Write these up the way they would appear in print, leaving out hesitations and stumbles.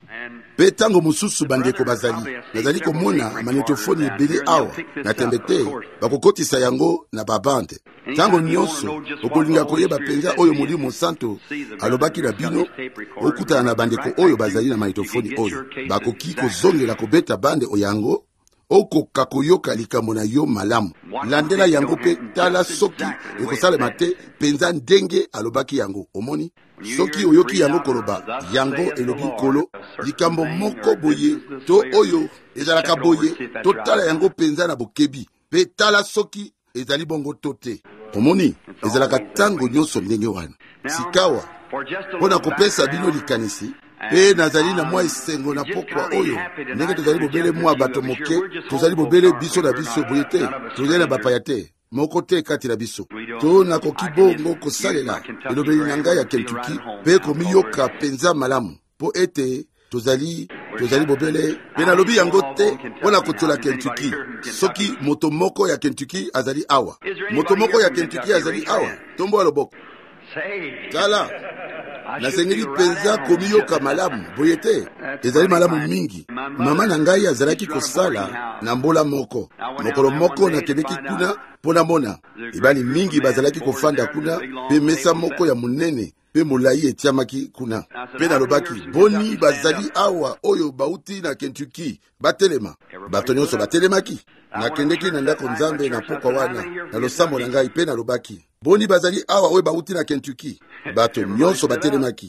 Pe tango mususu bandeko bazali nazali komona magnétophone ebele awa na tembe te bakokotisa yango na babande. Tango nyonso okolinga koyeba penza oyo Molimo Santo alobaki na bino, okutana na bandeko oyo bazali na magnétophone oyo bakoki kozongela kobeta bande oyango, okoka koyoka likambo na yo malamu. Landela yango pe tala soki ekosalema te penza ndenge alobaki yango. Omoni soki oyoki yango koloba yango elobi nkolo likambo moko boye to oyo ezalaka boye, to tala yango penza na bokebi pe tala soki ezali bongo to te. Omoni ezalaka tango nyonso ndenge wana. Sikawa mpona kopesa bino likanisi pe nazali na mwa esengo na pokwa oyo ndenge tozali bobele mwa bato moke, tozali bobele biso na biso boye te, tozali na bapaya te moko te kati na biso. To nakoki bongo kosalela elobeli na ngai ya Kentucky pe komiyoka penza malamu po ete tozali bobele pe nalobi yango te mpona kotola Kentucky. Soki moto moko ya Kentucky azali awa, moto moko ya Kentucky azali awa, tombo aloboko tala nasengeli penza komiyoka malamu boye te, ezali malamu mingi. Mama na ngai azalaki kosala na mbola moko, mokolo moko nakendeki kuna mpona mona ebali mingi bazalaki kofanda kuna pe mesa moko ya munene pe molai etiamaki kuna. Pe nalobaki boni bazali awa oyo bauti na Kentucky batelema. Bato nyonso batelemaki. Nakendeki na ndako Nzambe na pokwa wana na losambo na ngai pe nalobaki boni bazali awa oyo bauti na Kentucky. Bato nyonso batelemaki.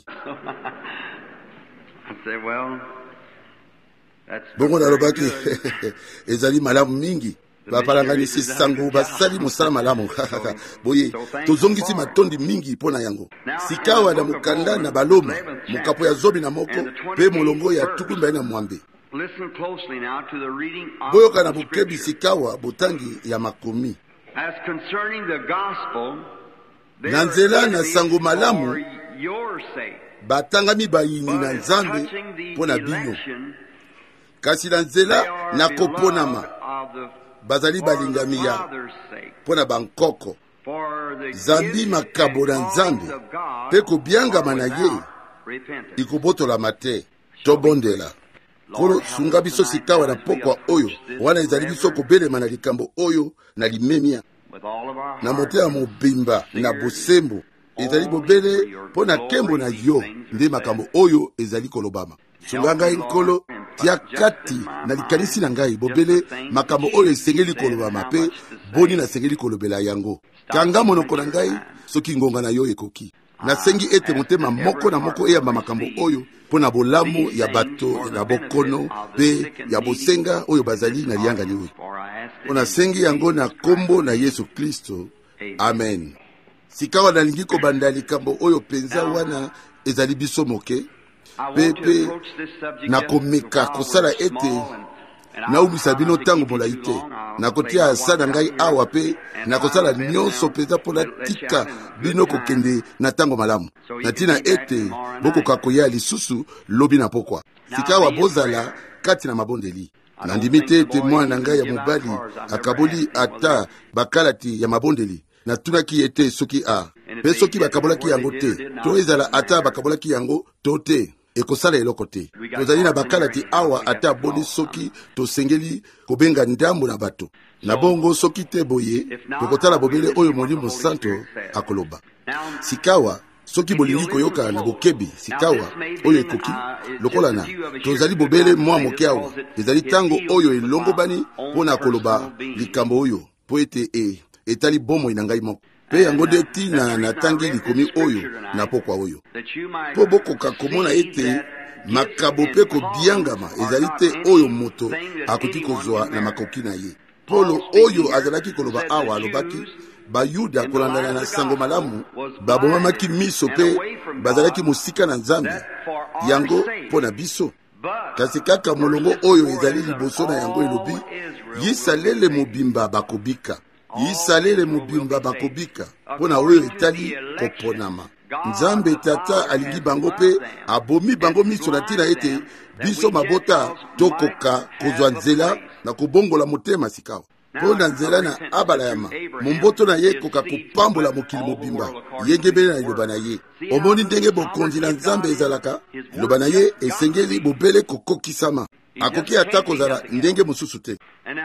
Bongo nalobaki ezali malamu mingi. Bapalanganisi sango basali mosala malamu. Boye tozongisi matondi mingi pona yango. Sikawa na mukanda na baloma mukapo ya zobi na moko pe molongo ya tukumba na mwambe. Boyoka na bukebi sikawa botangi ya makomi. Na nzela na sango malamu batangami bayini na Nzambe pona bino. Kasi na nzela na koponama bazali balingami ya pona bankoko. Zambi makabo na Nzambe pe kobiangama na ye ikobotola mate tobondela. Kolo sunga biso sikawa na pokwa oyo wana ezali biso kobelema na likambo oyo na limemia na motema mobimba na bosembo ezali bobele pona kembo na yo nde makambo oyo ezali kolobama. Sunga ngai nkolo tia kati na likanisi na ngai bobele makambo oyo esengeli kolobama pe boni na sengeli kolobela yango. Kanga monoko na ngai soki ngonga na yo ekoki. Nasengi ete motema moko na moko eyamba makambo oyo pona bolamu ya bato na bokono pe ya bosenga oyo bazali na lianga liwe. Pona sengi yango na kombo na Yesu Kristo. Amen. Sikawa nalingi kobanda likambo oyo penza wana ezali biso moke. Pepe na komeka kosala ete na umisa bino tango molai te. Na kotia asana ngai awa pe na kosala nyonso penza pona tika bino kokende na tango malamu. Na tina ete boko kakoya lisusu lobi na pokwa. Sikawa bozala kati na mabondeli. Nandimi te ete mwana ngai ya mobali akaboli ata bakalati ya mabondeli. Na tunaki ete soki pe soki bakabolaki yango te. To ezala ata bakabolaki yango to te. Ekosala eloko te. Tozali na bakalati awa ata boni soki tosengeli kobenga ndambo na bato. Na bongo soki te boye tokotala bobele oyo Molimo Santo akoloba. Sikawa soki bolingi koyoka na bokebi sikawa oyo ekoki lokola na tozali bobele mwa moke awa ezali tango oyo elongo bani pona koloba likambo oyo po ete etali bomo ina ngai moko. Pe yango deti na tangi likomi oyo na pokwa oyo. Po bokoka komona ete makabo pe kobiangama ezali te oyo moto akuti kozwa na makoki na ye. Polo oyo azalaki koloba awa alobaki Bayuda kolandana na sango malamu babomamaki miso pe bazalaki musika na Nzambe yango pona biso. Kasi kaka molongo oyo ezali liboso na yango elobi yisalele mobimba bakobika. Yisalele mobimba bakobika pona oyo etali koponama. Nzambe tata alingi bango pe abomi bango miso na tina ete biso mabota tokoka kozwa nzela na kobongola motema sikawa. mpo na nzela na abalayama momboto na ye ekoka kopambola mokili mobimba yengebele na liloba na ye. Omoni ndenge bokonzi na Nzambe ezalaka, liloba na ye esengeli bobele kokokisama, akoki ata kozala ndenge mosusu te.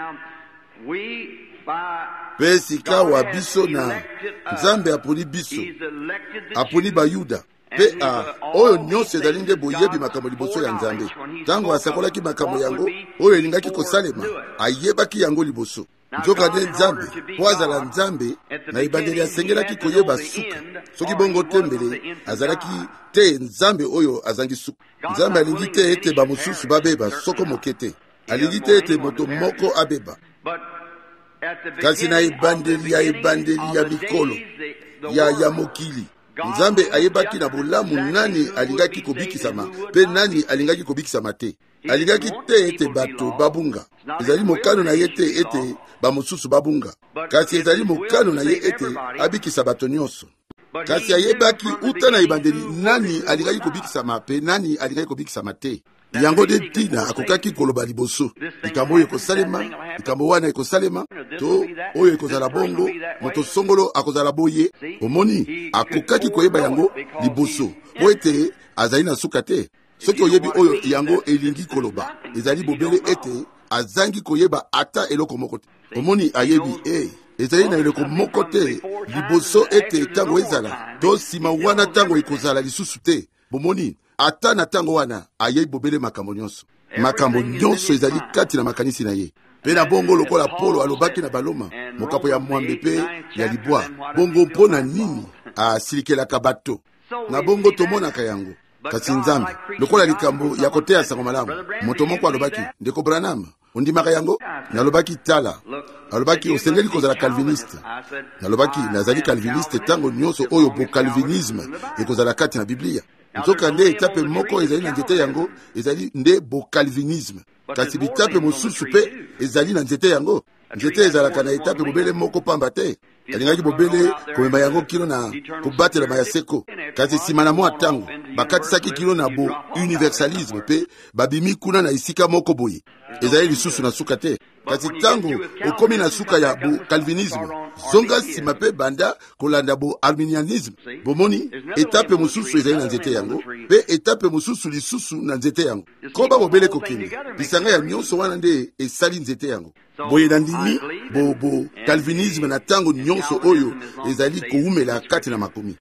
Mpe sika wa biso na Nzambe aponi biso, aponi bayuda mpe oyo nyonso ezali nde boyebi makambo liboso ya Nzambe. Tango asakolaki makambo yango oyo elingaki kosalema, ayebaki yango liboso. Nzoka nde Nzambe po azala Nzambe na ebandeli asengelaki koyeba suka, soki bongo te mbele azalaki te Nzambe oyo azangi suka. Nzambe alingi te ete bamosusu babeba soko moke te, alingi te ete moto moko abeba. Kasi na ebandeli ya mikolo ya mokili, Nzambe ayebaki na bolamu nani alingaki kobikisama pe nani alingaki kobikisama te. Alingaki te ete bato babunga, ezali mokano na ye te ete bamosusu babunga, kasi ezali mokano na ye ete abikisa bato nyonso. Kasi ayebaki uta na ebandeli nani alingaki kobikisama pe nani alingaki kobikisama te. Yango de tina akokaki koloba liboso, likambo oyo ekosalema, likambo wana ekosalema, to oyo ekozala bongo, moto songolo akozala boye. Omoni akokaki koyeba yango liboso po ete azali na suka te. Soki oyebi oyo yango elingi koloba, ezali bobele ete azangi koyeba ata eloko moko te. Omoni ayebi ezali na eloko moko te liboso ete tango ezala, to sima wana tango ekozala lisusu te. Bomoni ata na tango wana ayebi bobele makambo nyonso. Makambo nyonso ezali kati na makanisi na ye. Pe na bongo lokola Polo alobaki na baloma mokapo ya mwambe pe ya libwa, bongo mpona nini asilikelaka bato. Na bongo tomonaka yango. Kasi Nzambe lokola likambo ya koteya sango malamu, moto moko alobaki, ndeko Branham ondimaka yango? Nalobaki tala, alobaki osengeli kozala calviniste. Nalobaki nazali calviniste tango nyonso oyo bo calvinisme ekozala kati na Biblia. Nzoka nde etape moko ezali na nzete yango, ezali nde bo calvinisme. Kasi bitape mosusu pe ezali na nzete yango. Nzete ezalaka na etape bobele moko pamba te. Alingaki bobele komema yango kilo na kobatela mayaseko. Kasi sima na mwa tango bakatisaki kilo na bo universalisme pe babimi kuna na isika moko boye. Ezali lisusu na suka te. Kasi tango okomi na suka ya bo calvinisme, zonga sima pe banda kolanda bo arminianisme. Bomoni etape mosusu ezali na nzete yango pe etape mosusu lisusu na nzete yango. Koba bobele kokende bisanga ya nyonso wana nde esali nzete yango. Boye na ndimi bo calvinisme na tango nyonso oyo ezali koumela kati na makomi.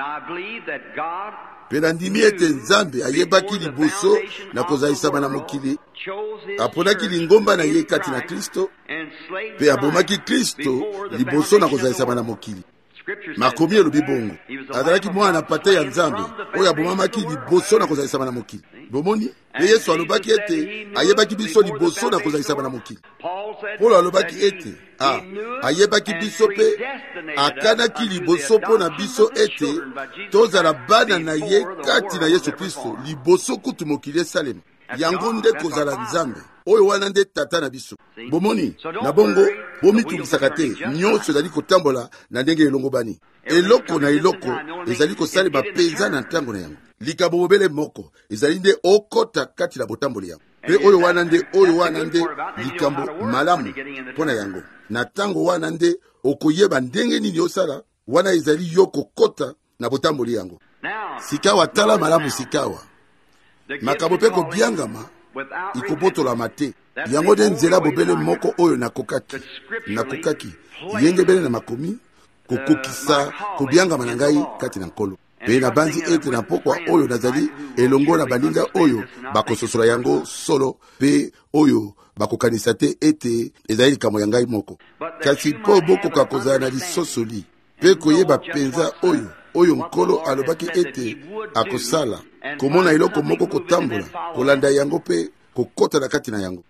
Pe na ndimi ete Nzambe ayebaki liboso na kozalisama na mokili, aponaki lingomba na ye kati na Kristo, pe abomaki Kristo liboso na kozalisama na mokili. Makomi elobi bongo azalaki mwana pate ya Nzambe oyo abomamaki liboso na kozalisama na mokili. Bomoni pe Yesu alobaki ete ayebaki biso liboso na kozalisama na mokili. Paulo alobaki ete ayebaki biso pe akanaki liboso mpo na biso ete tozala bana na ye kati na Yesu Kristo liboso kutu mokili esalema. Yango nde kozala Nzambe oyo wana nde tata na biso. Bomoni na bongo bomitungisaka te, nyonso ezali kotambola na ndenge elongo bani. Eloko na eloko ezali kosalema penza na ntango na yango. Likambo bobele moko ezali nde okota kati na botamboli yango. Pe oyo wana nde likambo malamu mpona yango. Na tango wana nde okoyeba ndenge nini osala, wana ezali yo kokota na botamboli yango. Sikawa tala malamu sikawa. Makambo pe kobiangama ikobotolama te. Yango nde nzela bobele moko oyo nakokaki yengebele na makomi kokokisa kobiangama na ngai kati na nkolo. Pe na banzi ete na pokwa oyo nazali elongo na baninga oyo bakososola yango solo pe oyo bakokanisa te ete ezali likambo ya ngai moko. Kasi po bokoka kozala na lisosoli pe koyeba penza oyo nkolo alobaki ete akosala, komona eloko moko kotambola kolanda yango pe kokota na kati na yango.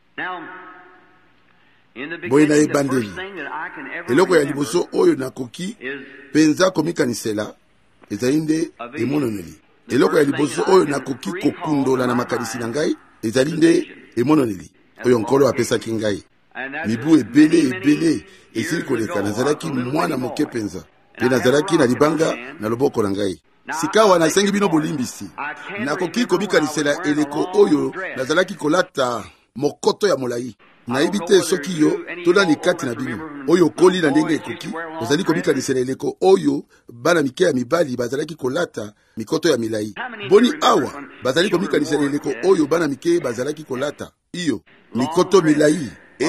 Boye na ebandeli eloko ya liboso oyo nakoki penza komikanisela ezali nde emononeli. Eloko ya liboso oyo nakoki kokundola na makanisi na ngai ezali nde emononeli oyo nkolo apesaki ngai. Mibu ebele esili koleka nazalaki mwana moke penza, pe nazalaki na libanga na loboko na ngai. Sikawa nasengi bino bolimbisi, nakoki komikanisela eleko oyo nazalaki kolata mokoto ya molai. nayebi te soki yo tolani kati na bino oyo okoli na ndenge ekoki ozali komikanisela eleko oyo bana mike ya mibali bazalaki kolata mikoto ya milai. Boni awa bazali komikanisela eleko oyo bana mike bazalaki kolata iyo mikoto milai.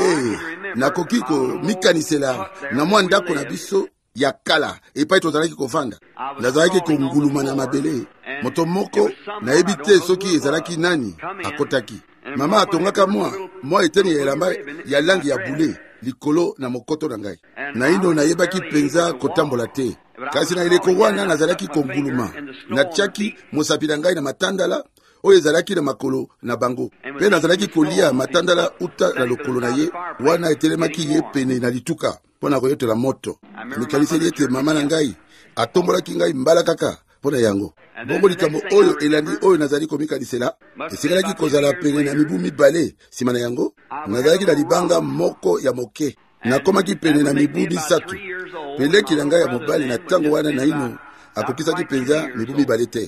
Nakoki komikanisela na mwa ndako na biso ya kala epai tozalaki kovanda, nazalaki konguluma na mabele. Moto moko nayebi te soki ezalaki nani akotaki. Mama atongaka mwa eteni ya elamba ya langi ya bule likolo na mokoto na ngai. Na ino nayebaki penza kotambola te. Kasi na eleko wana nazalaki konguluma. Natiaki mosapi na ngai na matandala oyo ezalaki na makolo na bango. Pe nazalaki kolia matandala uta na lokolo na ye wana etelemaki ye pene na lituka pona koyotela moto. Nikaniseli ete mama na ngai atombolaki ngai mbala kaka pona yango. Bongo likambo oyo elandi oyo nazali komikanisela esikalaki kozala pene na mibu mibale sima na yango. Nazalaki na libanga moko ya moke. Nakomaki pene na mibu misatu. Peleki na ngai ya mobali na tango wana na ino akokisaki penza mibu mibale te.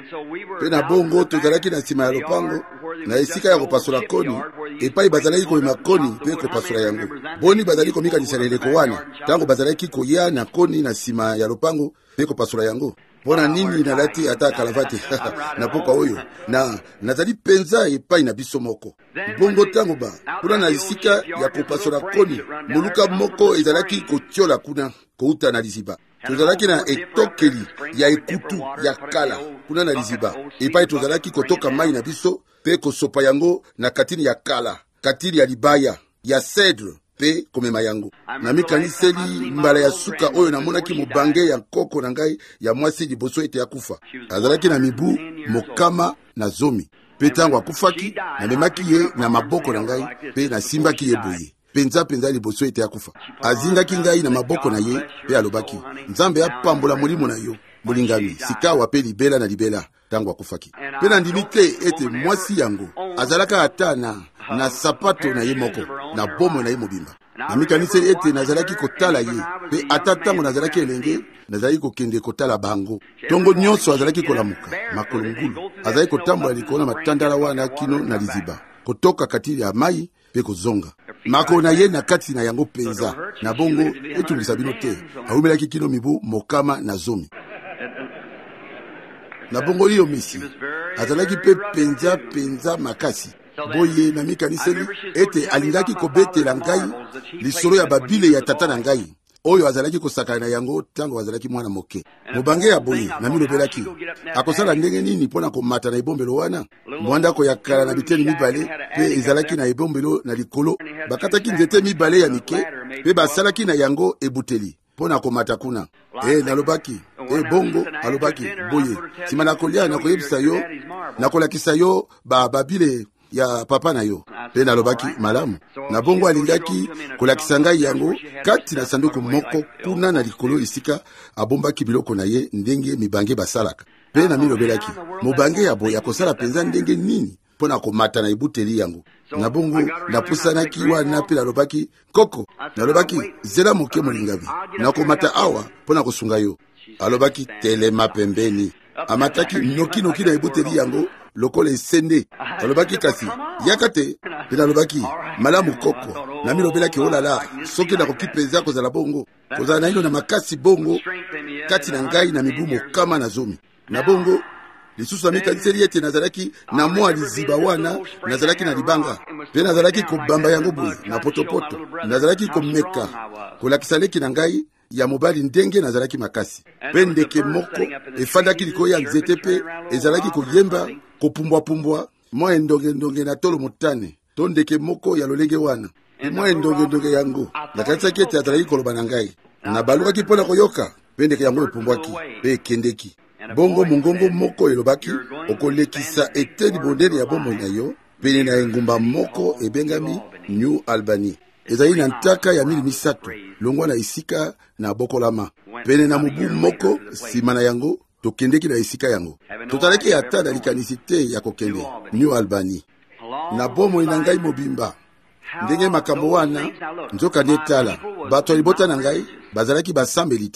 Pe na bongo tozalaki na sima ya lopango na esika ya kopasula koni epai bazalaki koyima koni pe kopasula yango. Boni bazali komikanisela eleko wana tango bazalaki koya na koni na sima ya lopango pe kopasula yango. Pona nini nalati ata kalavati na poka oyo na nazali penza epai na biso moko. Bongo tango ba kuna na esika ya kopasula koni muluka moko ezalaki kotiola kuna kouta na liziba. Tozalaki na etokeli ya ekutu ya kala kuna na liziba epai tozalaki kotoka mai na biso pe kosopa yango na katini ya kala, katini ya libaya ya cedre pe komema yango. Na mikaniseli mbala ya suka oyo namonaki mobange ya nkoko na ngai ya mwasi liboso ete akufa. Azalaki na mibu mokama na zomi. Pe tango akufaki namemaki ye na maboko na ngai pe nasimbaki ye boye. Penza liboso ete akufa. Azingaki ngai na maboko na ye pe alobaki, Nzambe apambola molimo na yo molingami sikawa pe libela na libela tango akufaki. Pe nandimi te ete mwasi yango azalaka ata na sapato na ye moko na bomo na ye mobimba. Namikaniseli ete nazalaki kotala ye pe ata tango nazalaki elenge nazalaki kokende kotala bango. Tongo nyonso azalaki kolamuka makolo ngulu. Azalaki kotambola likolo na matandala wana kino na liziba kotoka katili ya mai pe kozonga. Makolo na ye na kati na yango penza na bongo etungisa bino te. Aumelaki kino mibu mokama na zomi. Na bongo liyo misi azalaki pe penza makasi. Boye na mikaniseli ete alingaki kobetela ngai lisolo ya babile ya tata na ngai oyo azalaki kosakana na yango tango azalaki mwana moke. Mobange ya boye na milobelaki akosala ndenge nini mpona komata na ebombelo wana. Mwandako ya kala na biteni mibale pe ezalaki na ebombelo na likolo. Bakataki nzete mibale ya mike pe basalaki na yango ebuteli mpona komata kuna. Nalobaki bongo alobaki boye sima na kolia na koyebisa yo na kolakisa yo babile ya papa na yo. Pe nalobaki malamu. Na bongo alingaki kolakisa ngai yango kati na sanduku moko kuna na likolo esika abombaki biloko na ye ndenge mibange basalaka. Pe na milobelaki mobange ya boya kosala penza ndenge nini mpona komata na ebuteli yango. Na bongo napusanaki wana pe nalobaki koko, nalobaki zela moke molingabi na komata awa mpona kosunga yo. Alobaki telema pembeni. Amataki noki na ebuteli yango lokola esende. Alobaki kasi yaka te. Pe nalobaki malamu koko. Na milobelaki olala soki nakoki penza kozala bongo kozala na ino na makasi bongo kati na ngai na mibu mokama na zomi. Na bongo lisusu na mikaniseli ete nazalaki na mwa liziba wana nazalaki na libanga pe nazalaki kobamba yango boye na potopoto. Nazalaki komeka kolakisa leki na ngai ya mobali ndenge nazalaki makasi. Pe ndeke moko efandaki likolo ya nzete pe ezalaki koyemba kopumbwa mwa endonge na tolo motane to ndeke moko ya lolenge wana. Pe mwa endonge yango nakanisaki ete azalaki koloba na ngai. Na balukaki mpona koyoka pe ndeke yango epumbwaki pe ekendeki. Bongo mongongo moko elobaki okolekisa eteni bondele ya bomoi na yo pene na engumba moko ebengami New Albany. Ezali na ntaka ya 1300 longwa na esika na bokolama. Pene na mubu moko sima na yango tokendeki na esika yango. Totalaki ata na likanisi te ya kokende New Albany. Na bomoi na ngai mobimba ndenge makambo wana nzoka ndetala bato libota na ngai bazalaki basambeli te.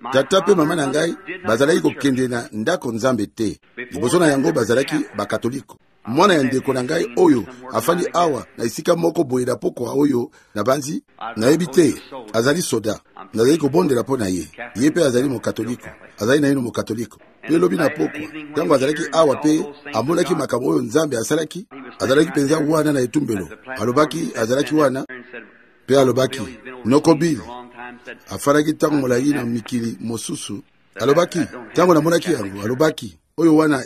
tata mpe mama na ngai bazalaki kokende na ndako nzambe te. Liboso na yango bazalaki bakatoliko. Mwana ya ndeko na ngai oyo afandi awa na esika moko boye na pokwa oyo na banzi nayebi te azali soda. Nazali kobondela mpo na ye. Ye mpe azali mokatoliko. Azali na yino mokatoliko. Pe lobi na pokwa ntango azalaki awa pe amonaki makambo oyo nzambe asalaki, azalaki penza wana na etumbelo. Alobaki azalaki wana pe alobaki nokobili afanaki ntango molai na mikili mosusu. Alobaki ntango namonaki yango, alobaki oyo wana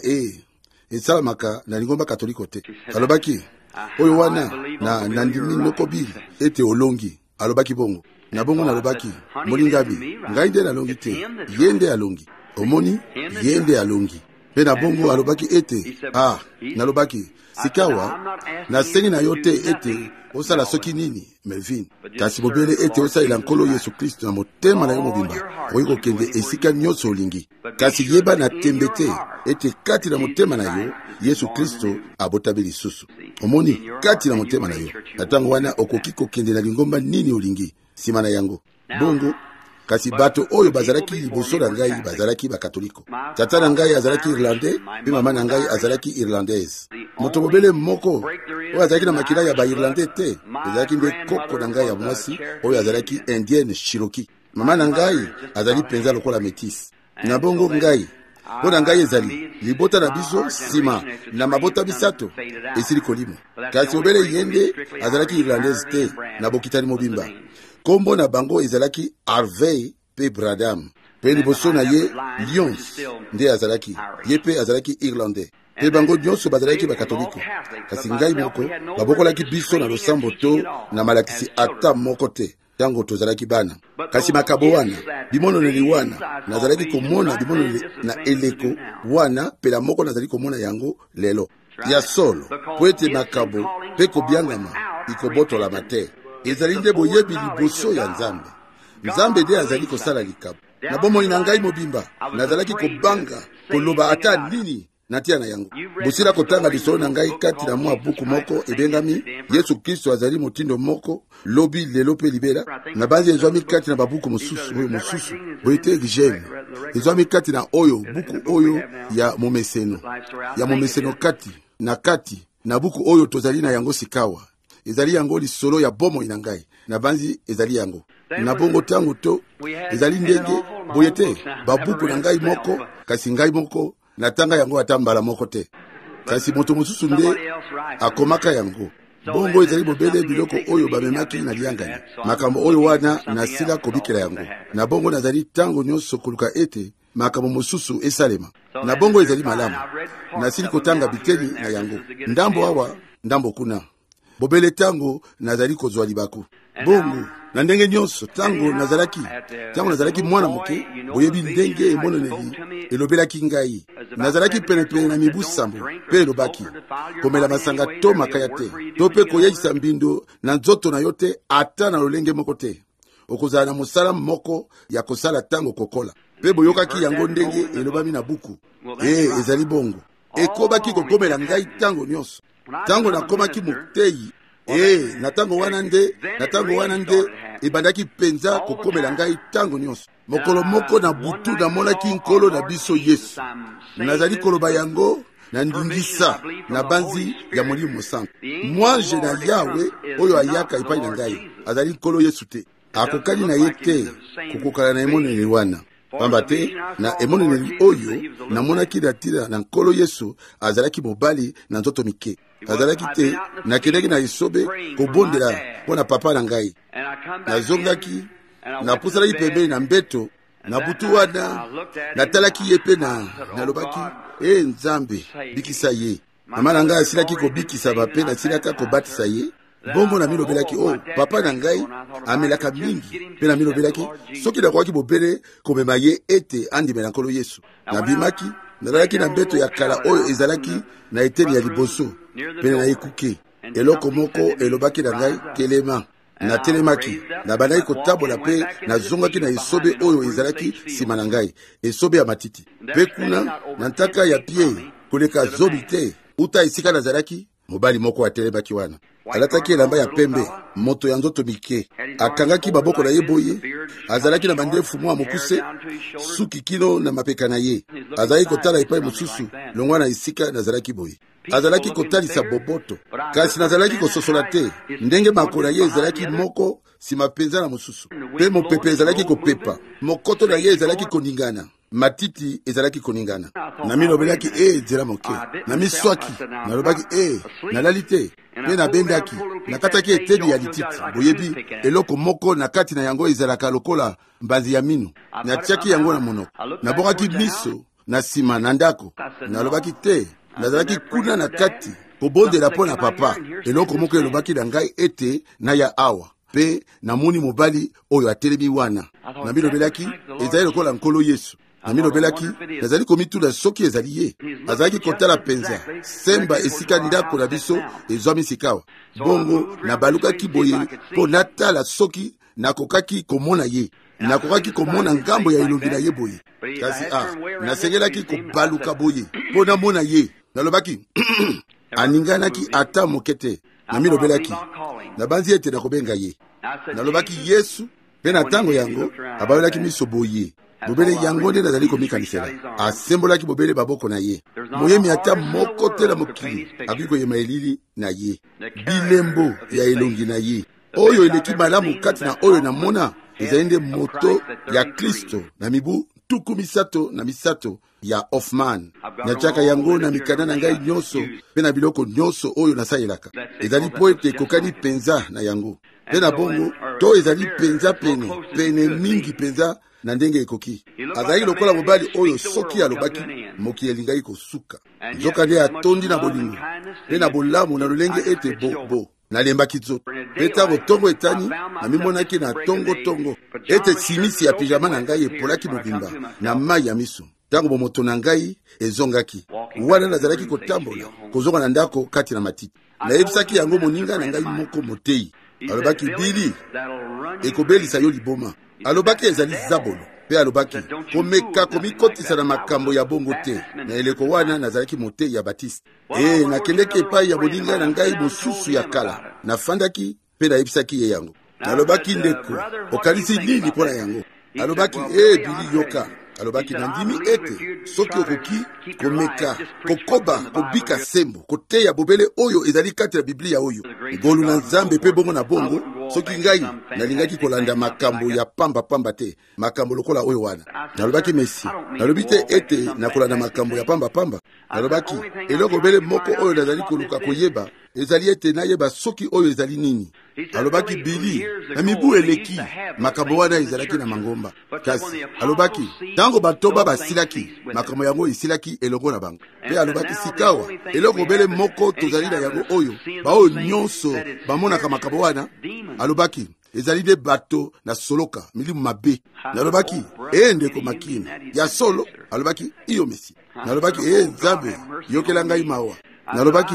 esalamaka na lingomba katoliko te. Alobaki oyo wana na ndimi nokobili ete olongi. Alobaki bongo na bongo nalobaki molingabi ngai nde nalongi te, ye nde alongi. Omoni ye nde alongi. Pe na bongo alobaki ete nalobaki sikawa nasengi na yo te ete osala soki nini melvin, kasi bobele ete osalela nkolo Yesu Kristo na motema na yo mobimba. Oyi kokende esika nyonso olingi, kasi yeba na tembe te ete kati na motema na yo Yesu Kristo abotabi lisusu. Omoni kati na motema na yo na ntango wana okoki kokende na lingomba nini olingi nsima na yango. Bongo kasi bato oyo bazalaki liboso na ngai bazalaki bakatoliko. Tata na ngai azalaki irlandais pe mama na ngai azalaki irlandaise. Moto mobele moko oyo azalaki na makila ya bairlandais te azalaki nde koko na ngai ya mwasi oyo azalaki indienne Cherokee. Mama na ngai azali penza lokola métis. Na bongo ngai mpo na ngai ezali libota na biso nsima na mabota misato esili kolimo. Kasi obele yende azalaki irlandaise te na bokitani mobimba. Kombo na bango ezalaki Harvey pe Bradham. Pe liboso na ye Lyons nde azalaki. Ye pe azalaki irlandais. Pe bango nyonso bazalaki bakatoliko. Kasi ngai moko babokolaki biso na losambo to na malakisi ata moko te tango tozalaki bana. Kasi makabo wana bimononeli wana nazalaki komona bimononeli na eleko wana pela moko nazalaki komona yango lelo ya solo po ete makabo pe kobiangama ikobotolama te. Ezali nde boyebi liboso ya nzambe. Nzambe nde azali kosala likabo. Na bomoi na ngai mobimba nazalaki kobanga koloba ata nini natia na yango. Bosila kotanga lisolo na ngai kati na mwa buku moko ebengami Yesu Kristo azali motindo moko lobi lelo pe libela. Na banzi ezwami kati na babuku mosusu oyo mosusu boyete gijeme. Ezwami kati na oyo buku oyo ya momeseno. Ya momeseno kati na buku oyo tozali na yango sikawa. Ezali yango lisolo ya bomo ina ngai na banzi ezali yango. Na bongo tango to ezali ndenge boyete babuku na ngai moko kasi ngai moko natanga yango atambala moko te. Kasi moto mosusu nde akomaka yango. Bongo ezali bobele biloko oyo bamemaki na liangani. Makambo oyo wana nasila kobikela yango. Na bongo nazali tango nyonso koluka ete makambo mosusu esalema. Na bongo ezali malamu. Nasili kotanga biteni na yango. Ndambo awa, ndambo kuna. Bobele tango nazali kozwa libaku. Bongo na ndenge nyonso tango nazalaki mwana moke boyebi ndenge emononeli elobelaki ngai. Nazalaki penepene na mibu sambo pe elobaki komela masanga to makaya te to pe koyekisa mbindo na nzoto na yo te ata na lolenge moko te. Okozala na mosala moko ya kosala tango kokola pe boyokaki yango ndenge elobami na buku. Ezali bongo ekobaki kokomela ngai tango nyonso. Tango nakomaki moteyi na tango wana nde ebandaki penza kokomela ngai tango nyonso. Mokolo moko na butu namonaki nkolo na biso Yesu. Nazali koloba yango na ndingisa na banzi ya Molimo Mosantu. Mwanje na Yawe oyo ayaka epai na ngai azali nkolo Yesu te. Akokani na ye te kokokala na emoneli wana. Pamba te na emoneli oyo namonaki natila na nkolo Yesu azalaki mobali na nzoto mike. Azalaki te nakendaki na esobe kobondela mpona papa na ngai. Nazongaki napusalaki pembeni na mbeto na butu wana natalaki ye pe nalobaki Nzambe bikisa ye. Mama na ngai asilaki kobikisa bape nasilaka kobatisa ye. Bongo na milobelaki papa na ngai amelaka mingi pe na milobelaki soki nakwaki bobele komema ye ete andimela nkolo Yesu. Nabimaki nazalaki na mbeto ya kala oyo ezalaki na eteni ya liboso pene na ekuke. Eloko moko elobaki na ngai telema. Na telemaki nabandaki kotabola pe nazongaki na esobe oyo ezalaki nsima na ngai, esobe ya matiti. Pe kuna na ntaka ya pie koleka zobi te uta esika nazalaki mobali moko atelemaki wana, alataki elamba ya pembe, moto ya nzoto mike, akangaki maboko na ye boye, azalaki na bandefu mwa mokuse, suki kino na mapeka na ye, azalaki kotala epai mosusu longwa na esika nazalaki boye. Azalaki kotalisa boboto, kasi nazalaki kososola te, ndenge makolo ye ezalaki moko sima penza na mosusu, pe mopepe ezalaki kopepa, mokoto na ye ezalaki koningana, matiti ezalaki koningana. Nami lobelaki nzela moke, nami swaki, nalobaki nalali te, pe nabendaki, nakataki eteni ya lititi, boyebi eloko moko na kati na yango ezalaka lokola mbanzi ya minu, natiaki yango na monoko, nabokaki miso na sima na ndako, nalobaki te, nazalaki kuna na kati kobondela mpo na papa, eloko moko elobaki na ngai ete na ya awa, pe namoni mobali oyo atelemi wana. Nami lobelaki ezali lokola nkolo Yesu. Nami lobelaki nazali komituna soki ezali ye. Azalaki kotala penza semba esika ndako na biso ezwami sikawa. Bongo nabalukaki boye mpo natala soki nakokaki komona ye, nakokaki komona ngambo ya elongi na ye boye. Kasi nasengelaki kobaluka boye mpo namona ye. Nalobaki aninganaki ata mokete. Nami lobelaki nabanzi ete nakobenga ye. Nalobaki Yesu, pe na ntango yango abalolaki miso boye, bobele yango nde nazali komikanisela. Asembolaki bobele baboko na ye, moyemi ata moko te na mokili akoki koyema elili na ye, bilembo ya elongi na ye oyo eleki malamu kati na oyo namona ezali nde moto ya Kristo na mibu tuku misato ya Hoffman. Natiaka yango na mikanda na ngai nyonso pe na biloko nyonso oyo nasalelaka, ezali po ete ekokani penza na yango. Pe na bongo to ezali penza pene mingi penza na ndenge ekoki. Azali lokola mobali oyo soki alobaki moki elingaki kosuka, nzoka nde atondi na bolingo pe na bolamu na lolenge ete bo nalembaki nzoto. Pe ntango tongo etani namimonaki na tongo ete simisi ya pijama na ngai epolaki mobimba na mai ya miso. Ntango bomoto na ngai ezongaki wana nazalaki kotambola kozonga na ndako kati na matiti. Nayebisaki yango moninga na ngai moko motei. Alobaki Bili, ekobelisa yo liboma. Alobaki ezali zabolo. Pe alobaki komeka komikotisa na makambo ya bongo te. Na eleko wana nazalaki motei ya Batiste. Nakendeki epai ya moninga na ngai mosusu ya kala. Nafandaki pe nayebisaki ye yango. Alobaki ndeko, okanisi nini mpona yango? Alobaki Bili yoka. Alobaki nandimi ete soki okoki komeka kokoba kobika sembo koteya bobele oyo ezali kati na Biblia oyo ngolu na Nzambe pe bongo na bongo, soki ngai nalingaki kolanda makambo ya pamba te, makambo lokola oyo wana. Nalobaki Messi, nalobi te ete nakolanda makambo ya pamba. Nalobaki eloko bele moko oyo nazali koluka koyeba ezali ete nayeba soki oyo ezali nini. Alobaki Bili, na mibu eleki makambo wana ezalaki na mangomba. Kasi alobaki tango batoba basilaki makambo yango esilaki elongo na bango. Pe alobaki sikawa eloko bele moko tozali na yango oyo baoyo nyonso bamonaka makambo wana. Alobaki ezali de bato na soloka milimu mabe. Nalobaki ndeko makini ya solo. Alobaki iyo Messi. Nalobaki Nzambe yokela ngai mawa. Nalobaki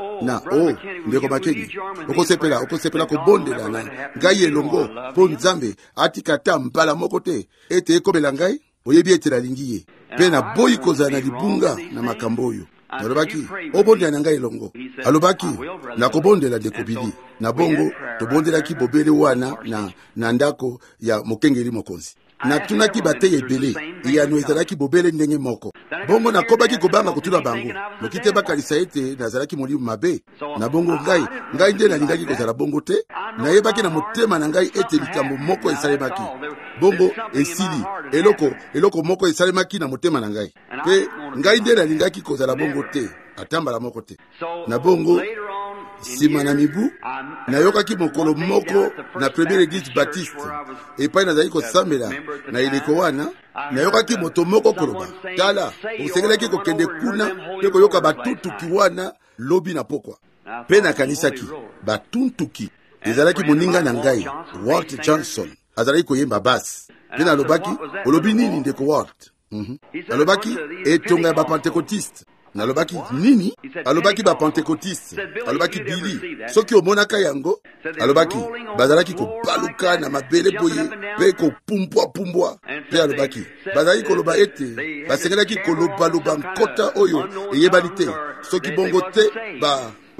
ndeko makeni okosepela kobondela na ngai elongo po Nzambe atikata mbala moko te ete ekobela ngai. Oyebi ete nalingi ye pe na boyi kozala na libunga na makambo oyo. Nalobaki obondela na ngai elongo. Alobaki nakobondela ndeko Bili. Na bongo tobondelaki bobele wana na ndako ya mokengeli mokonzi. Natunaki bateye ebele iyano ezalaki bobele ndenge moko. Bongo nakobaki kobanga kutuna bango lokite bakalisa ete nazalaki molimu mabe. Na bongo ngai nde nalingaki kozala bongo te. Nayebaki na motema na ngai ete likambo moko esalemaki. Bongo esili eloko moko esalemaki na motema na ngai. Pe ngai nde nalingaki kozala bongo te, atambala moko te. Na bongo sima na mibu nayokaki mokolo moko na première église Baptiste epai nazali kosambela na eleko wana. Nayokaki moto moko koloba tala osengelaki kokende kuna pe koyoka batuntuki wana lobi na pokwa. Pe nakanisaki batuntuki ezalaki moninga na ngai Walt Johnson azalaki koyemba basi. Pe nalobaki olobi nini ndeko Walt? Alobaki etonga ya bapentekotiste. Nalobaki nini? Alobaki bapentekotiste. Alobaki Bili soki omonaka yango. Alobaki bazalaki kobaluka na mabele boye pe kopumbwa. Pe alobaki bazalaki koloba ete basengelaki koloba nkota oyo eyebali te, soki bongo te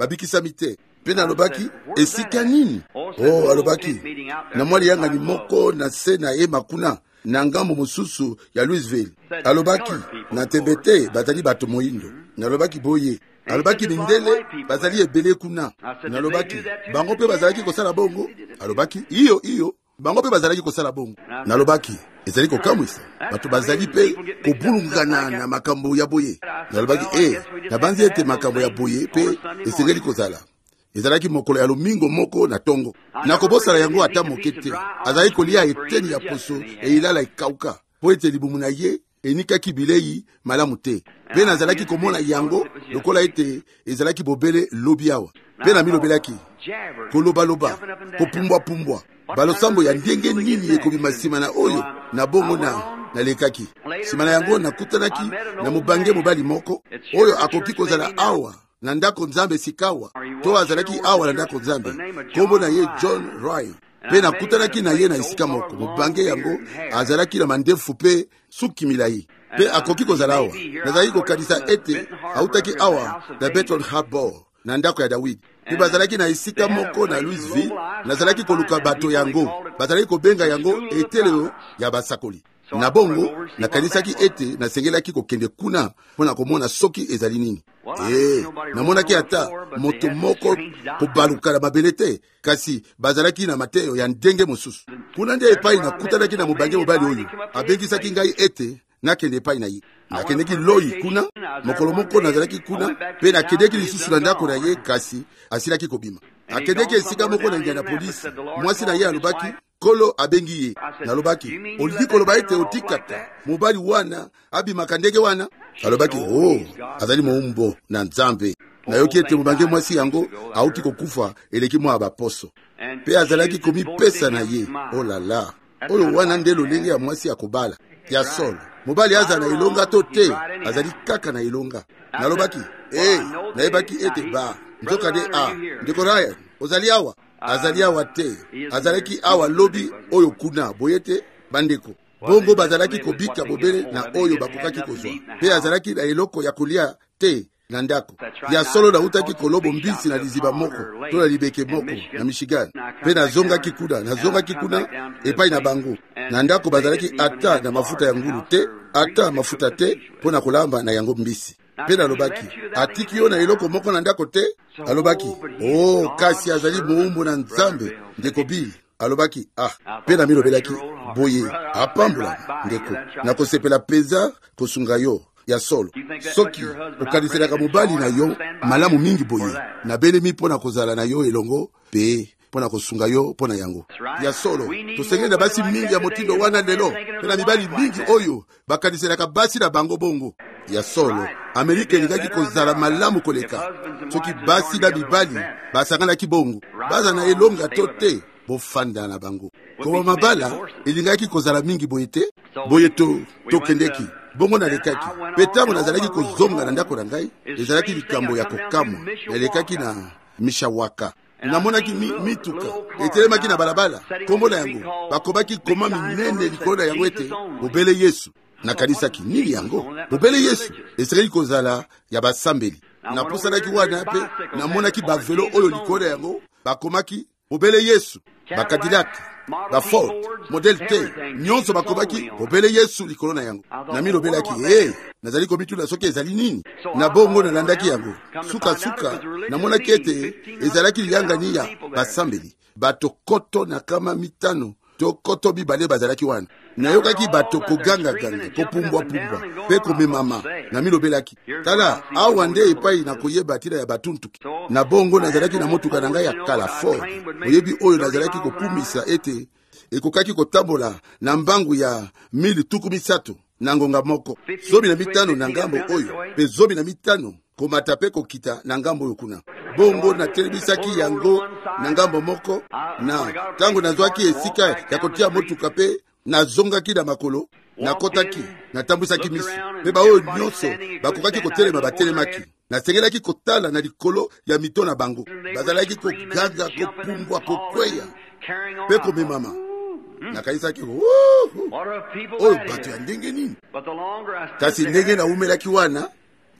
babikisami te. Mpe nalobaki esika nini? Alobaki na mwali yanga ni moko na se na ye makuna na ngambo mosusu ya Louisville. Alobaki na tembete bazali bato moindo. Nalobaki boye. Alobaki mindele bazali ebele kuna. Nalobaki bango pe bazalaki kosala bongo. Alobaki iyo bango pe bazalaki kosala bongo. Nalobaki ezali kokamwisa bato bazali pe kobulungana na makambo ya boye. Nalobaki na banzi ete makambo ya boye pe esengeli kozala. Ezalaki mokolo ya lomingo moko na tongo. Nakobosala yango ata moke te. Azali kolia eteni ya poso eilala ekauka. Po ete libumu na ye enikaki bilei malamu te. Pe nazalaki komona yango lokola ete ezalaki bobele lobi awa. Pe na milobelaki kolobaloba kopumbwa balosambo ya ndenge nini ekobima nsima na oyo na bongo na lekaki. Nsima na yango nakutanaki na mobange mobali moko oyo akoki kozala awa na ndako nzambe sikawa to azalaki awa na ndako nzambe. Kombo na ye John Ryan. Pe nakutanaki na ye na esika moko. Mobange yango azalaki na mandefu pe suki milai. Pe akoki kozala awa. Nazalaki kokanisa ete autaki awa na Bethel Harbor na ndako ya David. Pe bazalaki na esika moko na Louisville. Nazalaki koluka bato yango. Bazalaki kobenga yango etelelo ya basakoli. Na bongo nakanisaki ete nasengelaki kokende kuna mpona komona soki ezali nini. Namonaki ata moto moko kobaluka na mabele te, kasi bazalaki na mateyo ya ndenge mosusu. Kuna nde epai nakutanaki na mobange mobali oyo abengisaki ngai ete nakende epai na ye. Nakendeki loi kuna, mokolo moko nazalaki kuna, pe nakendeki lisusu na ndako na ye, kasi asilaki kobima. Akendeki esika moko na Indianapolis, mwasi na ye alobaki kolo abengi ye. Nalobaki olingi koloba ete otikata mobali wana abimaka ndenge wana? Alobaki azali moumbo na nzambe. Nayoki ete mobange mwasi yango auti kokufa eleki mwa baposo. Pe azalaki komipesa na ye. Lala, oyo wana nde lolenge ya mwasi ya kobala ya solo. Mobali aza na ilonga to te, azali kaka na ilonga. Nalobaki nayebaki ete nzoka de ndeko Ryan ozali awa? Azali awa te, azalaki awa lobi oyo kuna boyete bandeko. Bongo bazalaki kobika bobele na oyo bakokaki kozwa. Pe azalaki na eloko ya kolia te na ndako. Ya solo nautaki kolobo mbisi na liziba moko to na libeke moko na Michigan. Pe nazongaki kuna epai na bango. Na ndako bazalaki ata na mafuta ya ngulu te, ata mafuta te pona kolamba na yango mbisi. Pe nalobaki atiki yo na eloko moko na ndako te? Alobaki kasi azali moumbo na nzambe ndeko Bili. Alobaki pe na milobelaki boye apambula ndeko nakosepela peza kosunga yo ya solo. Soki okaniselaka mobali na yo malamu mingi boye na belemi mpona kozala na yo elongo pe mpona kosunga yo mpona yango ya solo. Tosengeli na basi mingi ya motindo wana lelo, pe na mibali mingi oyo bakaniselaka basi na bango bongo ya solo. Amerika elingaki kozala malamu koleka soki basi na mibali basanganaki bongo baza na elonga to te bofanda na bango. Koma mabala elingaki kozala mingi boye te boye tokendeki bongo nalekaki. Pe ntango nazalaki kozonga na ndako na ngai ezalaki likambo ya kokamwa. Nalekaki na Mishawaka. Namonaki mituka etelemaki na balabala. Kombo na yango bakobaki koma minene likolo na yango ete bobele Yesu. Nakanisaki nini yango bobele Yesu esengeli kozala ya basambeli. Napusanaki wana pe namonaki bavelo oyo likolo yango bakomaki bobele Yesu. Cadillac, Ford, Model T, nyonso bakomaki bobele Yesu likolo na yango. Na milobelaki nazali komitula soki ezali nini. Na bongo nalandaki yango suka namonaki ete ezalaki liyangani ya basambeli. Bato koto na kama mitano to koto bibale bazalaki wana. Nayokaki bato koganga kopumbwa pe komemama. Na milobelaki tala awa nde epai na koyeba tila ya batuntuki. Na bongo nazalaki na motuka na ngai ya kala Ford. Oyebi oyo nazalaki kokumisa ete ekokaki kotambola na mbangu ya 1300 na ngonga moko. 15 na ngambo oyo pe 15 komata pe kokita na ngambo oyo kuna. Bongo na telebisaki yango na ngambo moko. Na tango nazwaki esika ya kotia motuka pe nazongaki na makolo nakotaki natambwisaki misu pe baoyo nyonso bakokaki kotelema batelemaki. Nasengelaki kotala na likolo ya mito na bango. Bazalaki koganga kopumbwa kokweya pe komemama. Nakaisaki oyo bato ya ndenge nini. Kasi ndenge na umelaki wana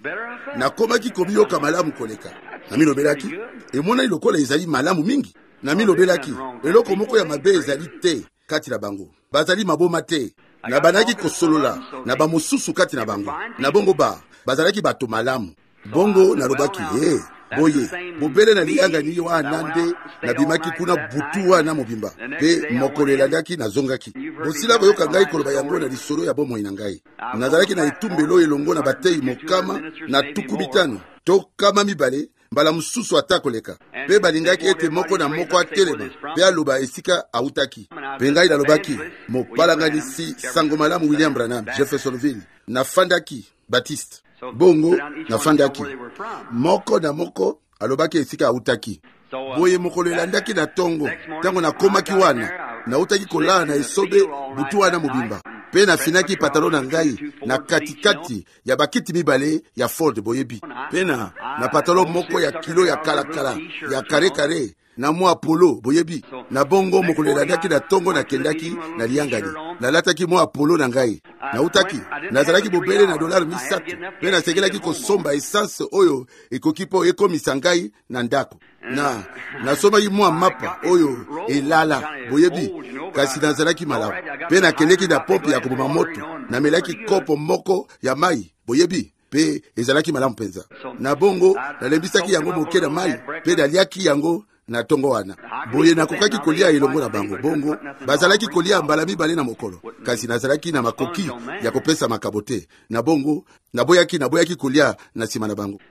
nakomaki komiyoka malamu koleka. Namilobelaki emonani lokola ezali malamu mingi. Namilobelaki eloko moko ya mabe ezali te kati na bango, bazali maboma te. Na banaki kosolola na bamosusu kati na bango, na bongo bazalaki bato malamu. Bongo nalobaki boye mobele na liyanga ni wana nde nabimaki kuna butu wana mobimba pe mokolo elandaki nazongaki. Bosila boyoka ngai koloba yango na lisolo ya bomoi na ngai. Nazalaki na etumbelo elongo na batei mokama na tuku mitano to kama mibale mbala mususu ata koleka. Pe balingaki ete moko na moko atelema pe aloba esika autaki. Pe ngai nalobaki mopalanganisi sango malamu William Branham Jeffersonville na Fandaki Baptiste. Bongo na Fandaki moko na moko alobaki esika autaki. Boye mokolo elandaki na tongo tango na komaki wana na utaki kolala na esobe butu wana mobimba. Pe na finaki pantalon na ngai na katikati ya bakiti mibale ya Ford boyebi. Pe na pantalon moko ya kilo ya kalakala ya kare na mwa polo boyebi. Na bongo mokolo elandaki na tongo na kendaki na liangani na lataki mwa polo na ngai na utaki nazalaki bobele na $300. Pe na segelaki kosomba essence oyo ekoki po ekomisa ngai na ndako. Na somaki mwa mapa oyo elala boyebi, kasi nazalaki malamu. Pe na kendeki na pompe ya koboma moto na melaki kopo moko ya mai boyebi, pe ezalaki malamu penza. Na bongo nalembisaki yango moke na mai pe naliaki yango na tongo wana. Boye nakokaki kolia elongo na bango. Bongo bazalaki kolia mbala mibale na mokolo, kasi nazalaki na makoki ya kopesa makabote. Na bongo naboyaki kolia na sima na bango.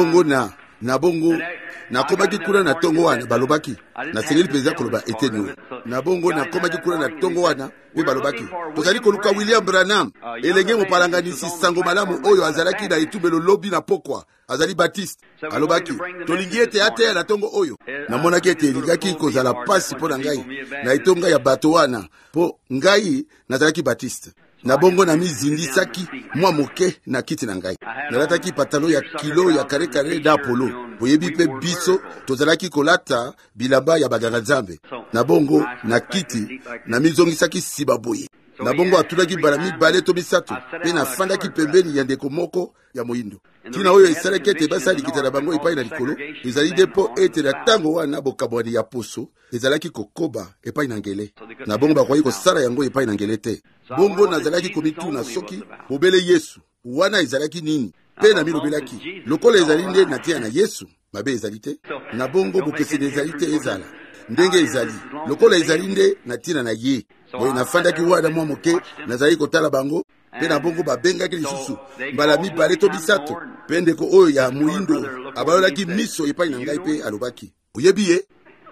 Na bongo nakomaki kuna na tongo wana balobaki na sengeli penza koloba eteni. Na bongo nakomaki kuna na tongo wana pe balobaki tozali koluka William Branham elenge mopalanganisi sango malamu oyo azalaki na etumbelo lobi na pokwa azali Baptiste. Alobaki tolingi ete ateya na tongo oyo. Namonaki ete elingaki kozala pasi mpo na ngai na etonga ya bato wana po ngai nazalaki Baptiste. Na bongo na mizindisaki mwa moke na kiti na ngai. Nalataki patalo ya kilo ya kare na polo boyebi pe biso tozalaki kolata bilamba ya baganga nzambe. Na bongo na kiti na mizongisaki siba boye. Na bongo atulaki mbala mibale to misato pe na fandaki pembeni ya ndeko moko ya moyindo. Tina oyo esalaki ete basali kitana bango epai na likolo ezali depo ete na tango wana bokabwani ya poso ezalaki kokoba epai na ngele. Na bongo bakoki kosala yango epai na ngele te. Bongo nazalaki komituna soki bobele Yesu wana ezalaki nini pe na milobelaki lokola ezali nde na tia na Yesu mabe ezali te. Na bongo bokeseni ezali te ezala ndenge ezali lokola ezali nde na tina na ye. Boye nafandaki wana mwa moke nazali kotala bango pe na bongo babengaki lisusu mbala mibale to bisato pe ndeko oyo ya moyindo abalolaki miso epai na ngai pe alobaki oyebi ye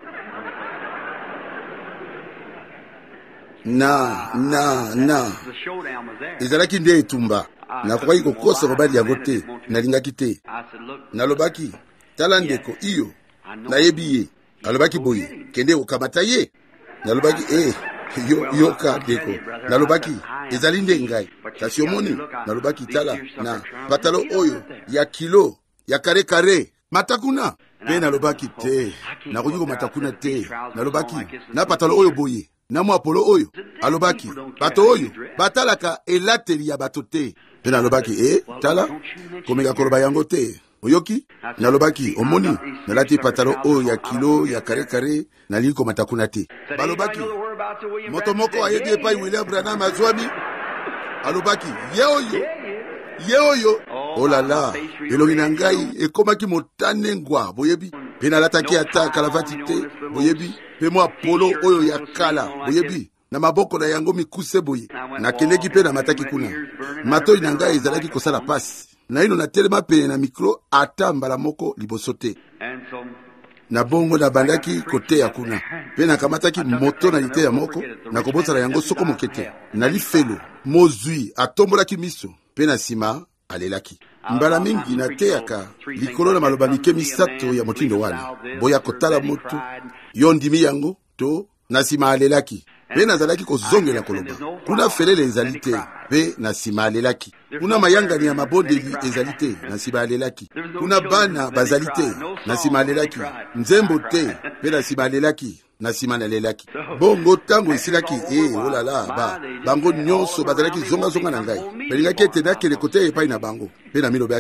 na ezalaki nde etumba. Nakokaki kokosa mobali yango te, nalingaki te. Nalobaki tala ndeko iyo nayebi ye. Alobaki boye kende okamata ye. Nalobaki yoka ndeko. Nalobaki ezali nde ngai kasi omoni. Nalobaki tala na patalo oyo ya kilo ya kare matakuna pe. Nalobaki te nakoki komatakuna te. Nalobaki na patalo oyo boye na mwa polo oyo. Alobaki bato oyo batalaka elateli ya bato te. Pe nalobaki tala komeka koloba yango te oyoki. Nalobaki omoni nalati patalo oyo ya kilo ya kare nali komatakuna te. Balobaki moto moko ayebi epai William Branham azwami. Alobaki ye oyo olala elongi na ngai ekomaki motane ngwa boyebi. Pe nalataki ata kalavati te boyebi pe mwa polo oyo ya kala boyebi na maboko na yango mikuse boye. Nakendeki pe na mataki kuna matoi na ngai ezalaki kosala pasi na ino na telema pene na mikro ata mbala moko liboso te. Na bongo na bandaki kote ya kuna pe nakamataki moto na lite ya moko na kobosala yango soko mokete na lifelo mozui atombolaki miso pe na sima alelaki. Mbala mingi nateyaka likolo na maloba mike misato ya motindo wana boya kotala moto yo ndimi yango to na sima alelaki. Pe nazalaki kozongela koloba kuna felele ezali te pe na sima alelaki. Kuna mayangani ya mabondeli ezali te na sima alelaki. Kuna bana bazali te na sima alelaki. Nzembo te pe na sima alelaki na sima nalelaki. Bongo tango esilaki olala bango nyonso bazalaki zonga na ngai. Belingaki ete nakele kote epai na bango pe na milobaki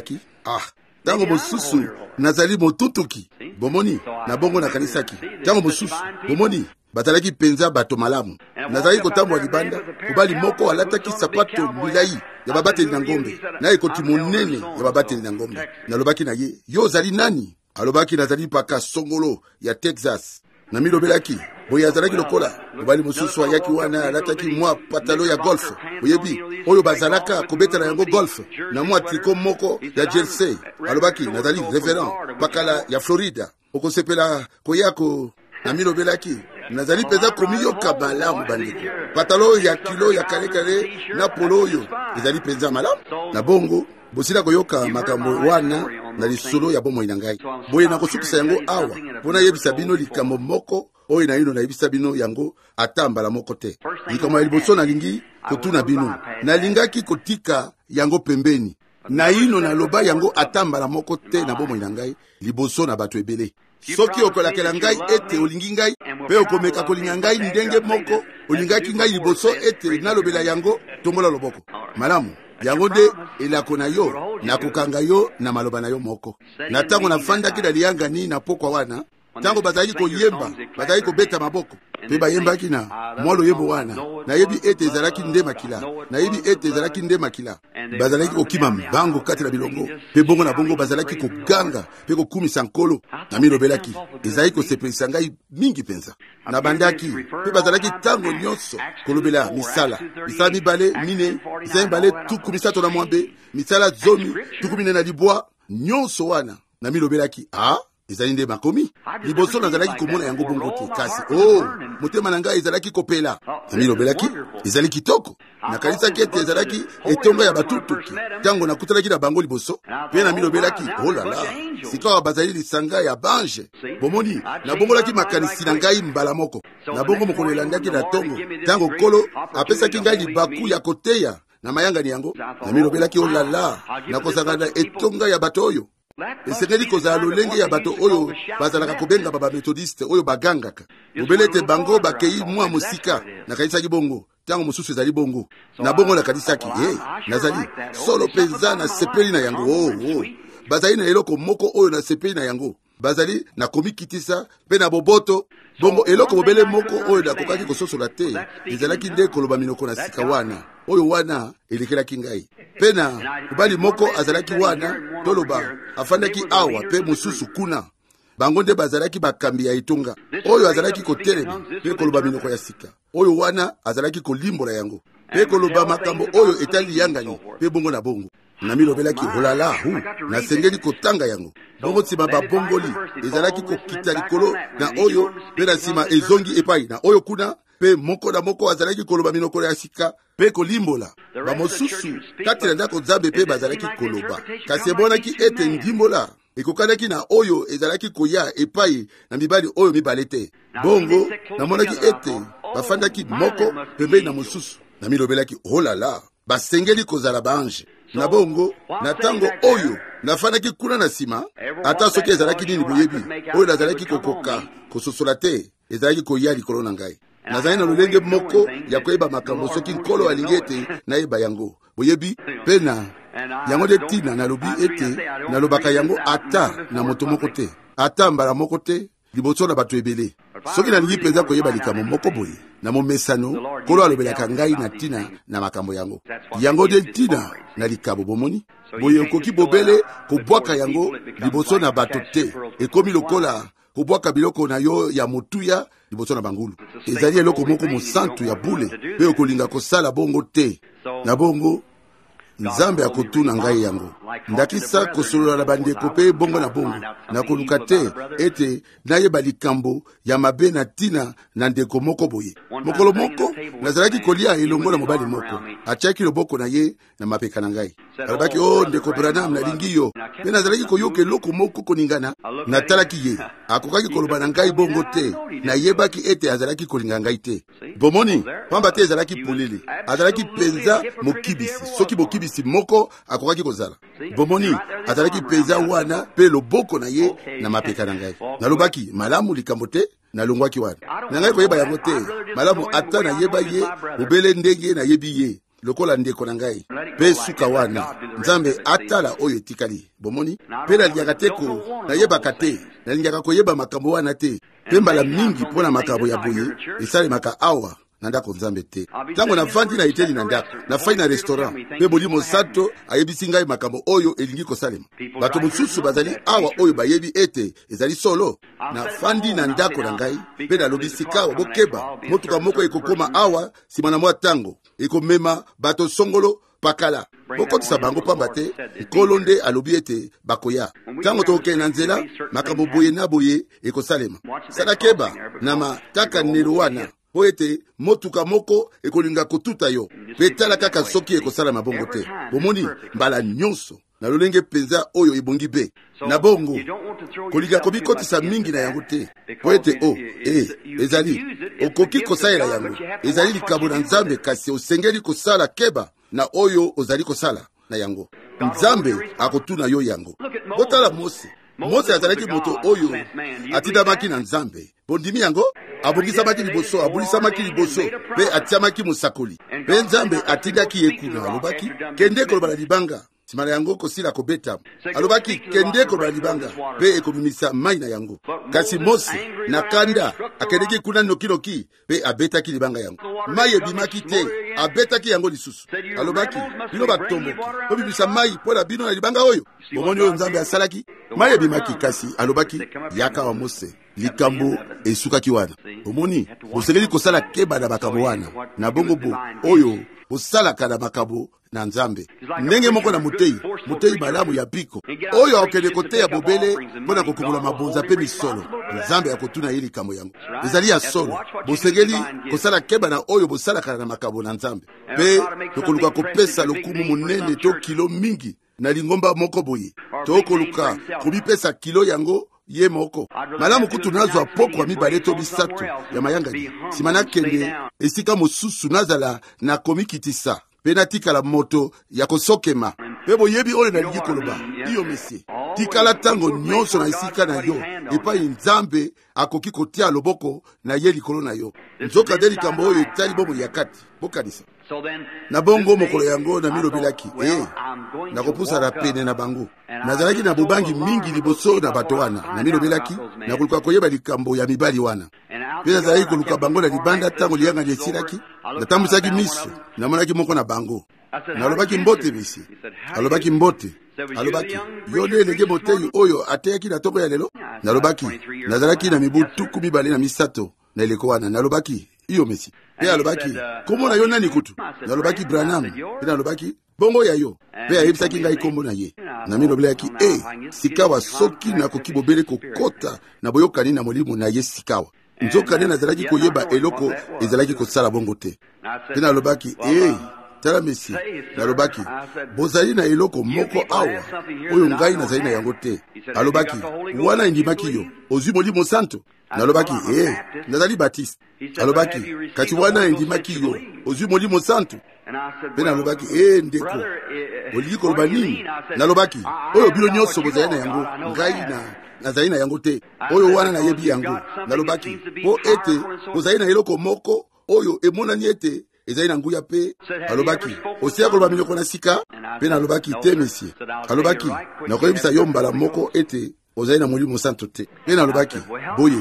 tango mosusu nazali motutuki bomoni na bongo na kanisaki tango mosusu bomoni bazalaki penza bato malamu nazali kotambola libanda kubali moko alataki sapato milai ya babateli na ngombe na ekoti monene ya babateli na ngombe nalobaki na ye yo ozali nani alobaki nazali paka songolo ya Texas na milobelaki boye azalaki lokola mobali mosusu ayaki wana alataki mwa patalo ya golf oyebi oyo bazalaka kobetela yango golf na mwa triko moko ya jersey alobaki nazali reverend pakala ya Florida okosepela koyako na milobelaki nazali peza komiyoka malamu bandeko patalo ya kilo ya kale na polo oyo ezali peza malamu na bongo bosila koyoka makambo wana na lisolo ya bomoi na ngai boye na kosukisa yango awa mpona yebisa bino likambo moko oyo na yino na yebisa bino yango atambala moko te likambo ya liboso nalingi kotuna bino nalingaki kotika yango pembeni na yino naloba yango atambala moko te na bomoi na ngai liboso na bato ebele soki okolakela ngai ete olingi ngai mpe okomeka kolinga ngai ndenge moko olingaki ngai liboso ete nalobela yango tombola loboko malamu yango nde elako na yo nakokanga yo na maloba na yo moko na ntango nafandaki na liyangani na pokwa wana ntango bazalaki koyemba bazalaki kobeta maboko mpe bayembaki na mwa loyembo wana nayebi ete ezalaki nde makila nayebi ete ezalaki nde makila bazalaki kokima mbango kati na bilongo mpe bongo na bongo bazalaki koganga mpe kokumisa nkolo na milobelaki ezalaki kosepelisa ngai mingi mpenza nabandaki mpe bazalaki ntango nyonso kolobela misala mibale mine misala mibale tuku misato na mwambe misala zomi tuku mine na libwa nyonso wana na milobelaki ezali nde makomi liboso nazalaki komona yango bongo te kasi motema na ngai ezalaki kopela na milobelaki ezali kitoko nakanisaki ete ezalaki etonga ya batutuki ntango nakutalaki na bango liboso mpe na milobelaki olala sikawa bazali lisanga ya bange bomoni nabongolaki makanisi na ngai mbala moko na bongo mokolo elandaki na tongo ntango nkolo apesaki ngai libaku ya koteya na mayangani yango na milobelaki olala nakozanga etonga ya bato oyo esengeli kozala lolenge ya bato oyo bazalaka kobenga bametodiste oyo bagangaka mobele ete bango bakei mwa mosika nakanisaki bongo ntango mosusu ezali bongo na bongo nakanisaki nazali solo penza na sepeli na yango bazali na eloko moko oyo na sepeli na yango bazali na komikitisa mpe na boboto bongo eloko mobele moko oyo nakokaki kososola te ezalaki nde koloba minoko na sika wana oyo wana elekelaki ngai mpe na mobali moko azalaki wana toloba afandaki awa mpe mosusu kuna bango nde bazalaki bakambi ya etonga oyo azalaki kotelema mpe koloba minoko ya sika oyo wana azalaki kolimbola yango mpe koloba makambo oyo etali yangani mpe bongo na bongo na milobelaki olala nasengeli kotanga yango bongo nsima babongoli ezalaki kokita likolo na oyo mpe na nsima ezongi epai na oyo kuna mpe moko na moko azalaki koloba minokolo ya sika mpe kolimbola bamosusu kati na ndako nzambe mpe bazalaki koloba kasi emonaki ete ndimbola ekokanaki na oyo ezalaki koya epai na mibali oyo mibale te bongo namonaki ete bafandaki moko pembeni na mosusu na milobelaki olala basengeli kozala bange na bongo na ntango oyo nafandaki kuna na nsima ata soki ezalaki nini boyebi oyo nazalaki kokoka kososola te ezalaki koya likolo na ngai nazali na lolenge moko ya koyeba makambo soki nkolo alingi ete nayeba yango boyebi mpe na yango nde ntina nalobi ete nalobaka yango ata na moto moko te ata mbala moko te liboso na bato ebele soki nalingi mpenza koyeba likambo moko boye na momesano nkolo alobelaka ngai na ntina na makambo yango nde ntina na likabo bomoni boye okoki bobele kobwaka yango liboso na bato te ekomi lokola kobwaka biloko na yo ya motuya liboso na bangulu ezali eloko moko mosantu ya bule mpe okolinga kosala bongo te na bongo nzambe akotuna ngai yango ndakisa kosolola na bandeko mpe bongo na bongo nakoluka te ete nayeba likambo ya mabe na ntina na ndeko moko boye mokolo moko nazalaki kolia elongo na mobali moko atiaki loboko na ye na mapeka na ngai alobaki ndeko Branham nalingi yo mpe nazalaki koyoka eloko moko koningana natalaki ye akokaki koloba na ngai bongo te nayebaki ete azalaki kolinga ngai te bomoni pamba te ezalaki polele azalaki penza mokibisi soki bokibisi moko akokaki kozala bomoni azalaki penza wana mpe loboko na ye na mapeka na ngai nalobaki malamu likambo te nalongwaki wana na ngai koyeba yango te malamu ata nayeba ye obele ndenge nayebi ye lokola ndeko na ngai mpe suka wana nzambe atala oyo etikali bomoni mpe nalingaka te nayebaka te nalingaka koyeba makambo wana te mpe mbala mingi mpo na makambo ya boye esalemaka awa na ndako nzambe te ntango navandi na eteli na ndako nafai na restaurant mpe molimo santo ayebisi ngai makambo oyo elingi kosalema bato mosusu bazali awa oyo bayebi ete ezali solo nafandi na ndako na ngai mpe nalobi sikawa bokeba motuka moko ekokoma awa nsima na mwa ntango ekomema bato songolo pakala bokotisa bango pamba te nkolo nde alobi ete bakoya ntango tokokende na nzela makambo boye na boye ekosalema salakeba na matakanelo wana po ete motuka moko ekolinga kotuta yo mpe tala kaka soki ekosala mabongo te bomoni mbala nyonso na lolenge mpenza oyo ebongi be na bongo kolinga kobikotisa mingi na yango te po ete ezali okoki kosalela yango ezali likambo na nzambe kasi osengeli kosala keba na oyo ozali kosala na yango nzambe akotuna yo yango botala Mose azalaki moto oyo atindamaki na nzambe bondimi yango abongisamaki liboso abulisamaki liboso mpe atiamaki mosakoli mpe nzambe atindaki ye kuna alobaki kende koloba na libanga nsima na yango kosila kobeta alobaki kende koloba na libanga mpe ekomimisa mai na yango kasi Mose na kanda akendeki kuna noki mpe abetaki libanga yango mai ebimaki te abetaki yango lisusu alobaki bino batomboki obimisa mai mpo na bino na libanga oyo bomoni oyo nzambe asalaki mai ebimaki kasi alobaki yaka wa Mose likambo esukaki wana omoni bosengeli kosala keba na makambo wana na bongo bo oyo bosalaka na makambo na nzambe ndenge moko na moteyi malamu ya biko oyo akende koteya bobele mpo na kokongola mabonza mpe misolo nzambe akotuna ye likambo yango ezali ya solo bosengeli kosala keba na oyo bosalaka na makambo na nzambe mpe tokoluka kopesa lokumu monene to kilo mingi na lingomba moko boye tokoluka kobipesa kilo yango ye moko malamu kutu nazwa pokwa mibale to bisato ya mayangali nsima nakende esika mosusu nazala nakomikitisa mpe natikala moto ya kosokema mpe boyebi oyo nalingi koloba iyo mesie tikala ntango nyonso na esika na yo epai nzambe akoki kotia loboko na ye likolo na yo nzoka nde likambo oyo etali bomoi ya kati bokanisa na bongo mokolo yango namilobelaki nakopusana pene na bango nazalaki na bobangi mingi liboso na bato wana namilobelaki nakoluka koyeba likambo ya mibali wana mpe nazalaki koluka bango na libanda ntango liyangani esilaki natambwisaki miso namonaki moko na bango nalobaki mbote bisi alobaki mbote alobaki yo nde elenge moteyi oyo ateyaki na tongo ya lelo nalobaki nazalaki na mibu 23 na eleko wana nalobaki iyo mesi mpe alobaki kombo na yo nani kutu nalobaki Branham mpe nalobaki bongo ya yo mpe ayebisaki ngai kombo na ye namilobelaki sikawa soki nakoki bobele kokota na boyokani na molimo na ye sikawa nzoka nde nazalaki koyeba eloko ezalaki kosala bongo te mpe nalobaki tala mesi nalobaki bozali na eloko moko awa oyo ngai nazali na yango te alobaki wana endimaki yo ozwi molimo santo nalobaki nazali batiste alobaki kati wana endimaki yo ozwi molimo santo mpe nalobaki ndeko olingi koloba nini nalobaki oyo bino nyonso bozali na yango ngai nazali na yango te oyo wana nayebi yango nalobaki mpo ete bozali na eloko moko oyo emonani ete ezali na nguya mpe alobaki osia koloba miloko na sika mpe nalobaki te mesie alobaki nakoyebisa yo mbala moko ete ozali na molimo santo te mpe nalobaki boye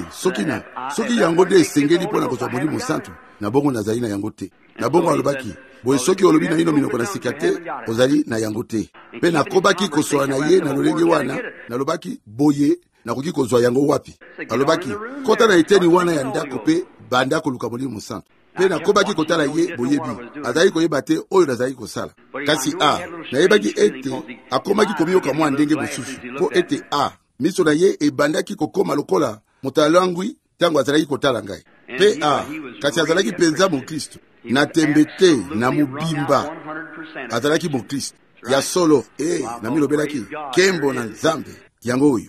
soki yango nde esengeli mpo na kozwa molimo santo na bongo nazali na yango te na bongo alobaki boye soki olobi na ino minoko na sika te ozali na yango te mpe nakobaki kosola na ye na lolenge wana nalobaki boye nakoki kozwa yango wapi alobaki kota na eteni wana ya ndako mpe banda koluka molimo santo mpe nakobaki kotala ye boyebi azalaki koyeba te oyo nazalaki kosala kasi nayebaki ete akomaki komiyoka mwa ndenge mosusu mpo ete miso na ye ebandaki kokoma lokola moto alangwi ntango azalaki kotala ngai mpe kasi azalaki mpenza mokristo na tembe te na mobimba azalaki mokristo ya solo namilobelaki kembo na nzambe yango oyo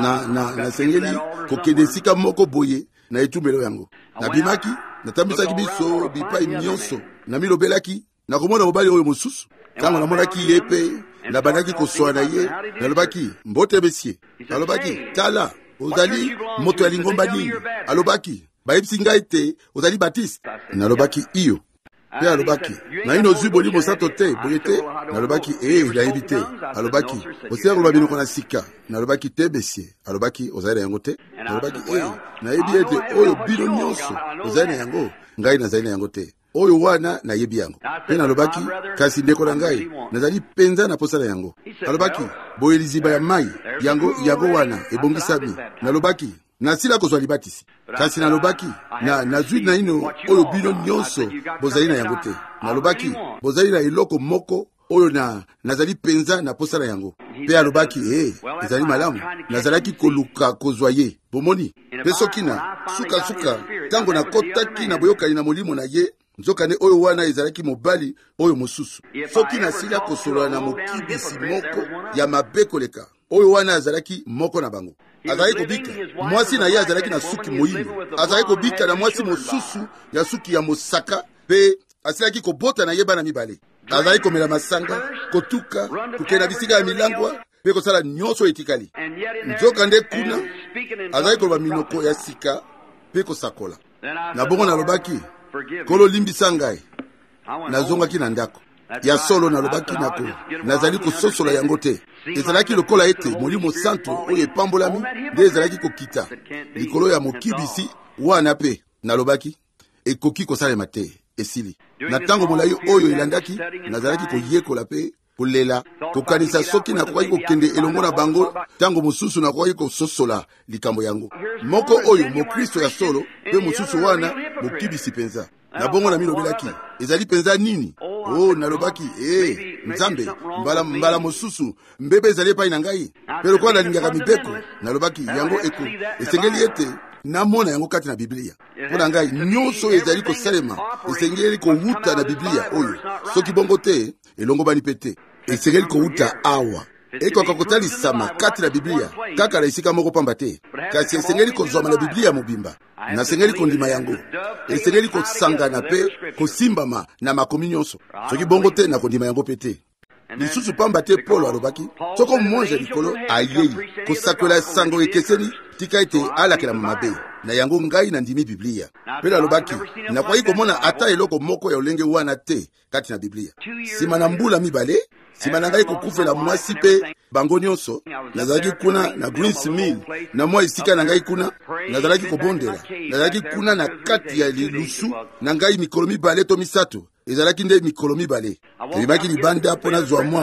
nasengeli kokende esika moko boye na etumbelo yango nabimaki natambisaki biso bipai nyonso namilobelaki nakomona mobali oyo mosusu ntango namonaki ye mpe nabandaki kosoa na ye nalobaki mbote besie alobaki tala ozali moto ya lingomba nini alobaki bayebisi ngai te ozali batiste nalobaki iyo Pe alobaki, na ino zwi boli mosato te, boye te. Nalobaki, nayebi te. Alobaki, osea koloba binoko na sika. Nalobaki te besie. Alobaki, ozali na yango te. Nalobaki, nayebi ete oyo bino nyonso ozali na yango, ngai nazali na yango te. Oyo wana nayebi yango. Pe nalobaki, kasi ndeko na ngai, nazali penza na posa na yango. Alobaki, boye liziba ya mai, yango wana ebongisami. Nalobaki, nasila kozwa libatisi. Kasi nalobaki, nazwi na ino oyo bino nyonso bozali na yango te. Nalobaki, bozali na eloko moko oyo nazali penza na posa na yango. Pe alobaki, ezali malamu, nazalaki koluka kozwa ye. Bomoni, pe soki na suka tango nakotaki na boyokani na molimo na ye, nzokande oyo wana ezalaki mobali oyo mosusu. Soki nasila kosolola na mokibisi moko ya mabe koleka, oyo wana azalaki moko na bango. Azalaki kobika, mwasi na ye azalaki na suki moyindo. Azalaki kobika na mwasi mosusu ya suki ya mosaka, pe asilaki kobota na ye bana mibale. Azalaki komela masanga, kotuka, kokenda bisika ya milangwa, pe kosala nyonso etikali. Nzokande kuna, azalaki koloba minoko ya sika, pe kosakola. Na bongo nalobaki, kolo limbisa ngai, nazongaki na ndako. Ya solo nalobaki nako, nazali kososola yango te. Ezalaki lokola ete molimo santo oyo epambolami nde ezalaki kokita likolo ya mokibisi wana pe. Nalobaki, ekoki kosalema te, esili. Na tango molai oyo elandaki, nazalaki koyekola pe kolela, kokanisa soki nakokaki kokende elongo na bango, tango mosusu nakokaki kososola likambo yango. Moko oyo mokristo ya solo, pe mosusu wana mokibisi penza. Na bongo na milobelaki, ezali penza nini? Nalobaki, Nzambe, mbala mosusu, mbebe ezali epai na ngai. Pero kwa nalingaka mibeko, nalobaki, yango eko, esengeli ete, namona yango kati na Biblia. Pona ngai, nyonso ezali kosalema, esengeli kowuta na Biblia oyo. Soki bongo te, elongo bani pete. Esengeli kowuta awa. Eko kakotalisama kati na Biblia, kaka na isika moko pamba te. Kasi esengeli kozwama na Biblia mobimba. Nasengeli kondima yango. Esengeli kosangana pe, kosimbama na makomi nyonso. Soki bongo te na kondima yango pete. Lisusu pamba te Polo alobaki, soko monje likolo ayei, kosakwela sango ekeseni, tika ete alakela mabe. Na yango ngai na ndimi Biblia. Pelo alobaki, nakwai komona ata eloko moko ya olenge wana te kati na Biblia. Sima na mbula mibale, sima na ngai kokufela mwasi pe bango nyonso, nazalaki kuna na Greens Mill, na mwa isika na ngai kuna, nazalaki kobondela, nazalaki kuna na kati ya lilusu, na ngai mikolo mibale to misato, ezalaki nde mikolo mibale. Ebimaki libanda po nazwa mwa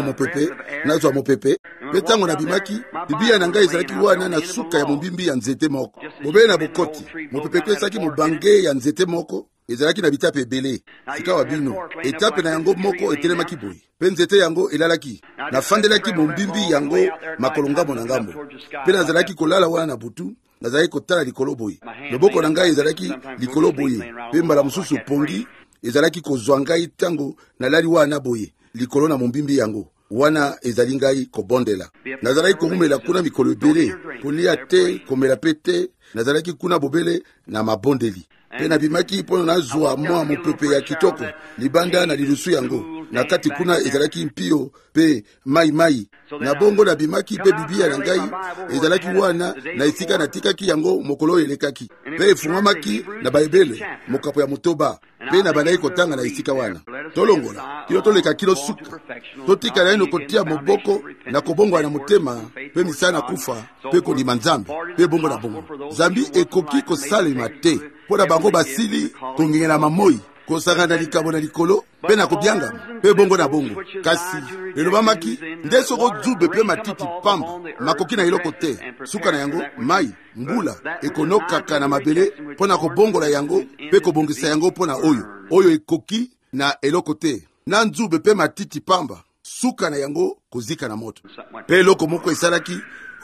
mopepe, pe tango na bimaki, Biblia na ngai ezalaki wana na suka ya mombimbi ya nzete moko. Bobe na bokoti, mopepe pe ezalaki mobange ya nzete moko, ezalaki na bitape ebele. Sika wa bino, etape na yango moko etelemaki boye. Pe nzete yango elalaki, nafandelaki mombimbi yango makolo ngambo na ngambo. Pe nazalaki kolala wana na butu, nazalaki kotala likolo boye. Loboko na ngai ezalaki likolo boye, pe mbala mosusu pongi, ezalaki kozwa ngai tango nalali wana boye, likolo na mombimbi yango. Wana ezali ngai kobondela. Nazalaki komumela kuna mikolo ebele, kolia te, komela pe te, nazalaki kuna bobele na mabondeli. Pe nabimaki mpono nazwa mwa mopepe ya kitoko, libanda na lilusu yango. Na kati kuna ezalaki mpio pe mai. Na bongo nabimaki pe Biblia na ngai, ezalaki wana na esika natikaki yango mokolo elekaki. Pe efungwamaki na baebele, mokapo ya motoba. Pe na bandaki kotanga na esika wana. Tolongola, kilo toleka kilo suka. Totika na ino kotia moboko na kobongwa na motema, pe misana kufa, pe kondima Nzambe, pe bongo na bongo. Zambi ekoki kosalema te. Pona bango basili kongengela mamoi, kosanga na likabo na likolo, pe na kobyanga, pe bongo na bongo. Kasi, elobamaki, nde soko dzube pe matiti pamba, makoki na iloko te, suka na yango, mai, mbula, ekonokaka na mabele, pona kobongola yango, pe kobongisa yango pona oyo ekoki na eloko te. Na nzube pe matiti pamba, suka na yango, kozika na moto. Pe eloko moko esalaki,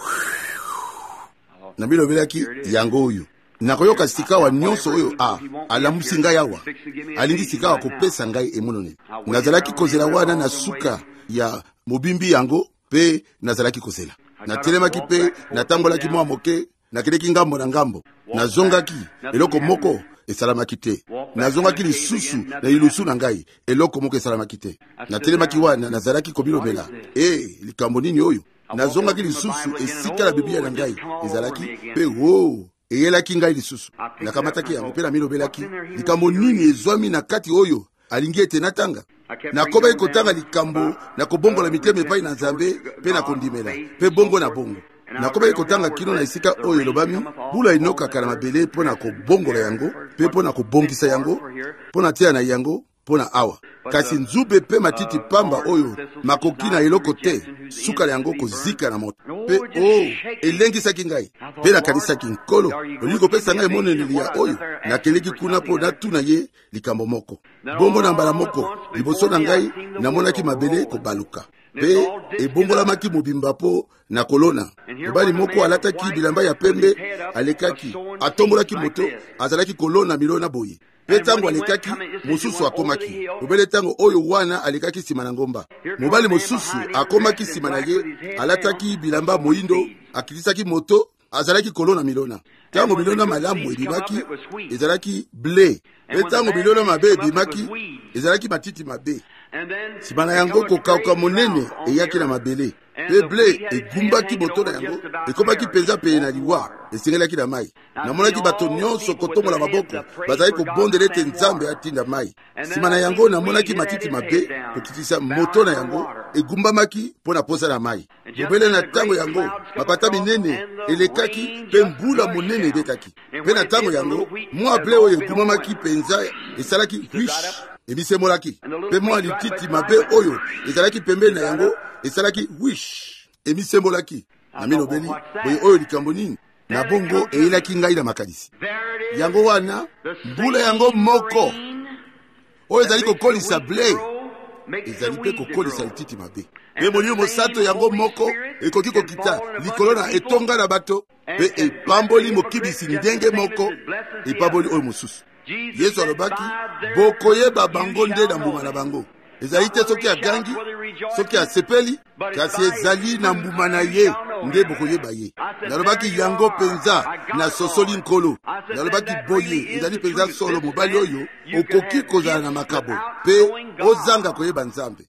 na bilobelaki yango oyo. Nakoyoka sikawa nyonso oyo alamusi ngai awa. Alingi sikawa kopesa ngai emonone. Nazalaki kozela wana na suka ya mobimbi yango pe nazalaki kozela. Natelemaki pe natangolaki mwa moke, nakeleki ngambo na ngambo. Nazongaki eloko moko esalamaki te. Nazongaki lisusu na ilusu na ngai, eloko moko esalamaki te. Natelemaki wana nazalaki kobilobela. Likambo nini oyo? Nazongaki lisusu esika la Biblia na ngai, ezalaki pe eyelaki ngai lisusu. Nakamataki yango pe na milobelaki, likambo nini ezwami na kati oyo alingi ete natanga. Nakoba kotanga likambo na kobongola mitema epai na Nzambe pe na kondimela pe bongo na bongo. Nakoba kotanga kino na esika oyo elobami bula inokaka na mabele mpo na kobongola yango pe mpo na kobongisa yango mpo na tia na yango mpo na awa. Kasi nzube pe matiti pamba oyo makoki na eloko te suka yango kozika na moto pe elengisaki ngai pe nakanisaki nkolo olingi kopesa ngai moneneli ya oyo nakeleki kuna mpo natuna ye likambo moko. Bongo na mbala moko liboso na ngai namonaki mabele kobaluka pe ebombolamaki mobimba po na kolona. Mobali moko alataki bilamba ya pembe alekaki atombolaki moto azalaki kolona milona boye. Pe tango alekaki mosusu akomaki. Mobele tango oyo wana alekaki sima na ngomba. Mobali mosusu akomaki sima na ye alataki bilamba moindo akitisaki moto azalaki kolona milona. Tango milona malamu ebimaki ezalaki ble. Pe tango milona mabe ebimaki ezalaki matiti mabe. Sima na yango kokauka monene eyaki na mabele. Pe ble egumbaki moto na yango ekomaki penza peye na liwa esengelaki na mai. Namonaki bato nyonso kotombola maboko bazali kobondela ete Nzambe atinda mai. Sima na yango namonaki matiti mabe kokitisa moto na yango egumbamaki mpo na posa na mai. Mobele na tango yango mapata minene elekaki pe mbula monene ebetaki. Pe na tango yango mwa ble oyo egumbamaki penza esalaki riche emisemolaki. Pe mwa lititi mabe oyo ezalaki pembeni na yango esalaki wish emisembolaki. Nami lobeli boye oyo likambo nini na bongo eyelaki ngai na makanisi. Yango wana mbula yango moko oyo ezali kokolisa ble ezali pe kokolisa lititi mabe. Pe molimo mosato yango moko ekoki kokita likolo na etonga na bato pe epamboli mokibisi ndenge moko epamboli oyo mosusu. Yesu alobaki bokoyeba bango nde na mbuma na bango. Ezali te soki agangi soki asepeli kasi ezali na mbuma na ye nde bokoyeba ye. Nalobaki yango penza na sosoli nkolo. Nalobaki boye ezali penza solo mobali oyo okoki kozala na makabo pe ozanga koyeba Nzambe.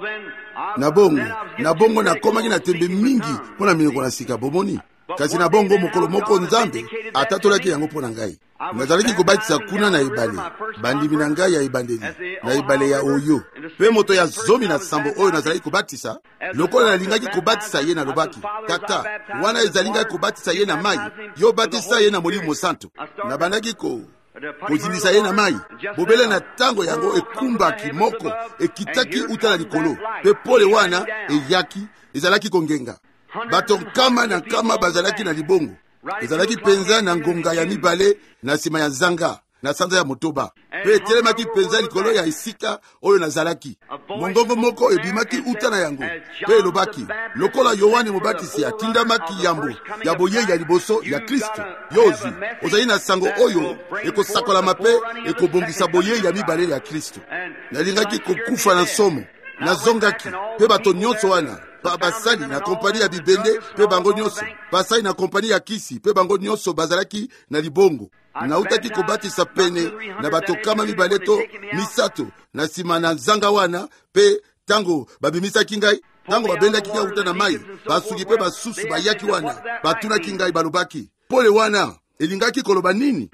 Na bongo nakomaki na tembe mingi mpona minoko na sika bomoni. Kasi na bongo mokolo moko Nzambe atatolaki yango mpona ngai. Nazalaki kobatisa kuna na ebale bandimi na ngai ya ebandeli na ebale ya oyo. Pe moto ya zomi na sambo oyo nazalaki kobatisa lokola nalingaki kobatisa ye na lobaki tata wana ezalingaki kobatisa ye na mai yo batisa ye na Molimo Santo. Na bandaki kozindisa ye na mai. Bobele na tango yango ekumbaki moko ekitaki uta na likolo pe pole wana eyaki ezalaki kongenga. Bato nkama na nkama bazalaki na libongo. Ezalaki penza na ngonga ya mibale na sima ya zanga na sanza ya motoba. Pe etelemaki penza likolo ya esika oyo nazalaki. Mongongo moko ebimaki uta na yango. Pe elobaki lokola Yohane Mobatisi atindamaki yambo ya boye ya liboso ya Kristo yozi ozali na sango oyo ekosakolama pe ekobongisa boye ya mibale ya Kristo. Nalingaki kokufa na somo nazongaki pe bato nyonso wana pa basali na kompani ya bibende pe bango nyonso basali na kompani ya kisi pe bango nyonso bazalaki na libongo. Nautaki kobatisa pene na bato kama mibale to misato na sima na zanga wana pe tango babimisaki ngai tango babendaki ngai uta na mai basuki pe basusu bayaki wana batunaki ngai balobaki pole wana elingaki koloba nini.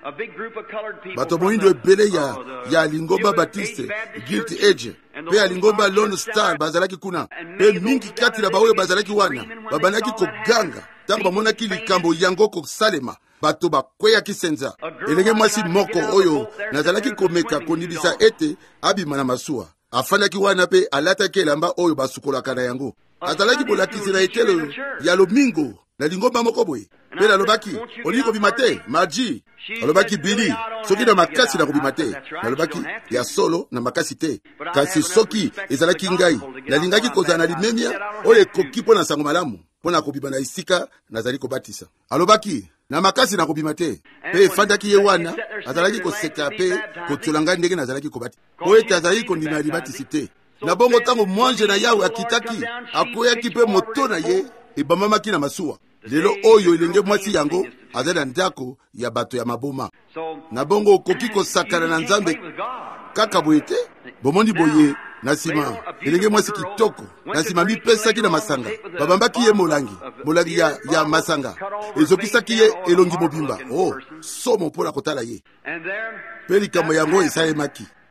Bato moindo ebele ya Lingomba Baptiste Guilty Age pe ya Lingomba Lone Star bazalaki kuna pe mingi kati na baoyo bazalaki wana babandaki koganga tango bamonaki likambo yango kosalema bato bakweyaki senza. Elenge mwasi moko oyo nazalaki komeka konibisa ete abima na masuwa afandaki wana pe alataki elamba oyo basukolaka na yango. Azalaki bolakisi na etelo ya lomingo na Lingomba moko boye pe nalobaki olingi kobima te maji. Alobaki bili soki na makasi na kobima te. Nalobaki ya solo na makasi te. Kasi soki ezalaki ngai nalingaki kozala na limemia oyo ekoki mpo na sango malamu mpo na kobima na esika nazali kobatisa. Alobaki na makasi na kobima te pe efandaki ye wana azalaki koseka pe kotiola ngai ndenge nazalaki kobati po ete azalaki kondima libatisi te. Na bongo tango mwanje na Yawe akitaki akweyaki pe moto na ye ebamamaki na masuwa. Lelo oyo elenge mwasi yango azali na ndako ya bato ya maboma. Na bongo okoki kosakana na Nzambe kaka boye te. Bomondi boye na sima elenge mwasi kitoko na sima mipesaki na masanga babambaki ye molangi ya masanga ezokisaki ye elongi mobimba somo mpona kotala ye pe likambo yango esalemaki.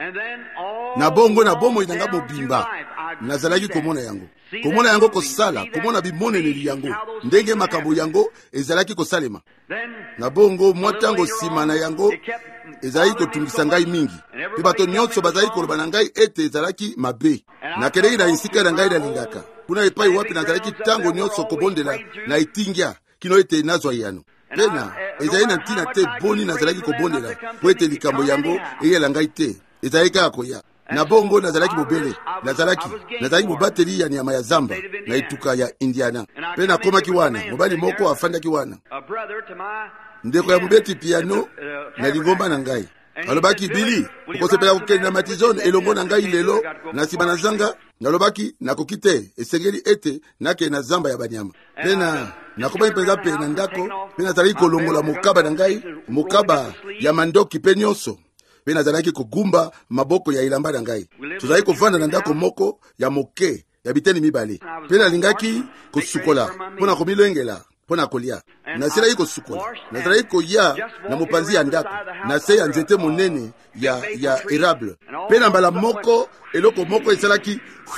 na bongo na bomoi nanga mobimba nazalaki komona yango, komona yango kosala, komona bimoneneli yango ndenge makambo yango ezalaki kosalema. Na bongo mwa ntango nsima na yango ezalaki kotungisa ngai mingi, mpe bato nyonso bazalaki koloba na ngai ete ezalaki mabe. Nakendeki na esika na ngai nalingaka kuna epai wapi nazalaki ntango nyonso kobondela na etingya kino ete nazwa yano. Pena ezalaki na ntina te boni nazalaki kobondela po ete likambo yango eyela ngai te, ezalaki kaka koya. Na bongo nazalaki mobele, nazalaki mobateli ya nyama ya zamba na etuka ya Indiana. Pe nakomaki wana, mobali moko afandaki wana, ndeko ya mobeti piano na lingomba na ngai. Alobaki, Billy, ukosepela kokende na matizone elongo na ngai lelo na nsima na zanga. Nalobaki nakoki te, esengeli ete nake na zamba ya banyama. Pena nakomaki mpenza pe na ndako, pe nazalaki kolongola mokaba na ngai, mokaba ya mandoki pe nyonso. Pe nazalaki kogumba maboko ya elamba na ngai. Tozalaki kovanda na ndako moko ya moke ya biteni mibale. Pe nalingaki kosukola mpona komilengela mpona kolia. Nasilaki kosukola, nazalaki koya na mopanzi ya ndako na se ya nzete monene ya érable. Pe na mbala moko eloko moko esalaki,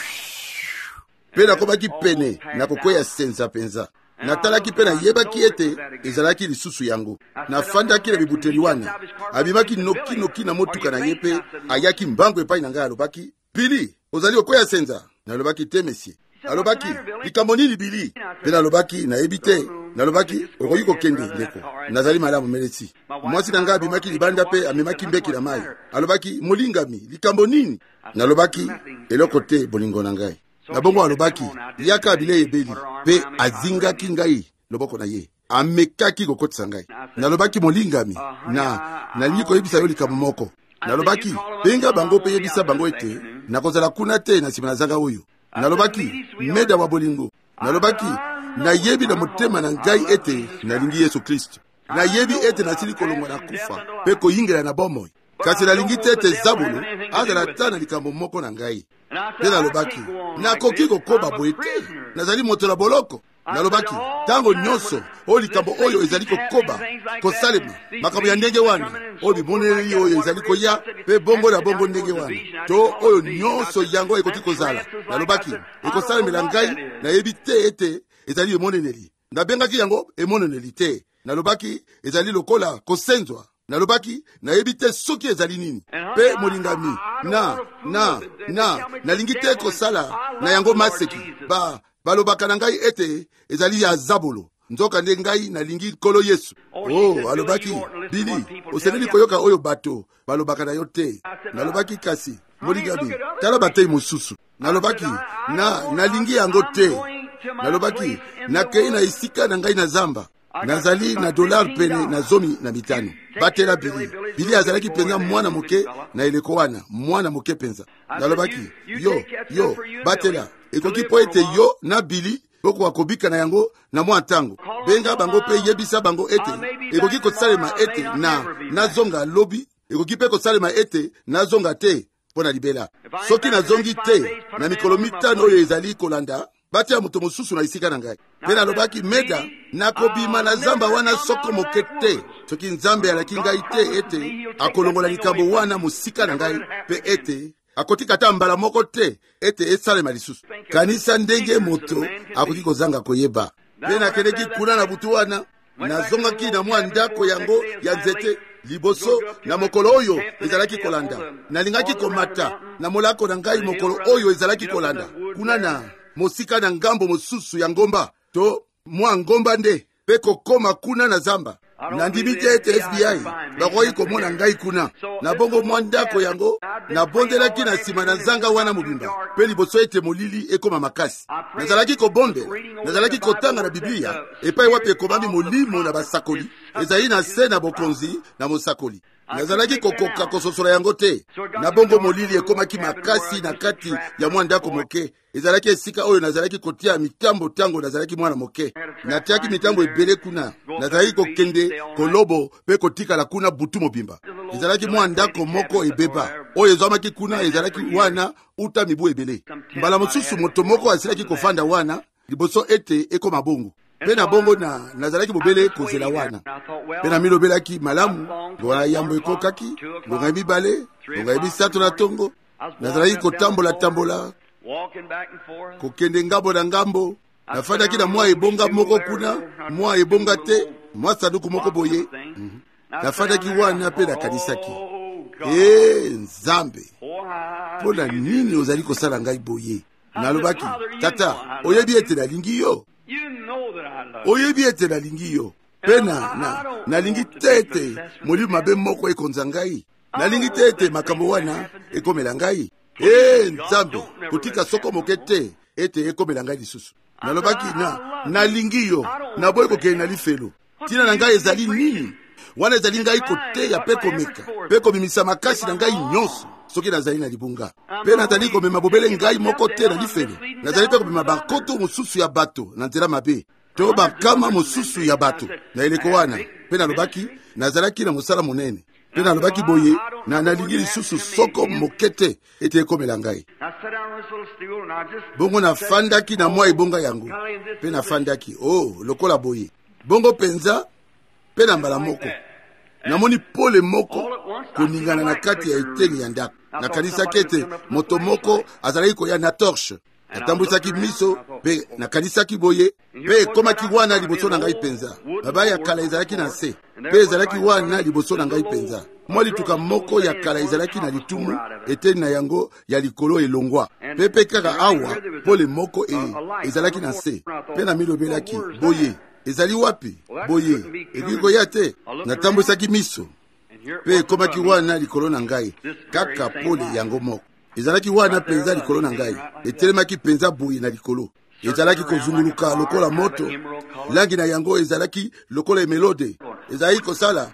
pe nakomaki pene na kokwea senza penza. Natalaki pe nayebaki ete ezalaki lisusu yango. Nafandaki na bibuteli wana, abimaki noki na motuka na ye pe ayaki mbango epai na ngai. Alobaki, Billy, ozali okwea senza? Nalobaki te, monsieur. Alobaki, likambo nini Billy? Pe nalobaki nayebi te. Nalobaki, okoki kokende ndeko, nazali malamu melesi. Mwasi na ngai abimaki libanda pe amemaki mbeki na mai. Alobaki, molingami, likambo nini? Nalobaki, eloko te bolingo na ngai. Na bongo alobaki, yaka bile ebeli, pe azingaki ngai loboko na ye, amekaki kokotisa ngai. Nalobaki, molingami, nalingi koyebisa yo likambo moko. Nalobaki, benga bango pe yebisa bango ete nakozala kuna te na nsima na zanga oyo. Nalobaki, meda wa bolingo. Nalobaki, nayebi na motema na ngai ete nalingi Yesu Kristo. Nayebi ete nasili kolongwa na kufa pe koyingela na bomoi. Kasi nalingi te ete Zabulo azala ta na likambo moko na ngai. Pe nalobaki, nakoki kokoba boye te, nazali moto na boloko. Nalobaki, tango nyonso oyo likambo oyo ezali kokoba kosalema, makambo ya ndenge wana oyo biboneleli oyo ezali koya pe bongo na bongo ndenge wana, to oyo nyonso yango ekoki kozala. Nalobaki, ekosalemela ngai, nayebi te ete ezali emoneneli. Nabengaki yango emoneneli te. Nalobaki, ezali lokola kosenzwa. Nalobaki, nayebi te soki ezali nini. Pe molingami, nalingi te kosala na yango maseki. Balobaka na ngai ete ezali ya Zabulo, nzoka nde ngai nalingi Nkolo Yesu. Alobaki, Billy, oseneli koyoka oyo bato balobaka na yo te. Nalobaki, kasi molingami, tala batei mosusu. Nalobaki, nalingi yango te. Nalobaki, nakei na esika na ngai na zamba, nazali na $1 pene na 15. Batela Billy. Billy azalaki penza mwana moke na eleko wana, mwana moke penza. Nalobaki, yo, batela. Ekoki po ete yo na Billy boko wakobika na yango na mwa ntango. Benga bango pe yebisa bango ete ekoki kosalema ete nazonga lobi, ekoki pe kosalema ete nazonga te pona libela. Soki nazongi te na mikolo 5 oyo ezali kolanda, batia moto mosusu na isika na ngai. Pe nalobaki, meda nakobima na zamba wana soko moke te, soki Nzambe alaki ngai te ete akolongola likambo wana mosika na ngai, pe ete akotika ta mbala moko te ete esalema lisusu. Kanisa ndenge moto akoki kozanga koyeba. Pe nakendeki kuna na butu wana, nazongaki na mwa ndako yango ya nzete liboso na mokolo oyo ezalaki kolanda. Nalingaki komata na molako na ngai mokolo oyo ezalaki kolanda, kuna na mosika na ngambo mosusu ya ngomba, to mwa ngomba nde pe kokoma kuna na zamba. Nandimi te ete FBI bakoki komona ngai kuna. Na bongo mwa ndako yango nabondelaki na nsima na zanga wana mobimba, pe liboso ete molili ekoma makasi. Nazalaki kobondela, nazalaki kotanga na Biblia epai wapi ekomami molimo na basakoli ezali na se na bokonzi na mosakoli. Nazalaki kokoka kososola yango te. Na bongo molili ekomaki makasi na kati ya mwa ndako moke. Ezalaki esika oyo nazalaki kotia mitambo tango nazalaki mwana moke. Natiaki mitambo ebele kuna. Nazalaki kokende kolobo pe kotikala kuna butu mobimba. Ezalaki mwa ndako moko ebeba oyo ezwamaki kuna, ezalaki wana uta mibu ebele. Mbala mosusu moto moko asilaki kofanda wana liboso ete ekoma bongo. Pe na bongo nazalaki mobele kozela wana. Pe na milobelaki malamu, ngona yambo ekokaki, ngonga mibale, longai bisato na tongo nazalaki kotambola kokende ngambo na ngambo. Nafandaki na mwa ebonga moko kuna, mwa ebonga te, mwa sanduku moko boye. Nafandaki wana pe nakanisaki, Nzambe, pona nini ozali kosala ngai boye? Nalobaki, tata, oyebi ete nalingi yo. Oyebi ete nalingi yo. Pena nalingi tete molimo mabe moko ekonza ngai. Nalingi tete makambo wana ekomela ngai. Nzambe, kotika soko moke te ete ekomela ngai lisusu. Nalobaki nalingi yo, naboyi kokende na lifelo. Tina na ngai ezali nini? Wana ezali ngai koteya pe komeka, pe komimisa makasi na ngai nyonso soki nazali na libunga. Pe nazali komema bobele ngai moko te na lifelo. Nazali pe komema bankoto mosusu ya bato na nzela mabe, to bakama mosusu ya bato na eleko wana. Pe nalobaki nazalaki na mosala monene. Pe nalobaki boye nalingi lisusu soko mokete ete ekomela ngai. Bongo nafandaki na mwa ebonga yango. Pe nafandaki lokola boye. Bongo penza pe na mbala moko namoni pole moko koningana na kati ya eteni ya ndako. Nakanisaki ete moto moko azalaki koya na torche. Natambwisaki miso pe nakanisaki boye pe ekomaki wana liboso na ngai penza. Baba ya kala ezalaki na se pe ezalaki wana liboso na ngai penza. Mwa lituka moko ya kala ezalaki na litumu eteni na yango ya likolo elongwa. Pepe kaka awa pole moko ezalaki na se. Pe na milobelaki boye ezali wapi? Boye ekiko ya te. Natambwisaki miso pe ekomaki wana likolo na ngai kaka pole yango moko. Ezalaki wana penza likolo na ngai, etelemaki penza boye na likolo. Ezalaki kozunguluka lokola moto, langi na yango ezalaki lokola emelode. Ezalaki kosala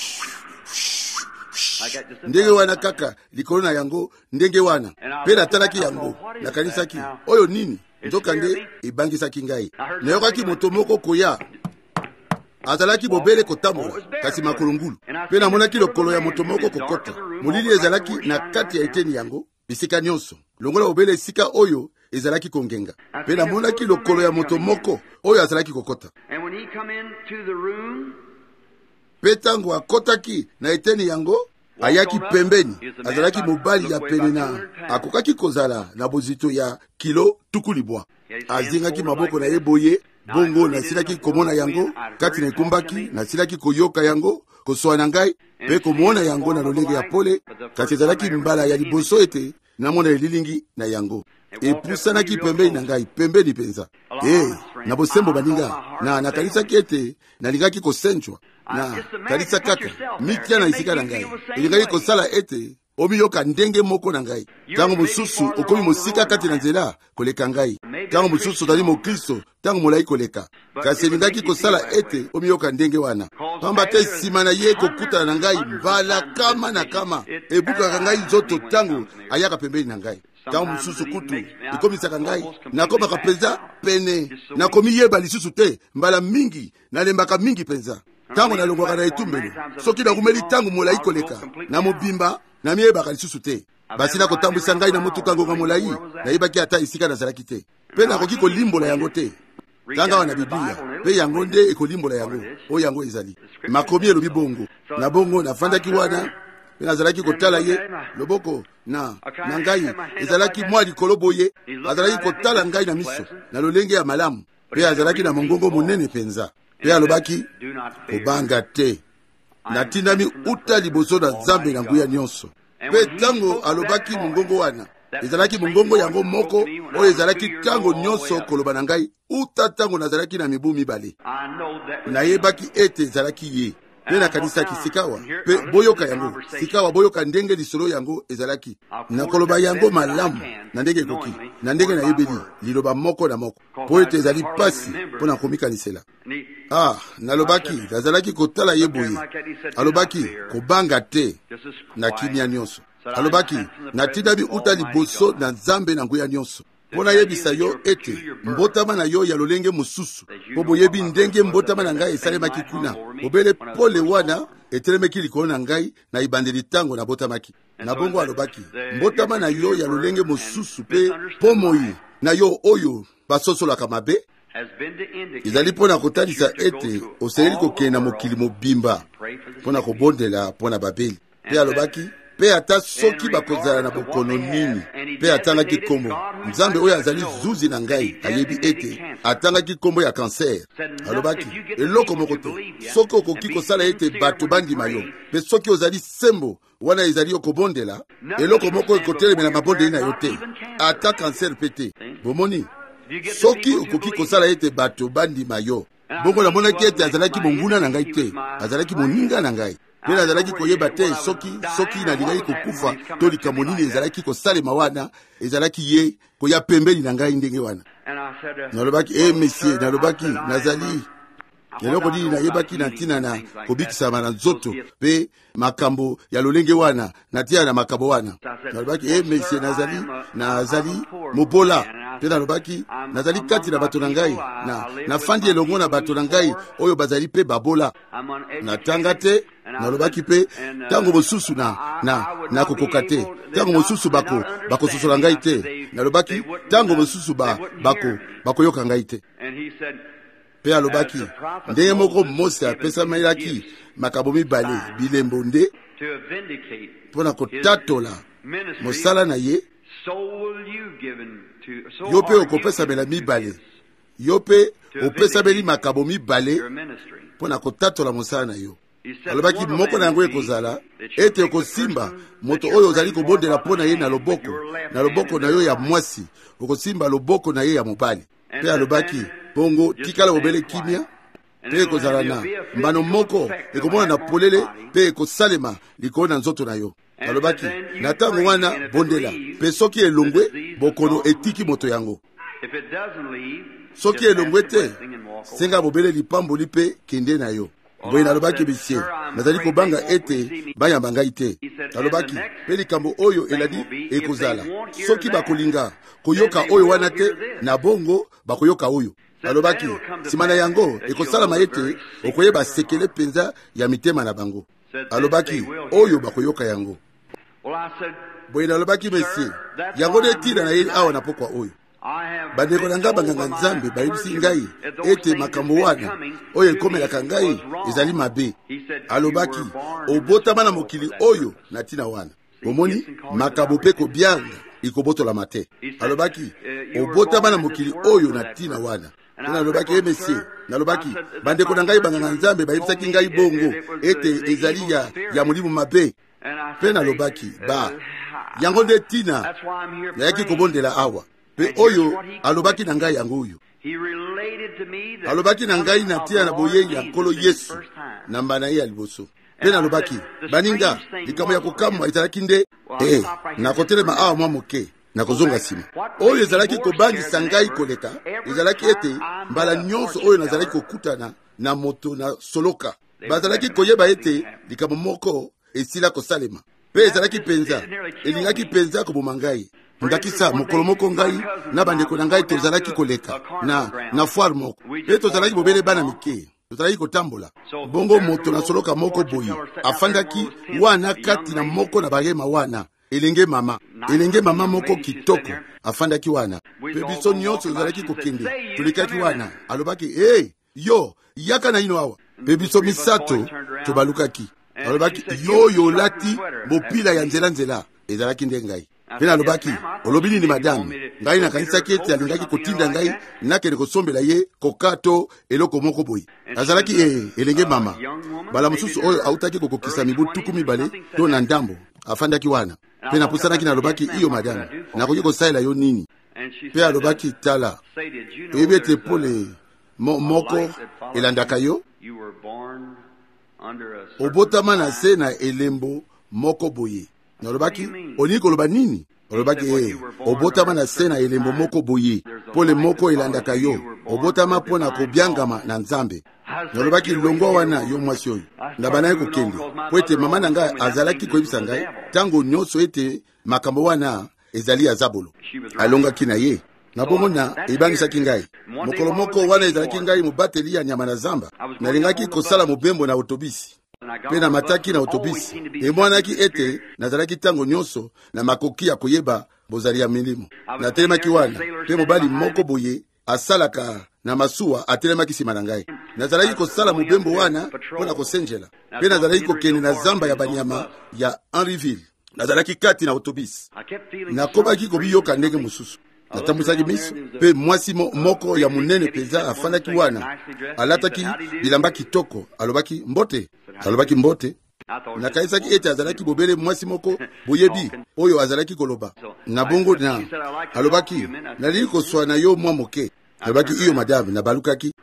ndenge wana kaka likolo na yango, ndenge wana. Pe natalaki yango, nakanisaki, oyo nini? Nzoka nde ebangisaki ngai. Nayokaki moto moko koya, azalaki bobele kotambola kasi makolo ngulu. Pe namonaki lokolo ya moto moko kokota. Molili ezalaki na kati ya eteni yango bisika nyonso. Longola bobele esika oyo ezalaki kongenga. Pe namonaki lokolo ya moto moko oyo azalaki kokota. Pe tango akotaki na eteni yango, ayaki pembeni. Azalaki mobali ya pene na akokaki kozala na bozito ya kilo tukulibwa. Azingaki maboko na ye boye. Bongo nasilaki komona yango kati na ekumbaki, nasilaki koyoka yango kosoa na ngai pe komona yango na lolenge ya pole. Kasi ezalaki mbala ya liboso ete namona elilingi na yango epusanaki pembeni na ngai, pembeni penza. Na bosembo baninga na nakanisaki ete nalingaki kosenchwa na kalisa kaka mitia na isika na ngai. Elingaki kosala ete omiyoka ndenge moko na ngai. Tango mosusu okomi mosika kati na nzela koleka ngai. Tango mosusu ozali mokristo tango molai koleka. Kasi elingaki kosala ete omiyoka ndenge wana. Pamba te nsima na ye kokutana na ngai mbala kama na kama ebukaka ngai nzoto tango ayaka pembeni na ngai. Tango mosusu kutu ekomisaka ngai nakomaka penza pene, nakomi yeba lisusu te mbala mingi nalembaka mingi penza. Tango nalongwaka na etumbelo soki nakumeli tango molai koleka na mobimba na miyebaka lisusu te. Basi na kotambwisa ngai na motuka ngonga molai nayebaki ata isika nazalaki te. Pe nakoki kolimbola yango te. Tanga wana Biblia pe yango nde ekolimbola yango oyo yango ezali. Makomi elobi bongo na bongo nafandaki wana pe nazalaki kotala ye loboko na ngai ezalaki mwa likolo boye. Azalaki kotala ngai na miso na lolenge ya malamu pe azalaki na mongongo monene penza. Pe alobaki kobanga te, natindami uta liboso na Nzambe na nguya nyonso. Pe tango alobaki mongongo wana ezalaki mongongo yango moko oyo ezalaki tango nyonso koloba na ngai uta tango nazalaki na mibu mibale. Nayebaki ete ezalaki ye. Pe nakanisaki sikawa pe boyoka yango, sikawa boyoka ndenge lisolo yango ezalaki. Nakoloba yango malamu na ndenge ekoki, na ndenge nayebeli liloba moko na moko po ete ezali pasi mpo na komikanisela. Nalobaki nazalaki kotala ye boye. Alobaki kobanga te na kimia nyonso. Alobaki natindami uta liboso na Nzambe na nguya nyonso mpo nayebisa yo ete mbotama na yo ya lolenge mosusu mpo boyebi ndenge mbotama na ngai esalemaki kuna. Obele pole wana etelemeki likolo na ngai na ibandeli tango nabotamaki. Na bongo alobaki mbotama na yo ya lolenge mosusu mpe pomoi na yo oyo basosolaka mabe ezali mpo na kotalisa ete oseyeli kokende na mokili mobimba mpo na kobondela mpo na Babeli. Pe alobaki pe ata soki bakozala na bokono nini, pe atangaki kombo nzambe oyo azali zuzi na ngai ayebi ete atangaki kombo ya kanser. Alobaki eloko moko te, soki okoki kosala ete bato bandima yo, pe soki ozali sembo wana ezali okobondela, eloko moko ekotelemela mabondeli na yo te, ata kanser pe te. Bomoni soki okoki kosala ete bato bandima yo, bongo namonaki ete azalaki monguna na ngai te, azalaki moninga na ngai. Pe nazalaki koyeba te soki nalingaki kokufa to likambo nini ezalaki kosalema wana, ezalaki ye koya pembeni na ngai ndenge wana. Nalobaki monsieur, nalobaki nazali eloko nini nayebaki na ntina na kobikisama na nzoto pe makambo ya lolenge wana natia na makambo wana. Nalobaki monsieur, nazali mobola. Pe nalobaki nazali kati na bato na ngai nafandi elongo na bato na ngai oyo bazali pe babola. Natanga te. Nalobaki pe tango mosusu na kokoka te, tango mosusu bakososola ngai te. Nalobaki tango mosusu bakoyoka ngai te. Pe alobaki ndenge moko Mose apesamelaki makambo mibale bilembo nde mpona kotatola mosala na ye, yo pe okopesamela mibale, yo pe opesameli makambo mibale mpona kotatola mosala na yo. Alobaki moko na yango ekozala ete okosimba moto oyo ozali kobondela mpona ye na loboko na yo ya mwasi, okosimba loboko na ye ya mobali. Pe alobaki bongo tikala obele kimia, pe ekozala na mbano moko ekomona na polele pe ekosalema likolo na nzoto na yo. Alobaki na tango wana bondela, pe soki elongwe bokono etiki moto yango. Soki elongwe te, senga bobele lipamboli pe kende na yo. Boye nalobaki bisie nazali kobanga ete bayamba ngai te. Alobaki pe likambo oyo eladi ekozala soki bakolinga koyoka oyo wana te, na bongo bakoyoka oyo. Alobaki sima na yango ekosalama ete okoyeba sekele penza ya mitema na bango. Alobaki oyo bakoyoka yango. Boye nalobaki mesie yango de tira na ye awa na pokwa oyo. Bandeko na nga banganga nzambe bayebisi ngai ete makambo wana oyo ekomelaka ngai ezali mabe. Alobaki obotama na mokili oyo na tina wana, bomoni makambo pe kobyanga ikobotolama te. Alobaki obotama na mokili oyo na tina wana. Nalobaki monsieur, nalobaki bandeko na ngai banganga nzambe bayebisaki ngai bongo ete ezali ya molimo mabe. Pe nalobaki yango nde tina nayaki kobondela awa. Pe oyo alobaki na ngai yango oyo. Alobaki na ngai na tia na boye ya nkolo Yesu na mbana ye ya liboso. Pe nalobaki baninga likambo ya kokamwa ezalaki nde nakotelema awa mwa moke nakozonga nsima. Oyo ezalaki kobangisa ngai koleka ezalaki ete mbala nyonso oyo nazalaki kokutana na moto na soloka bazalaki koyeba ete likambo moko esila kosalema. Pe ezalaki penza elingaki penza koboma ngai. Ndakisa mokolo moko ngai na bandeko na ngai tozalaki koleka na foire moko, pe tozalaki bobele bana mike, tozalaki kotambola. Bongo moto na soloka moko boyi afandaki wana kati na moko na bagema wana elenge mama moko kitoko afandaki wana. Pe biso nyonso tozalaki kokende tulikaki wana. Alobaki yo yaka na ino awa. Pe biso misato tobalukaki. Alobaki yo lati mopila ya nzela ezalaki nde ngai. Pena alobaki olobini ni madame ngai na kanisa kete alingaki kotinda ngai nakende kosombela ye kokato eloko moko boyi. Azalaki elenge mama bala mususu oyo autaki kokokisa mibu tuku mibale to na ndambo afandaki wana. Pena pusanaki na alobaki iyo madame nakoki kosalela yo nini. Pe alobaki tala ebete pole moko elandaka yo obotama na se na elembo moko boye. Nalobaki olingi koloba nini? Olobaki obotama na se na elembo moko boye pole moko elandaka yo obotama pona kobyangama na nzambe. Nalobaki longwa wana yo mwasi oyo ndabana ye kokende po ete mama na ngai azalaki koyebisa ngai tango nyonso ete makambo wana ezali ya zabolo. Alongaki na ye na bongo na ebangisaki ngai. Mokolo moko wana ezalaki ngai mobateli ya nyama na zamba, nalingaki kosala mobembo na otobisi. Pe na mataki na otobisi emwanaki ete nazalaki tango nyonso na makoki ya koyeba bozali ya milimo. Natelemaki wana pe mobali moko boye asalaka na masuwa atelemaki sima na ngai. Nazalaki kosala mobembo wana mpona kosenjela. Pe nazalaki kokende na zamba ya banyama ya Henryville nazalaki kati na autobus nakobaki kobiyoka ndenge mosusu natambwisaki miso mpe mwasi moko ya munene peza afandaki wana alataki bilamba kitoko alobaki mbote nakaisaki ete azalaki bobele mwasi moko boyebi oyo azalaki koloba na bongo na alobaki nalili koswana yo mwa moke alobaki iyo madame nabalukaki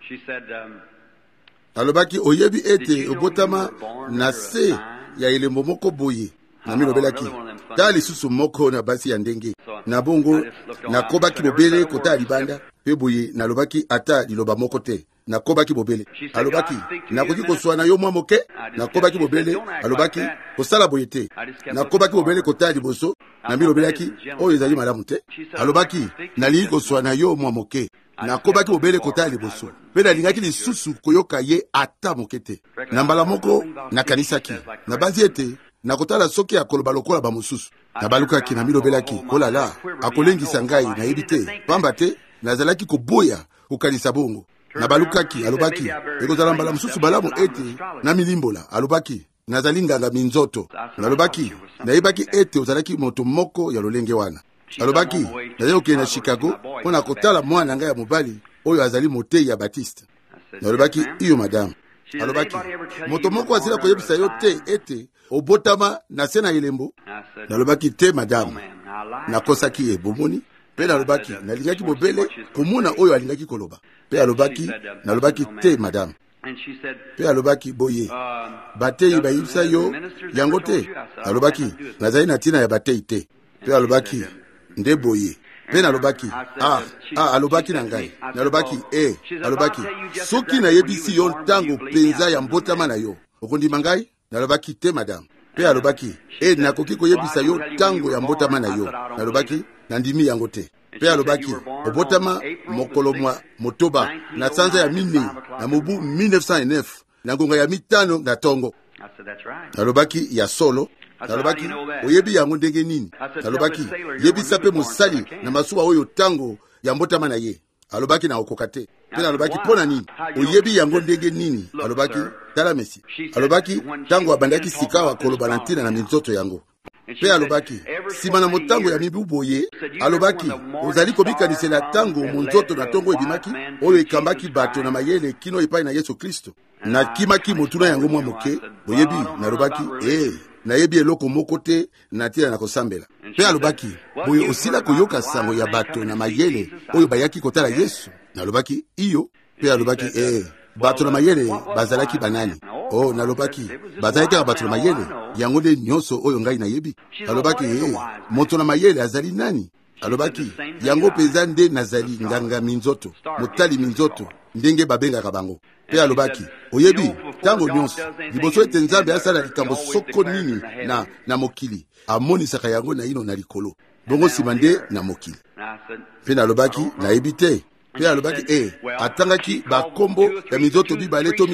alobaki oyebi ete obotama na se ya elembo moko boye nami lobelaki ta lisusu moko na basi ya ndenge na bongo nakobaki bobele kota libanda pe boye nalobaki ata liloba moko te nakobaki bobele alobaki nakoki koswana yo mwa moke nakobaki bobele alobaki kosala boye te nakobaki bobele kota liboso nami lobelaki oyo ezali malamu te alobaki nalili koswana yo mwa moke nakobaki bobele kota liboso pe nalingaki lisusu koyoka ye ata moke te na mbala moko nakanisaki nabanzi ete nakotala soki akoloba lokola bamosusu nabalukaki nami lobelaki kolala akolengisa ngai nayebi te pamba te nazalaki koboya kokanisa bongo nabalukaki alobaki ekozala mbala mosusu balamu ete namilimbola alobaki nazali nganga minzoto nalobaki nayebaki ete ozalaki moto moko ya lolenge wana alobaki nazali kokende na Chicago mpo na kotala mwana ngai ya mobali oyo azali motei ya Batiste nalobaki iyo madame alobaki moto moko azila koyebisa yo te ete obotama na se na elembo nalobaki te madame nakosaki ebomoni mpe nalobaki nalingaki bobele komona oyo alingaki koloba mpe alobaki nalobaki te madame mpe alobaki boye bateyi bayibisa yo yango te alobaki nazali na ntina ya bateyi te mpe alobaki nde boye mpe nalobaki alobaki na ngai nalobaki alobaki soki nayebisi yo ntango penza ya mbotama na yo okondima ngai nalobaki te madame mpe alobaki nakoki koyebisa yo ntango ya mbotama na yo nalobaki nandimi yango te mpe alobaki obotama mokolo mwa motoba na sanza ya mine na mobu 1909 na ngonga ya mitano na tongo nalobaki ya solo nalobaki oyebi yango ndenge nini nalobaki yebisa pe mosali na masuwa oyo tango ya mbotama na ye alobaki na okoka te mpe nalobaki mpona nini oyebi yango ndenge nini alobaki tala mesi alobaki tango abandaki sika akoloba na ntina na minzoto yango mpe alobaki nsima na motango ya mibu boye alobaki ozali kobikanisela tango monzoto na tongo ebimaki oyo ekambaki bato na mayele kino epai na Yesu Kristo nakimaki motuna yango mwa moke boyebi nalobaki nayebi eloko moko te na ntina na kosambela mpe alobaki boye osila koyoka sango ya bato na mayele oyo bayaki kotala Yesu nalobaki iyo mpe alobaki bato na mayele bazalaki banani nalobaki bazalaki kaka bato na mayele yango nde nyonso oyo ngai nayebi alobaki moto na mayele azali nani alobaki yango peza nde nazali nganga minzoto motali minzoto ndenge babengaka bango mpe alobaki oyebi ntango nyonso liboso ete Nzambe asala likambo soko nini na mokili amonisaka yango na ino na likolo bongo nsima nde na mokili mpe nalobaki nayebi te mpe alobaki atangaki bakombo ya minzoto mibale to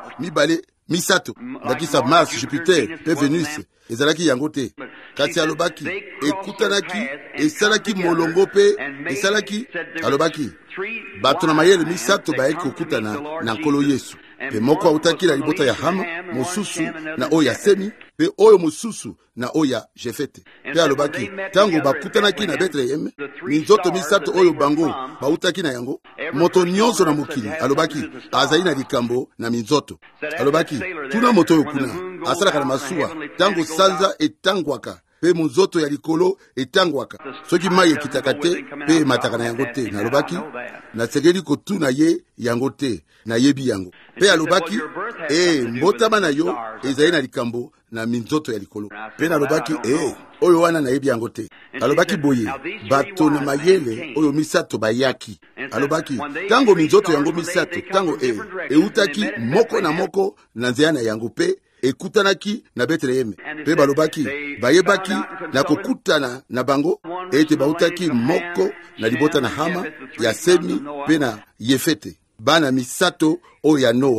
misato ndakisa Mars, Jupiter mpe Venus ezalaki yango te kasi alobaki ekutanaki esalaki molongo mpe esalaki alobaki bato na mayele misato bayaki kokutana na nkolo Yesu mpe moko autaki na libota ya Hama mosusu na oyo ya Semi mpe oyo mosusu na oyo ya Jefete mpe alobaki tango bakutanaki na Bethlehem minzoto misato oyo bango bautaki na yango moto nyonso na mokili alobaki azali na likambo na minzoto alobaki tuna moto oyo kuna asalaka na masuwa tango sanza etangwaka mpe monzoto ya likolo etangwaka soki mai ekitaka te mpe emataka na yango te nalobaki nasengeli kotuna ye yango te nayebi yango mpe alobaki mbotama na yo ezali na likambo na minzoto ya likolo mpe nalobaki oyo wana nayebi yango te alobaki boye bato na mayele oyo misato bayaki alobaki tango minzoto yango misato tango eutaki moko na moko na nzela na yango mpe ekutanaki na Bethlehem mpe balobaki bayebaki na kokutana na bango ete bautaki moko na libota na Hama ya Semi mpe na Yefete bana misato oyo ya Noa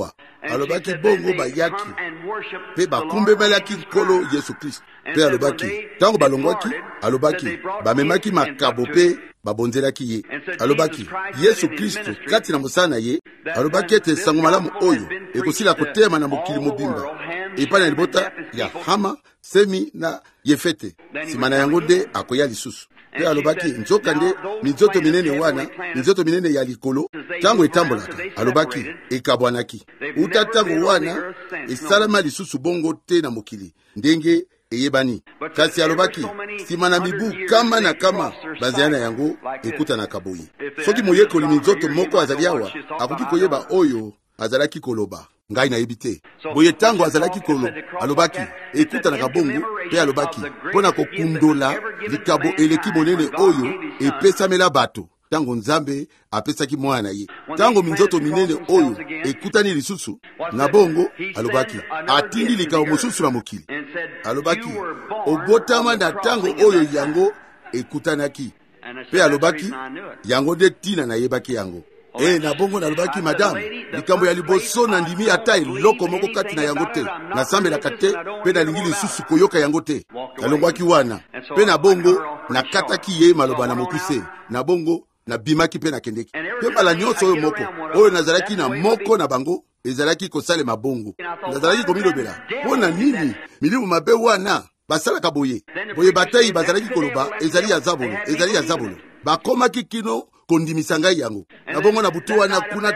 alobaki bongo bayaki pe bakumbemelaki nkolo Yesu Kristo. Pe alobaki tango balongwaki, alobaki bamemaki makabo pe babonzelaki ye. Alobaki Yesu Kristo kati na mosala na ye, alobaki ete sango malamu oyo ekosila kotema na mokili mobimba epai na libota ya Hama, Semi na Yefete. Sima na yango nde akoya lisusu. Pe alobaki nzoka nde minzoto minene wana, minzoto minene ya likolo tango etambolaka, alobaki ekabwanaki. Uta tango wana esalama lisusu bongo te na mokili ndenge eyebani. Kasi alobaki sima na mibu kama na kama bazana yango ekuta na kaboyi. Soki moyekoli minzoto moko azali awa akoki koyeba oyo azalaki koloba, ngai na yebite. Boye tango azalaki kolo, alobaki ekuta na kabongo pe alobaki pona kokundola likabo eleki monene oyo epesamela bato tango Nzambe apesaki mwana ye. Tango minzoto minene oyo ekutani lisusu na bongo, alobaki atindi likabo mosusu na mokili. Alobaki obotama na tango oyo yango ekutanaki. Pe alobaki yango de tina na yebaki yango. Na bongo nalobaki madame likambo ya liboso na ndimi ata eloko moko kati na yango te, nasambelaka te pe nalingi lisusu koyoka yango te. Kalongwaki wana pe na bongo nakataki ye maloba na mokuse, na bongo na bimaki pe nakendeki. Pe mbala nyonso oyo moko oyo nazalaki na moko na bango ezalaki kosalema bongo. Nazalaki komilobela mpona nini milimu mabe wana basalaka boye. Boye batayi bazalaki koloba ezali ya Zabulu, ezali ya Zabulu. Bakomaki kino kondimisa ngai yango. Na bongo na butu wana kuna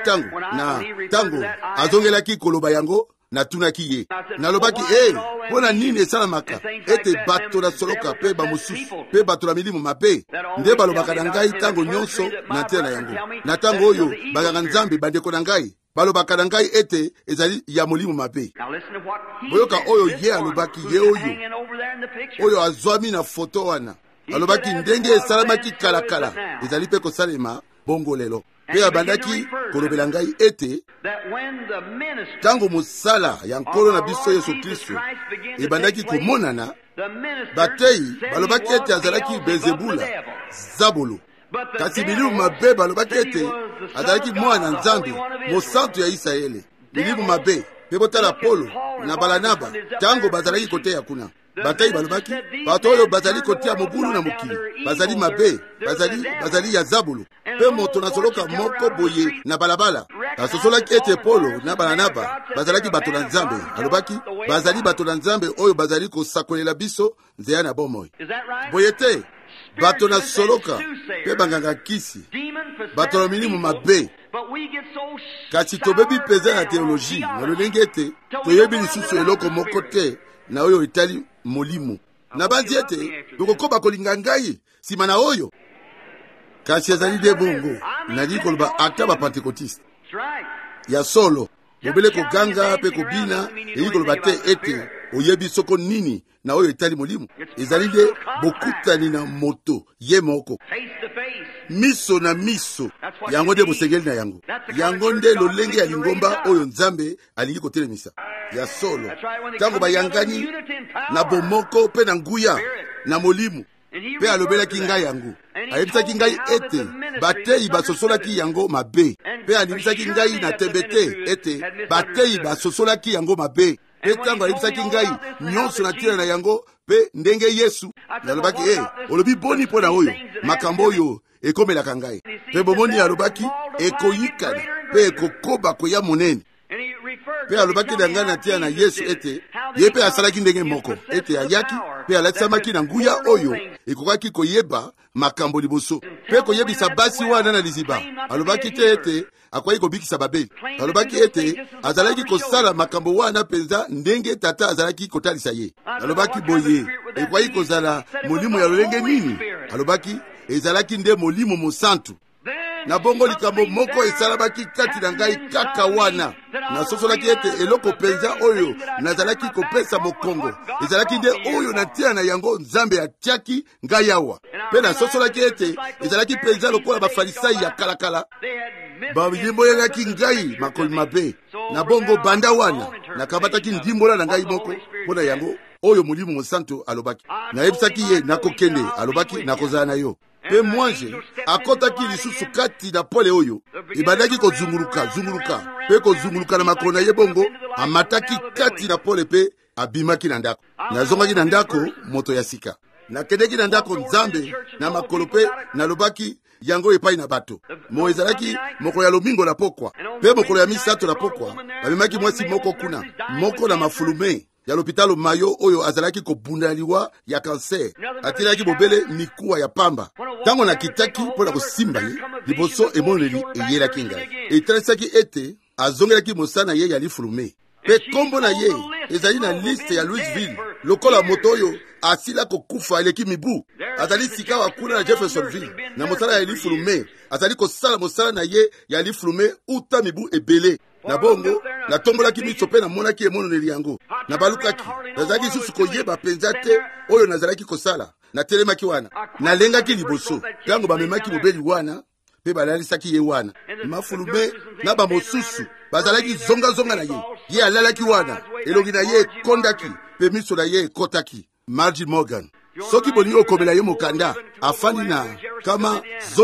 tango azongelaki koloba yango, natunaki ye. Nalobaki mpona nini esalamaka ete bato na soloka pe bamosusu pe bato na milimu mabe nde balobaka na ngai tango nyonso na ntina na yango. Na tango oyo baganga Nzambe bandeko na ngai balobaka na ngai ete ezali ya molimo mabe. Boyoka oyo ye alobaki, ye oyo azwami na foto wana. Alobaki ndenge esalamaki kalakala ezali pe kosalema bongo lelo. Pe abandaki kolobela ngai ete tango mosala ya nkolo na biso Yesu Kristo ebandaki komonana, bateyi balobaki ete azalaki Belzebula, Zabulu. Kasi milimu mabe balobaki ete azalaki mwana Nzambe, mosantu ya Israeli. Milimu mabe pe botala Polo na Balanaba tango bazalaki kote ya kuna. Bateyi balobaki bato oyo bazali kotia mobulu na mokili bazali mabe, bazali ya Zabulu. Pe moto na soloka moko boye na balabala asosolaki ete Polo na Balanaba bazalaki bato na Nzambe. Alobaki bazali bato na Nzambe oyo bazali kosakolela biso nzeya na bomoi. Boye te bato na soloka pe banganga kisi bato na milimu mabe. Kasi tobebi peza na teoloji na lolenge ete toyebi lisusu eloko moko te na oyo etali molimo. Na banzi ete tokokoba kolinga ngai sima na oyo. Kasi ezali de bongo nali koloba ata ba Pentekotiste ya solo bobele koganga pe kobina eli koloba te ete oyebi soko nini na oyo etali molimo. Ezali de bokutani na moto ye moko miso na miso. Yango nde bosengeli na yango. Yango nde lolenge ya lingomba oyo Nzambe alingi kotelemisa ya solo tango bayangani na bomoko pe na nguya na molimo. Pe alobelaki ngai yango, ayebisaki ngai ete bateyi basosolaki yango mabe. Pe alibisaki ngai na tembete ete bateyi basosolaki yango mabe. Pe tango alibisaki ngai nyonso na tina na yango pe ndenge Yesu. Nalobaki olobi boni mpo na oyo makambo oyo ekomelaka ngai. Pe bomoni alobaki ekoyikana pe ekokoba koya monene. Pe alobaki na ngai na tina na Yesu ete ye pe asalaki ndenge moko ete ayaki pe alakisamaki na nguya oyo ekokaki koyeba makambo liboso pe koyebisa basi wana na liziba. Alobaki te ete akwai kobikisa Babeli. Alobaki ete azalaki kosala makambo wana penza ndenge tata azalaki kotalisa ye. Alobaki boye ekwai kozala molimo ya lolenge nini? Alobaki ezalaki nde molimo mosantu. Na bongo likambo moko esalabaki kati na ngai kaka wana. Nasosolaki ete eloko penza oyo nazalaki kopesa mokongo ezalaki nde oyo natia na yango Nzambe atiaki ngai awa. Pe nasosolaki ete ezalaki penza lokola bafarisai ya kalakala bayemboyelaki ngai makoli mabe. Na bongo banda wana nakabataki ndimbola na ngai moko mpona yango oyo molimo mosantu alobaki. Nayebisaki ye nakokende, alobaki nakozala na yo. Pe mwange akotaki lisusu kati na pole oyo ebandaki kozunguluka pe kozunguluka na makolo na ye bongo amataki kati na pole pe abimaki na ndako. Nazongaki na ndako moto ya sika. Nakendeki na ndako Nzambe na makolo pe nalobaki yango epai na bato. Mo ezalaki mokolo ya lomingo na pokwa pe mokolo ya misato na pokwa babimaki mwasi moko kuna moko na mafulume ya l'hôpital Mayo oyo azalaki kobundaliwa ya kanser. Atilaki bobele mikuwa ya pamba. Tango na kitaki pona kosimba ye liboso emoneli eyelaki ngai. Etalisaki ete azongelaki mosana ye ya lifulume. Pe kombo na ye ezali na liste ya Louisville lokola moto oyo asila kokufa eleki mibu. Azali sika wakuna na Jeffersonville na mosala ya lifulume. Azali kosala mosala na ye ya lifulume uta mibu ebele. Na bongo na tombolaki miso pe na monaki emoneli yango na balukaki nazalaki susu koyeba penza te oyo nazalaki kosala. Na telemaki wana nalengaki liboso tango bamemaki mobeli wana pe balalisaki ye wana mafulume na bamosusu bazalaki zonga na ye alalaki wana elongi na ye ekondaki pe miso na ye ekotaki. Margie Morgan soki bolingi okomela ye mokanda afandi na kama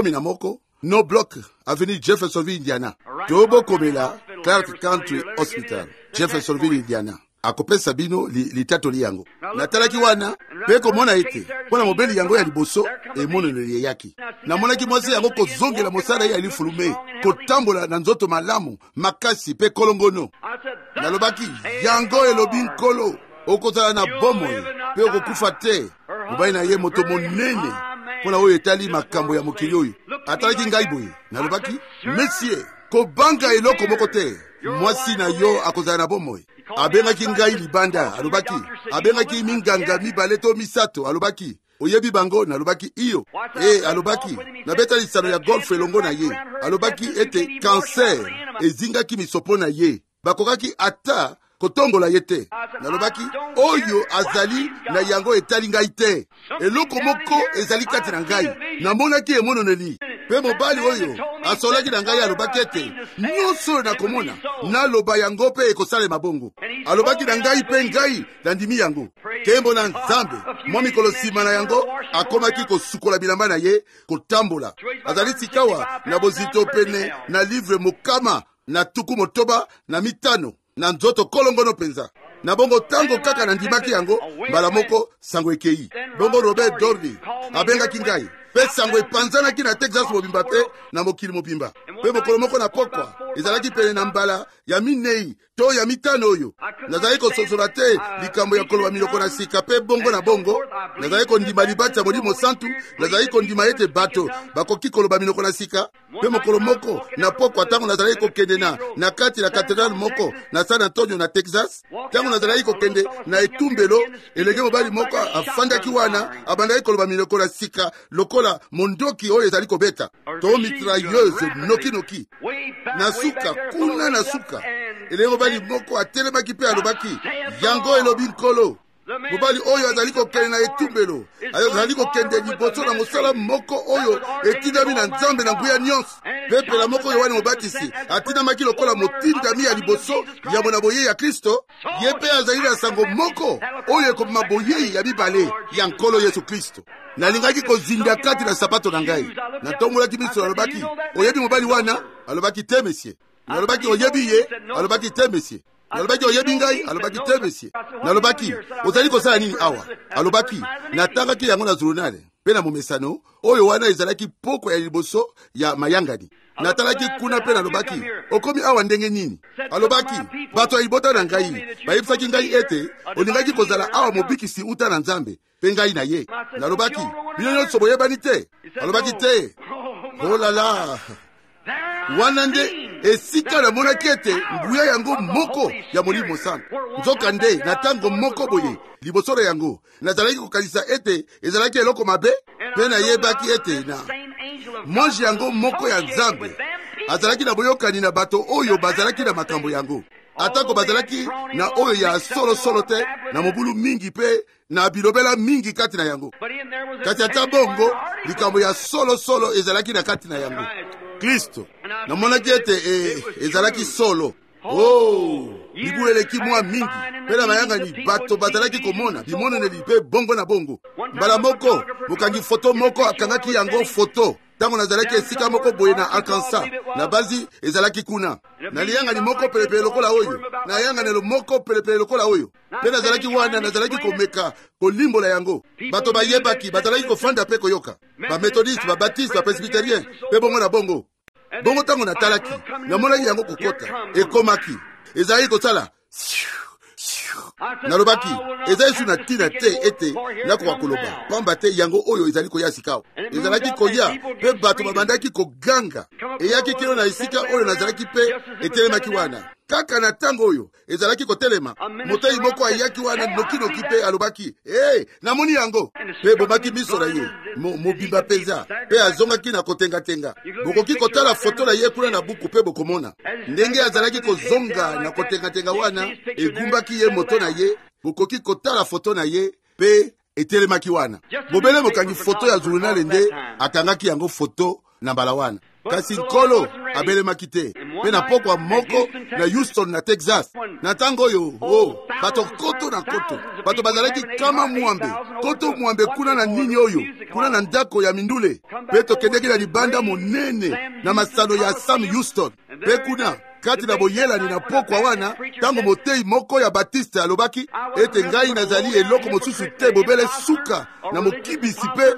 11 No Block Avenue Jeffersonville, Indiana. Tobo komela Clark Country Hospital, Jeffersonville, Indiana. Akopesa bino litatoli yango. Natalaki wana pe komona ete pona mobeli yango ya liboso emoneli yaki. Na monaki mwasi yango kozongela mosala ya lifulume kotambola na nzoto malamu makasi pe kolongono. Nalobaki yango elobi nkolo okozala na bomoi pe okokufa te. Mobai na ye moto monene pona oyo etali makambo ya mokili oyo. Atalaki ngai boye nalobaki monsieur kobanga eloko moko te mwasi na yo akozala na bomoi. Abengaki ngai libanda alobaki abengaki minganga mibale to misato alobaki oyebi bango nalobaki iyo alobaki nabeta lisano ya golf elongo na ye alobaki ete cancer ezingaki misopo na ye bakokaki ata kotongola ye te. Nalobaki oyo azali na yango etali ngai te eloko moko ezali kati na ngai namonaki emononeli pe mobali oyo asolaki na ngai alobaki ete nyonso nakomona naloba yango pe ekosala mabongo. Alobaki na ngai pe ngai nandimi yango kembo na Nzambe mwa mikolo nsima na yango akomaki kosukola bilamba na ye kotambola. Azali sikawa na bozito pene na livre mokama na tuku motoba na mitano na nzoto kolongono penza. Na bongo tango kaka na ndimaki yango mbala moko sango ekei. Bongo Robert Dorley abengaki ngai pe sango epanzanaki na Texas mobimba pe na mokili mobimba. Pe mokolo moko na pokwa ezalaki pene na mbala ya minei to ya mitano oyo. Nazali kososola te likambo ya koloba miloko na sika pe bongo na bongo. Nazali kondima libati ya Molimo Santu. Nazali kondima ete bato bakoki koloba miloko na sika. Pe mokolo moko na pokwa tango nazali kokende na kati la katedral moko na San Antonio na Texas. Tango nazali kokende na etumbelo elenge mobali moko afandaki wana abandaki koloba miloko na sika lokola mondoki oyo ezali kobeta to mitrailleuse noki na suka kuna na suka elenge mobali moko atelemaki pe alobaki yango elobi nkolo. Mobali oyo azali kokende na etumbelo azali kokende liboso na mosala moko oyo etindami na Nzambe na nguya nyonso. Pepela moko oyo wana mobatisi atindamaki lokola motindami ya liboso ya mona boye ya Kristo. Ye pe azali na sango moko oyo ekoma boye ya mibale ya nkolo Yesu Kristo. Nalingaki kozinda kati na sapato na ngai natombolaki miso alobaki oyebi mobali wana alobaki te monsieur. Nalobaki oyebi ye alobaki te monsieur. Nalobaki oyebi ngai alobaki te monsieur. Nalobaki ozali kosala nini awa alobaki natangaki yango na journal pe na momesano oyo wana ezalaki poko ya liboso ya mayangani. Natalaki kuna pe nalobaki okomi awa ndenge nini alobaki bato ya libota na ngai bayebisaki ngai ete olingaki kozala awa mobikisi uta na Nzambe pe ngai na ye. Nalobaki bino nyonso boyebani te alobaki te. Oh la la wana nde esika na monaki ete nguya yango moko ya Molimo Santu. Nzoka nde na tango moko boye liboso na yango nazalaki kokanisa ete ezalaki eloko mabe pe nayebaki ete na monji yango moko ya Nzambe azalaki na boyokani na bato oyo bazalaki na makambo yango atako bazalaki na oyo ya solo te na mobulu mingi pe na bilobela mingi kati na yango. Kati ata bongo likambo ya solo ezalaki na kati na yango Kristo. Na monaki ete ezalaki solo. Oh libu eleki mwa mingi pena mayanga ni bato bazalaki komona bimoneneli mpe bongo na bongo. Mbala moko mokangi foto moko akangaki yango foto tango nazalaki esika moko boye na Arkansas na bazi ezalaki kuna na liyanga ni moko pelepele lokola oyo na yanga nelo moko pelepele lokola oyo pe nazalaki wana nazalaki komeka kolimbola yango. Bato bayebaki bazalaki kofanda pe koyoka ba methodiste ba baptiste ba presbyterien pe bongo na bongo bongo tango natalaki namonaki yango kokota ekomaki ezalaki kosala nalobaki ezali su na tina te ete nakoka koloba pamba te yango oyo ezali koya sika ezalaki koya mpe bato babandaki koganga eyaki kino na esika oyo nazalaki mpe etelemaki wana kaka na ntango oyo ezalaki kotelema motei moko ayaki wana nokinoki mpe alobaki namoni yango mpe bomaki miso na ye mobimba mpenza mpe azongaki na kotengatenga. Bokoki kotala foto na ye kuna na buku mpe bokomona ndenge azalaki kozonga na kotengatenga wana egumbaki ye moto na ye. Bokoki kotala foto na ye mpe etelemaki wana. Bobele mokangi foto ya journal nde akangaki yango foto na mbala wana. Kasi nkolo abelemaki te mpe na pokwa moko na Houston na Texas na ntango oyo bato koto na koto bato bazalaki kama mwambe koto mwambe kuna na nini oyo kuna na ndako ya mindule mpe tokendeki na libanda monene na masano ya Sam Houston mpe kuna kati na boyelani na pokwa wana tango motei moko ya Batiste alobaki ete ngai nazali eloko mosusu te bobele suka na mokibisi mpe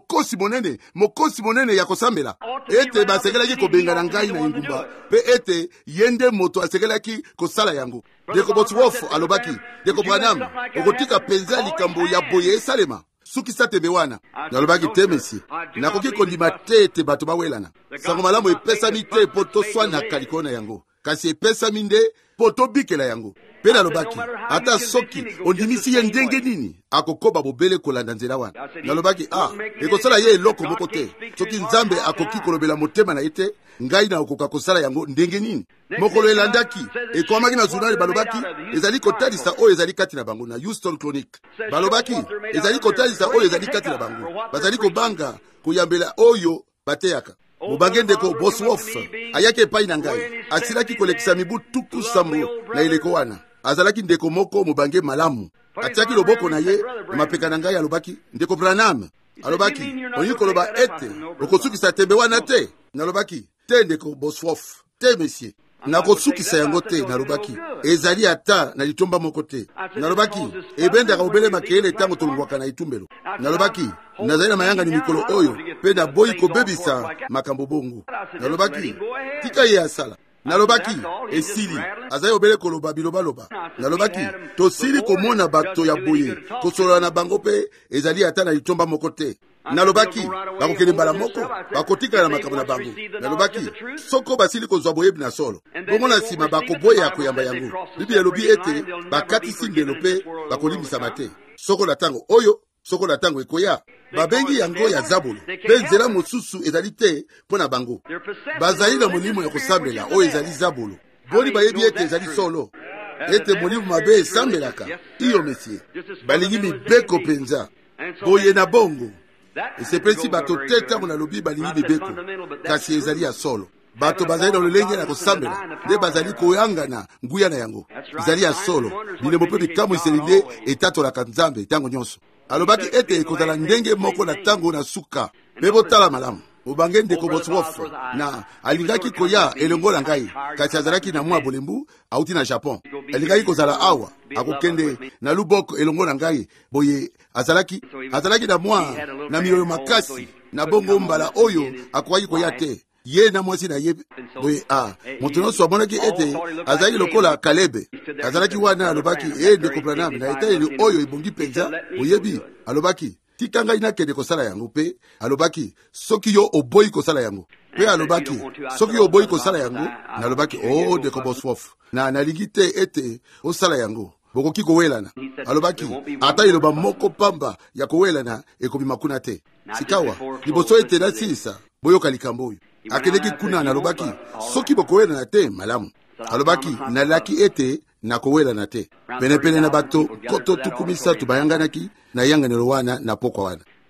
mokosi monene ya kosambela ete basegelaki kobenga na ngai na ingumba mpe ete yende moto asegelaki kosala yango. Deko Bosworth alobaki Deko Branham okotika penza likambo ya boye esalema suki satembe wana. Nalobaki te mesi nakoki kondima te ete bato bawelana sango malamu epesami te po toswanaka likolo na yango kasi epesami nde po tobikela yango. Pe nalobaki ata soki ondimisi ye ndenge nini akokoba bobele kolanda nzela wana. Nalobaki ekosala ye eloko moko te soki Nzambe akoki kolobela motema na ye te ngai na okoka kosala yango ndenge nini. Mokolo elandaki ekomaki na journal balobaki ezali kotalisa oyo ezali kati na bango na Houston Chronicle balobaki ezali kotalisa oyo ezali kati na bango bazali kobanga koyambela oyo bateyaka. Mobange ndeko Bosworth ayaki epai na ngai asilaki kolekisa mibu tuku sambo na eleko wana azalaki ndeko moko mobange malamu atiaki loboko na ye na mapeka na ngai alobaki ndeko Branham alobaki olingi koloba ete okosukisa tembe wana te. Nalobaki te ndeko Bosworth te monsieur nakosukisa yango te. Nalobaki ezali ata na litomba moko te. Nalobaki ebendaka obele makele tango tolongwaka na itumbelo. Nalobaki nazali na mayanga ni mikolo oyo pe na boyi kobebisa makambo bongo. Nalobaki tika ye asala. Nalobaki esili azali obele koloba bilobaloba. Nalobaki tosili komona bato ya boye kosolola na bango pe ezali ata na litomba moko te. Nalobaki bakokende mbala moko bakotikala na makambo na bango. Nalobaki soko basili kozwa boyebi na solo bongo na nsima bakoboya koyamba yango. Biblia elobi ete bakatisi ndelo mpe bakolimbisama te soko na tango oyo soko na tango ekoya babengi yango ya Zabulu mpe nzela mosusu ezali te mpo na bango. Bazali na molimo ya kosambela oyo ezali Zabulu boni bayebi ete ezali solo ete molimo mabe esambelaka iyo mesie balingi mibeko penza boye na bongo esepesi bato te tango nalobi balingi mibeko kasi ezali ya solo. Bato bazali na lolenge na kosambela nde bazali koyangana nguya na yango ezali ya solo bilembo mpe bikamwiseli nde etatolaka Nzambe tango nyonso. Alobaki ete ekozala ndenge moko na tango na suka mpe botala malamu obange ndeko Bosworth na alingaki koya elongo na ngai kasi azalaki na mwa bolembu auti na Japon alingaki kozala awa akokende na luboko elongo na ngai boye azalaki na mwa na miyoyo makasi na bongo mbala oyo akwaki koya te ye na mwasi na ye boye moto nyonso amonaki ete azalaki lokola Kalebe azalaki wana. Alobaki ndeko Branham na etayeli oyo ebongi penza oyebi. Alobaki tika ngai nakende kosala yango mpe alobaki soki yo oboyi kosala yango mpe alobaki soki yo oboyi kosala yango. Nalobaki ndeko Bosworth na nalingi te ete osala yango bokoki kowelana. Alobaki ata eloba moko pamba ya kowelana ekobima kuna te. Sikawa liboso ete nasilisa boyoka likambo oyo akendeki kuna. Nalobaki soki bokowelana te malamu. Alobaki nalaki ete nakowelana te. Penepene na bato koto tukumisa tubayanganaki na yanganelo wana na pokwa wana.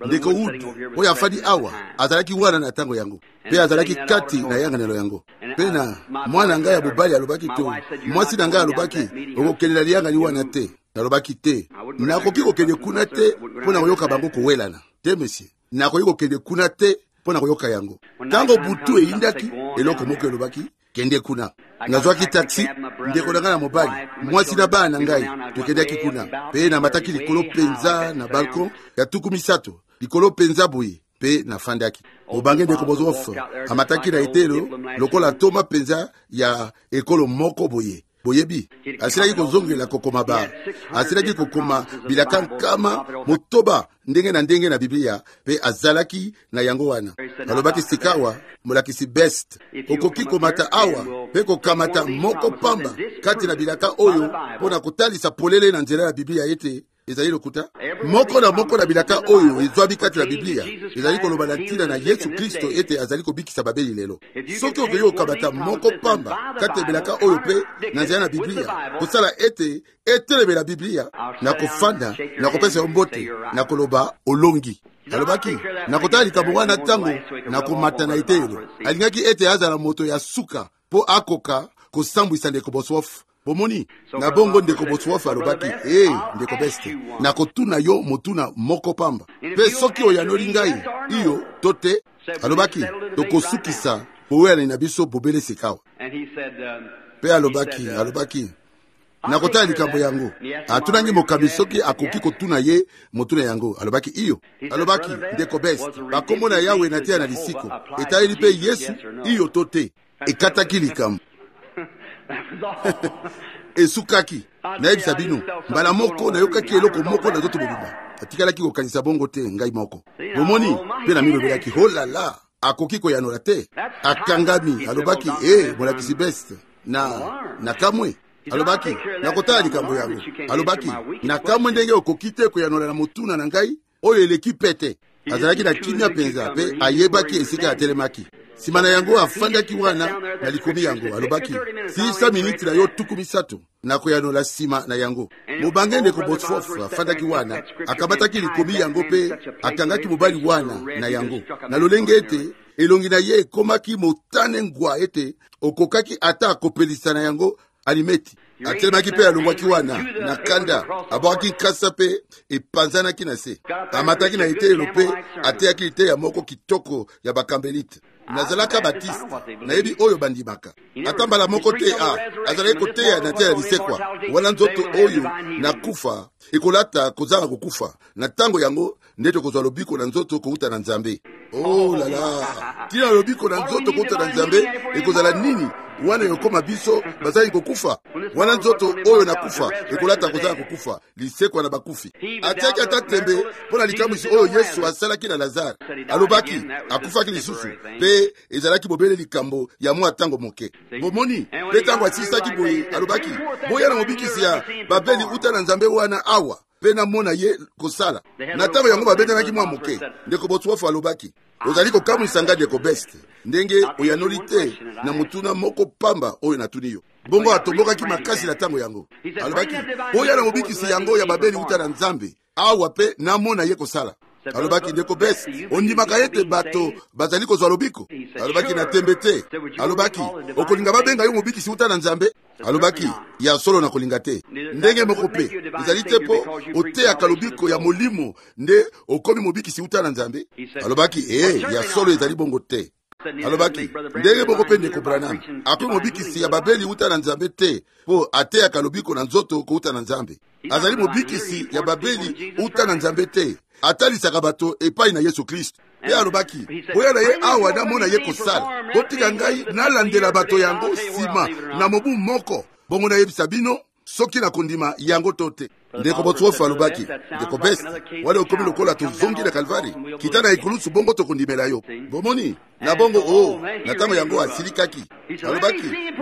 ndeko Udu oyo afandi awa azalaki wana na tango yango pe azalaki kati na yanganelo yango pe na mwana ngai ya mobali alobaki to mwasi na ngai alobaki okokendela liyangani wana te. Nalobaki te nakoki kokende kuna te mpo na koyoka bango kowelana te monsieur, nakoki kokende kuna te mpo na koyoka yango. Tango butu eyindaki eloko moko elobaki kende kuna. Nazwaki taxi ndeko na ngai na mobali mwasi na bana na ngai tokendaki kuna pe na mataki likolo penza na balkon ya tuku misato likolo penza boye pe na fandaki. Obange ndeko Bosworth amataki na etelo lokola toma penza ya ekolo moko boye. Boyebi asilaki kozongela kokoma ba asilaki kokoma bilaka nkama motoba ndenge na Biblia pe azalaki na yango wana. Alobaki sikawa molakisi best okoki komata awa pe kokamata moko pamba kati na bilaka oyo pona kotalisa polele na nzela ya Biblia ete ezali lokuta moko na bilaka oyo ezwabi kati na Biblia ezali koloba na ntina na Yesu Kristo ete azali kobikisa babeli lelo. Soki okoki kokamata moko pamba kati na bilaka oyo pe na nzela na Biblia kosala ete etelebela Biblia na kofanda na kopesa mbote na koloba olongi. Alobaki nakotala likambo wana tango na komata na etelo alingaki ete azala moto ya suka po akoka kosambwisa ndeko Bosworth. Bomoni na bongo ndeko Bosworth alobaki ndeko beste nakotuna yo motuna moko pamba pe soki oyanoli ngai iyo tote alobaki tokosukisa powele na biso bobele sekawa pe alobaki nakotala likambo yango atunangi mokambi soki akoki kotuna ye motuna yango. Alobaki iyo alobaki ndeko best bakombo na Yawe na tia na lisiko etayeli pe Yesu iyo tote ekataki likambo esukaki nayebisa bino mbala moko nayokaki eloko moko na zoto bobima atikalaki kokanisa bongo te ngai moko. Bomoni pe na milobelaki holala akoki koyanola te akangami. Alobaki molakisi best na kamwe. Alobaki nakotala likambo yango. Alobaki na kamwe ndenge okoki te koyanola na motuna na ngai oyo eleki pete. Azalaki na kimia penza pe ayebaki esika atelemaki. Sima na yango afandaki wana na likomi yango. Alobaki 6 minutes na yo tuku misato na koyanola sima na yango. Mobange ndeko Bosworth afandaki wana akabataki likomi yango pe akangaki mobali wana na yango na lolenge ete elongi na ye ekomaki motane ngwa ete okokaki ata akopelisa na yango alimeti. Atelemaki pe alongwaki wana na kanda abwaki nkasa pe epanzanaki na se amataki na etelo pe ateyaki ite ya moko kitoko ya bakambelite. Nazalaka Batiste nayebi oyo bandimaka atambala moko te azalaki koteya na te ya lisekwa wana nzoto oyo na kufa ekolata kozanga kokufa na tango yango ndete kozwa lobiko na nzoto kouta na Nzambe. Oh lala tina lobiko na nzoto kouta na Nzambe ekozala nini wana yokoma biso bazali kokufa wana nzoto oyo na kufa ekolata kozanga kokufa lisekwa na bakufi. Atiaki ata tembe mpona likamwisi oyo Yesu asalaki na Lazare. Alobaki akufaki lisusu pe ezalaki bobele likambo ya mwa tango moke. Bomoni pe tango atisaki boye alobaki boya na mobikisi ya babeli uta na Nzambe wana awa pe na mona ye kosala na tango yango babendanaki mwa moke. Ndeko Bosworth alobaki ozali kokamwisa ngai ndeko best ndenge oyanoli te na motuna moko pamba oyo natuni yo. Bongo atombokaki makasi na tango yango. Alobaki boya na mobikisi yango ya babeli uta na Nzambe awa pe na mona ye kosala. Alobaki ndeko best ondimaka ete bato bazali kozwa lobiko. Alobaki na tembe te. Alobaki okolinga babenga yo mobikisi uta na Nzambe. Alobaki ya solo na kolinga te ndenge moko pe ezali te po oteyaka lobiko ya molimo nde okomi mobikisi uta na Nzambe. Alobaki ya solo ezali bongo te. Alobaki ndenge moko pe ndeko Branham akomi mobikisi ya babeli uta na Nzambe te po ateyaka lobiko na nzoto kouta na Nzambe. Azali mobikisi ya babeli uta na Nzambe te atalisaka bato epai na Yesu Kristo. Ye alobaki boya na ye awa namona ye kosala botika ngai nalandela bato yango sima na mobu moko bongo nayebisa bino soki na kondima yango tote. Ndeko Bosworth alobaki ndeko best wale okomi lokola tozongi na Kalvari kita na ekulusu bongo tokondimela yo. Bomoni na bongo na tango yango asilikaki. Alobaki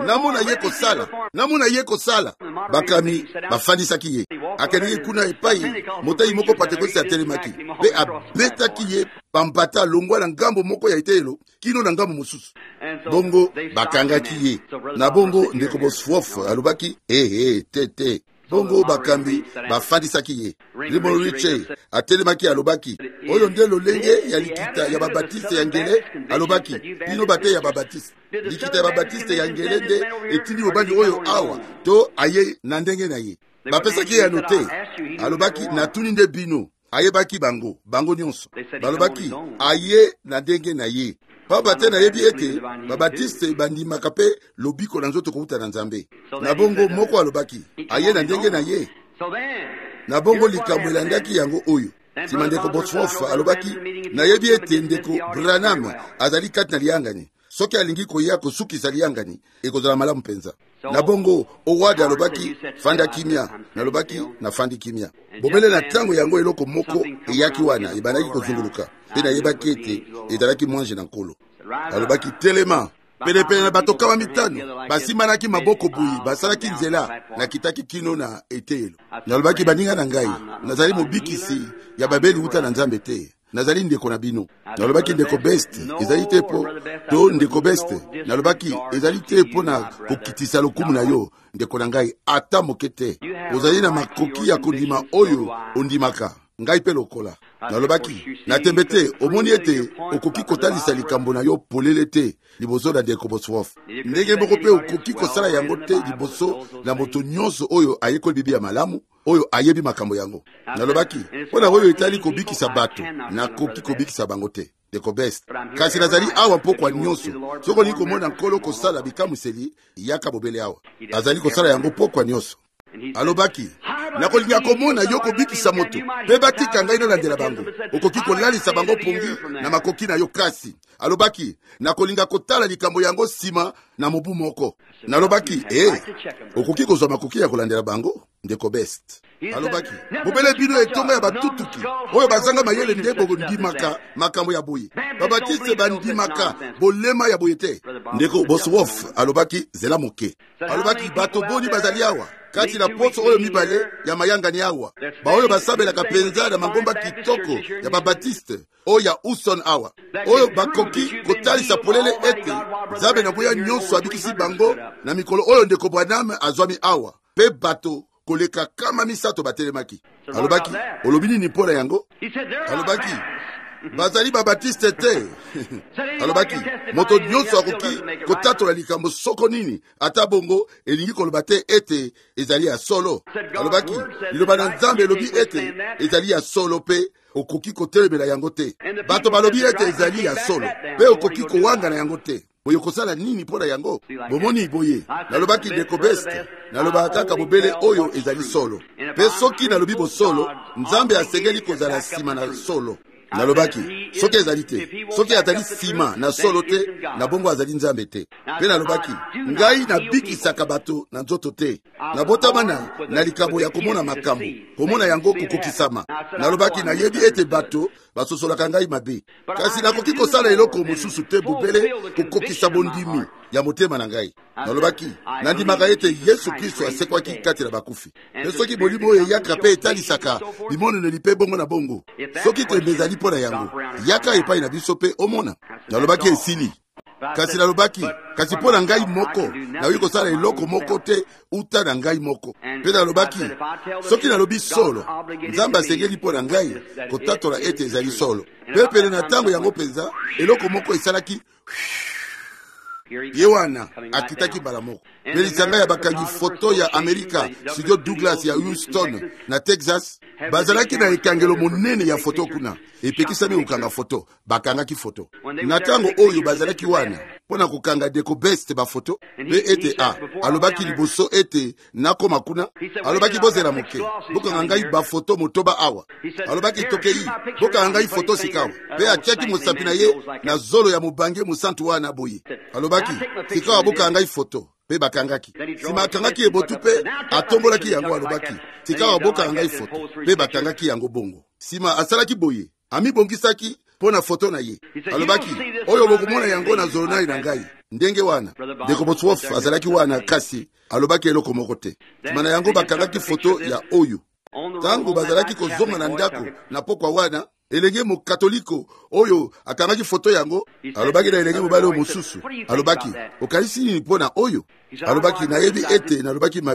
namona ye kosala bakami bafandisaki ye akendeki kuna epai motai moko Pentekoste atelemaki pe abetaki ye pampata longwa na ngambo moko ya etelo kino na ngambo mosusu bongo bakangaki ye na bongo ndeko Bosworth alobaki tete bongo bakambi bafandisaki ye. Raymond Richer atelemaki alobaki, oyo nde lolenge ya likita ya babatiste ya ngele, alobaki bino bate ya babatiste. Likita ya babatiste ya ngele nde etindi obandi oyo awa to aye na ndenge na ye. Bapesaki ya note, alobaki natuni nde bino, ayebaki bango nyonso. Balobaki aye na ndenge na ye. Papa te na yebi ete babatiste bandimaka pe lobiko na nzoto kouta na Nzambe. Na bongo moko alobaki aye na ndenge na ye. Na bongo likambo elandaki yango oyo. Sima ndeko Bosworth alobaki na yebi ete ndeko Branham azali kati na liangani. Soki alingi koya kosukisa liangani ekozala malamu penza. Na bongo Howard alobaki fanda kimia, nalobaki na fandi kimia. Bobele na tango yango eloko moko eyaki wana ebandaki kozunguluka. Pena yebaki ete ezalaki mwange na nkolo. Alobaki telema pele na bato kama mitano basimanaki maboko buyi basalaki nzela na kitaki kino na etelo. Nalobaki baninga na ngai nazali mobikisi ya babeli uta na Nzambe te. Nazali ndeko na bino. Nalobaki ndeko best ezali te po to ndeko best. Nalobaki ezali te po na kokitisa lokumu na yo ndeko na ngai ata mokete. Ozali na makoki ya kondima oyo ondimaka ngai pe lokola. Nalobaki natembete omoni ete okoki kotalisa likambo na yo polele te liboso na ndeko Bosworth. Ndenge moko pe okoki kosala yango te liboso na moto nyonso oyo ayekoli bibi ya malamu oyo ayebi makambo yango. Nalobaki pona oyo etali kobikisa bato na koki kobikisa bango te ndeko best. Kasi nazali awa pokwa nyonso soko ni komona nkolo kosala bikamuseli yaka bobele awa azali kosala yango pokwa nyonso. Alobaki nakolinga komona yo kobikisa moto pe batika ngai nalandela bango okoki kolalisa bango pongi na makoki na yo kasi. Alobaki nakolinga kotala likambo yango sima na mobu moko. Nalobaki okoki kozwa makoki ya kolandela bango ndeko best. Alobaki bobele bino etonga ya batutuki oyo bazanga mayele nde bondimaka makambo ya boye babatiste bandimaka bolema ya boye te. Ndeko Bosworth alobaki zela moke. Alobaki bato boni bazali awa kati na poso oyo mibale ya mayangani awa baoyo basabelaka penza na mangomba kitoko ya babatiste oyo ya Uson awa oyo bakoki kotalisa polele ete Nzambe na boya nyonso abikisi bango na mikolo oyo ndeko Branham azwami awa pe bato koleka kama misato batelemaki. Alobaki olobi nini mpona yango? Alobaki bazali babatiste te. Alobaki moto nyonso akoki kotatola likambo soko nini ata bongo elingi koloba te ete ezali ya solo. Alobaki liloba na Nzambe elobi ete ezali ya solo pe okoki kotelemela yango te. Bato balobi ete ezali ya solo pe okoki kowanga na yango te. Boyo kosala nini mpona yango? Bomoni boye. Nalobaki ndeko best. Nalobaka kaka bobele oyo ezali solo. Pe soki nalobi bo solo, Nzambe asengeli kozala sima na solo. Nalobaki soki ezali te, soki azali sima na solo te, na bongo azali Nzambe te. Pe nalobaki ngai nabikisaka bato na nzoto te. Nabotamana na likambo ya komona makambo, komona yango kokokisama. Nalobaki nayebi ete bato basosolaka ngai mabe. Kasi nakoki kosala eloko mosusu te bobele kokokisa bondimi ya motema na ngai. Nalobaki nandimaka ete Yesu Kristo asekwaki kati na bakufi. Pe soki bolimo oyo eyaka pe etalisaka bimoneneli pe bongo na bongo, soki tembe ezali mpona yango yaka epai na biso pe omona. Nalobaki esili. Kasi nalobaki kasi mpona ngai moko nayoki kosala eloko moko te uta na ngai moko. Pe nalobaki soki nalobi solo, Nzambe asengeli mpona ngai kotatola ete ezali solo. Pe pele na ntango yango penza eloko moko esalaki ye wana akitaki mbala moko. Pe lisanga ya bakangi foto ya Amerika studio Douglas ya Houston na Texas bazalaki na ekangelo monene ya foto kuna epekisami kokanga foto bakangaki foto. Na ntango oyo bazalaki wana mpona kokanga ndeko best bafoto pe ete alobaki liboso ete nakoma kuna. Alobaki bozela moke bokanga ngai bafoto motoba awa. Alobaki tokei bokanga ngai foto sikawa pe atiaki mosapi na ye na zolo ya mobange mosantu wana boye. Alobaki sikawa bokanga ngai foto pe bakangaki. Sima akangaki ebotu pe atombolaki yango. Alobaki sikawa bokanga ngai foto pe bakangaki yango bongo. Sima asalaki boye amibongisaki pona foto na ye. Alobaki oyo bokomona yango na zolo na ngai ndenge wana ndeko Bosworth azalaki wana kasi alobaki eloko moko te. Sima na yango bakangaki foto ya oyo. Tango bazalaki kozonga na ndako na pokwa wana elenge mo katoliko oyo akangaki foto yango. Alobaki na elenge mobali mosusu. Alobaki okalisi nini mpona oyo? Alobaki nayebi ete nalobaki mabe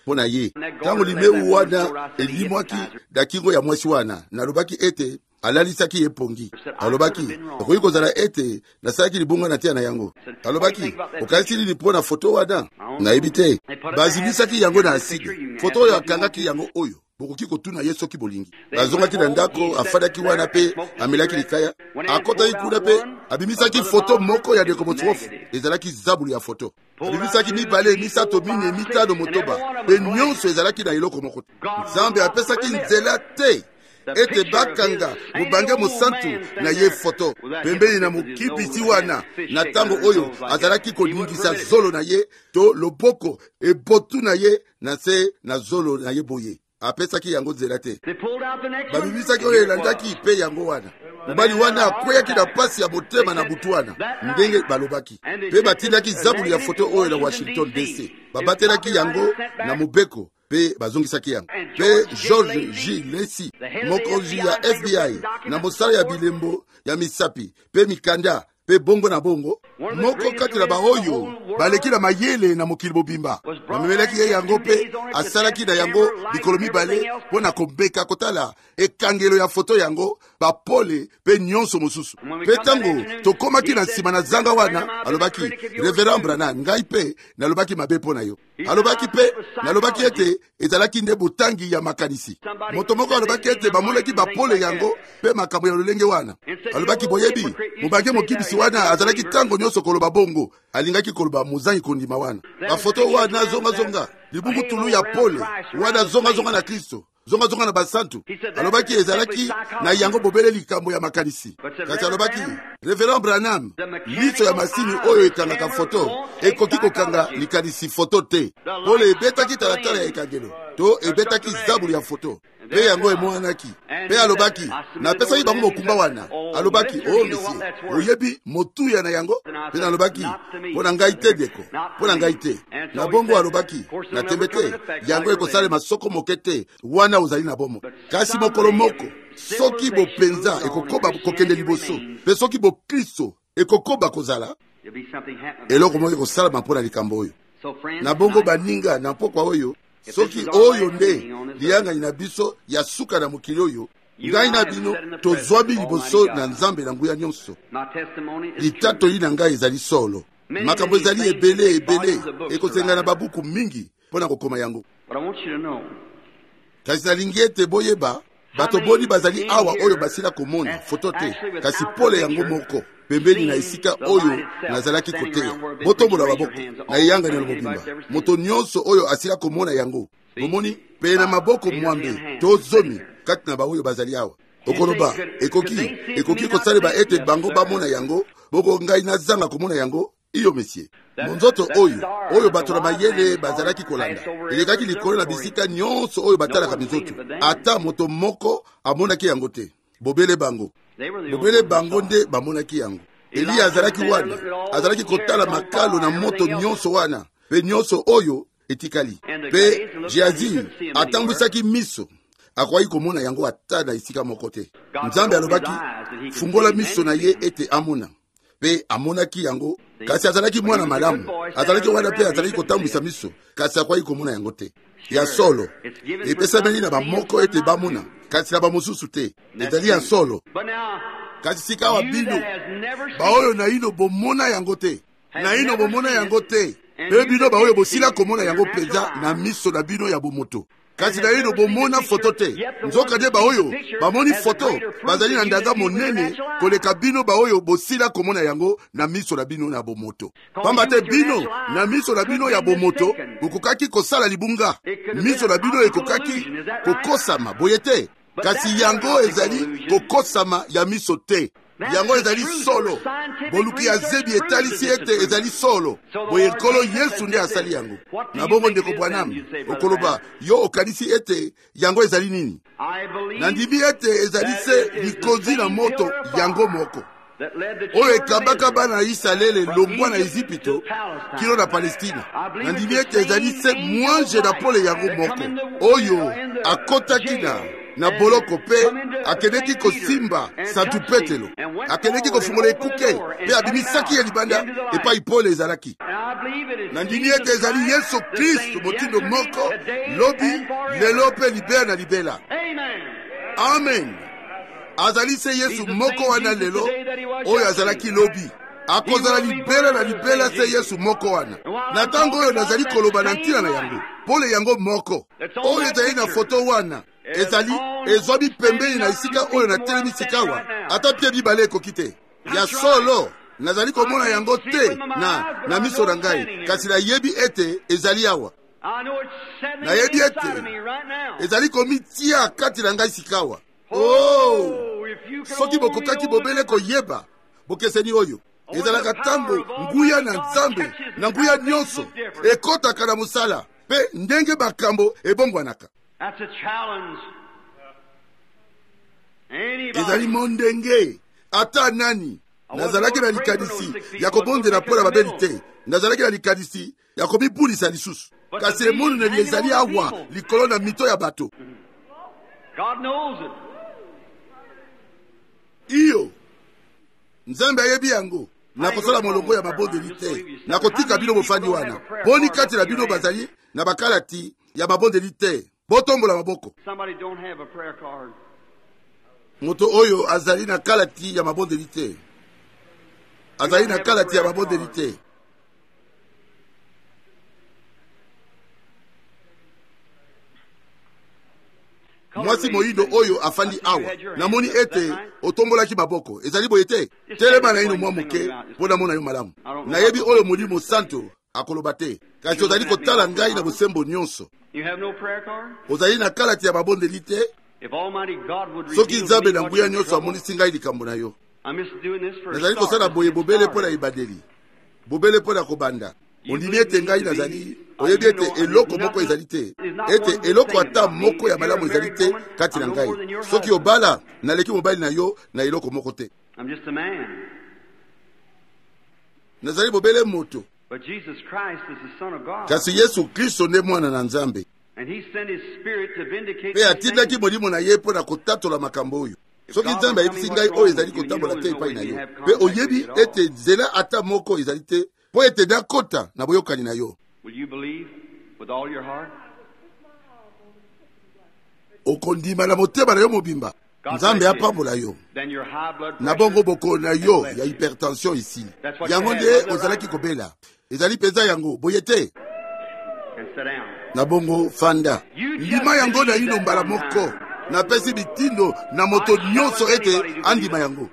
pona ye. Tango limeu wana elimwaki da kingo ya mwasi wana, nalobaki ete alalisaki epongi. Alobaki okoki kozala ete nasalaki libunga na tia na yango. Alobaki okalisi lini pona foto wana? Nayebi te. Bazimisaki yango na aside. Foto oyo akangaki yango oyo bokoki kotuna ye soki bolingi. Bazongaki na ndako, afadaki wana pe amelaki likaya. Akotaki kuna pe abimisaki foto moko ya Dekomotrof. Ezalaki zabulu ya foto. Abimisaki mibale, misato, mine, mitano, motoba. Pe nyonso ezalaki na eloko moko. Nzambe apesaki nzela te ete bakanga mubange mosantu na ye foto pembeni na mokibisi wana na tango oyo azalaki koningisa zolo na ye to loboko ebotu na ye na se na zolo na ye boye. Apesaki yango nzela te. Babimisaki oyo elandaki pe yango wana. Mobali wana akweyaki na pasi ya motema na butu wana ndenge balobaki. Pe batindaki zabulu ya foto oyo na Washington DC. Babatelaki yango na mobeko pe bazongisaki yango. Pe George J. Lacey, mokonzi ya FBI na mosala ya bilembo ya misapi pe mikanda pe bongo na bongo, moko kati na baoyo baleki na mayele na mokili bobimba bamemelaki ye yango pe asalaki na yango likolo mibale mpo na kobeka kotala ekangelo ya foto yango bapole pe nyonso mosusu. Pe tango tokomaki na nsima na zanga wana, alobaki Reverend Branham, ngai pe nalobaki mabe mpo na yo. Alobaki pe nalobaki ete ezalaki nde botangi ya makanisi. Moto moko alobaki ete bamonaki bapole yango pe makambo ya lolenge wana. Alobaki boyebi mobange mokibisi wana azalaki tango nyonso koloba bongo, alingaki koloba mozangi kondima wana. Bafoto wana zonga libuku tulu ya pole wana zonga na Kristo, zonga na basantu. Alobaki ezalaki na yango bobele likambo ya makanisi. Kasi alobaki Reverend Branham, liso ya masini oyo ekangaka foto ekoki kokanga likanisi foto te. Pole ebetaki talatala ya ekangelo to ebetaki zabulu ya foto pe yango emwanaki. Pe alobaki napesaki bango mokumba wana. Alobaki monsieur, oyebi motuya na yango? Pe alobaki pona ngai te deko, pona ngai te. Na bongo alobaki na tembe te yango ekosale masoko mokete wana ozali na bomo. Kasi mokolo moko soki bopenza ekokoba kokende liboso pe soki bo Kristo ekokoba kozala eloko moko ekosala mpona likambo oyo. Na bongo baninga na mpokwa oyo soki oyo nde liyangani na biso ya suka na mokili oyo, ngai na bino tozwami liboso na Nzambe na nguya nyonso. Litatoli na ngai ezali solo, makambo ezali ebele ekosenga na babuku mingi mpona kokoma yango. Kasi nalingi ete boyeba bato boni bazali awa oyo basila komona foto te, kasi pole yango moko pembeni na esika oyo nazalaki koteya. Botombola baboko na eyangani na mobimba. Moto nyonso oyo asila komona yango bomoni pe na maboko mwambe to zomi kati na baoyo bazali awa. Okoloba ekoki kosaleba ete bango bamona yango boko ngai nazanga komona yango. Iyo mesie monzoto oyo bato na mayele bazalaki kolanda elekaki likolo na bisika nyonso oyo batalaka mizoto, ata moto moko amonaki yango te. Bobele bango nde bamonaki yango. Eliya azalaki wana, azalaki kotala makalo na moto nyonso wana pe nyonso oyo etikali. Pe Gehazi atambwisaki miso, akwai komona yango ata na esika moko te. Nzambe alobaki fungola miso na ye ete amona, pe amonaki yango. Kasi azalaki mwana malamu, azalaki wana pe azalaki kotambwisa miso, kasi akwai komona yango te. Ya solo epesameli na bamoko ete bamona, kasi na bamosusu te. Ezali ya solo. Kasi sika wa bino baoyo na ino bomona yango te, na ino bomona yango te. Pe bino baoyo bosila komona yango penza na miso na bino ya bomoto, kasi na ino bomona foto te. Nzoka de baoyo bamoni foto bazali na ndaga monene koleka bino baoyo bosila komona yango na miso na bino na bomoto. Pamba te bino na miso na bino ya bomoto okokaki kosala libunga, miso na bino ekokaki kokosama boye te. Kasi yango ezali kokosama ya miso te, yango ezali solo. Boluki ya zebi etalisi ete ezali solo boye nkolo Yesu nde asali yango. Na bongo ndeko Branham okoloba yo okanisi ete yango ezali nini? Nandimi ete ezali se likonzi na moto yango moko oyo ekambaka bana na Israele longwa na Ezipito kilo na Palestina. Nandimi ete ezali se mwange na pole yango moko oyo akotaki na boloko pe akendeki kosimba Santu Petelo, akendeki kofungola ekuke pe abimisaki ya libanda epai pole ezalaki. nandimi ete ezali Yesu Kristo motindo moko lobi lelo pe libera na libela. Amen. Azali se Yesu moko wana lelo oyo azalaki lobi akozala libela na libela se Yesu moko wana. Na tango oyo nazali koloba na ntina na yango pole yango moko oyo ezali na foto wana ezali ezobi pembeni na isika oyo na telemi sikawa ata pie bibale ekoki te ya solo nazali komona yango te na miso na ngai kasi nayebi ete ezali awa. Nayebi ete ezali komitia kati na ngai sikawa. Soki bokokaki bobele koyeba bokeseni oyo ezalaka tango nguya na Nzambe na nguya nyonso ekotaka na musala pe ndenge bakambo ebongwanaka. Ezali mondenge ata nani nazalaki na likanisi ya kobondela mpola babeli te, nazalaki na likanisi ya komibulisa lisusu kasi emoneli ezali awa likolo na mito ya bato. Iyo Nzambe ayebi yango nakosala molongo ya mabondeli te nakotika bino bofandi wana boni kati na bino bazali na bakalati ya mabondeli te botombola maboko. Moto oyo azali na kalati ya mabondeli te, azali na kalati ya mabondeli te. Mwasi moyindo oyo afandi awa namoni ete otombolaki maboko ezali boye te telema na ino mwa moke mpona mona yo malamu. Nayebi oyo Molimo Santo akoloba te kasi ozali kotala ngai na bosembo nyonso. Ozali na kalati ya mabondeli te. Soki Nzambe na nguya nyonso amonisi ngai likambo na yo nazali kosala boye bobele mpo na ebandeli bobele mpo na kobanda. Ondimi ete ngai nazali oyebi ete eloko moko ezali te ete eloko ata moko ya malamu ezali te kati na ngai. Soki obala naleki mobali na yo na eloko moko te. Nazali bobele moto kasi Yesu Kristo nde mwana na Nzambe pe atindaki Molimo na ye mpo na kotatola makambo oyo. Soki Nzambe ayebisi ngai oyo ezali kotambola te epai na yo pe oyebi ete nzela ata moko ezali te po ete nakota na boyokani na yo. Okondima na motema na yo mobimba Nzambe apambola yo na bongo boko na yo ya hypertension isili yango nde ozalaki kobela ezali peza yango boye te na bongo fanda ndima yango na ino mbala moko na pesi bitindo na moto nyonso ete andima yango.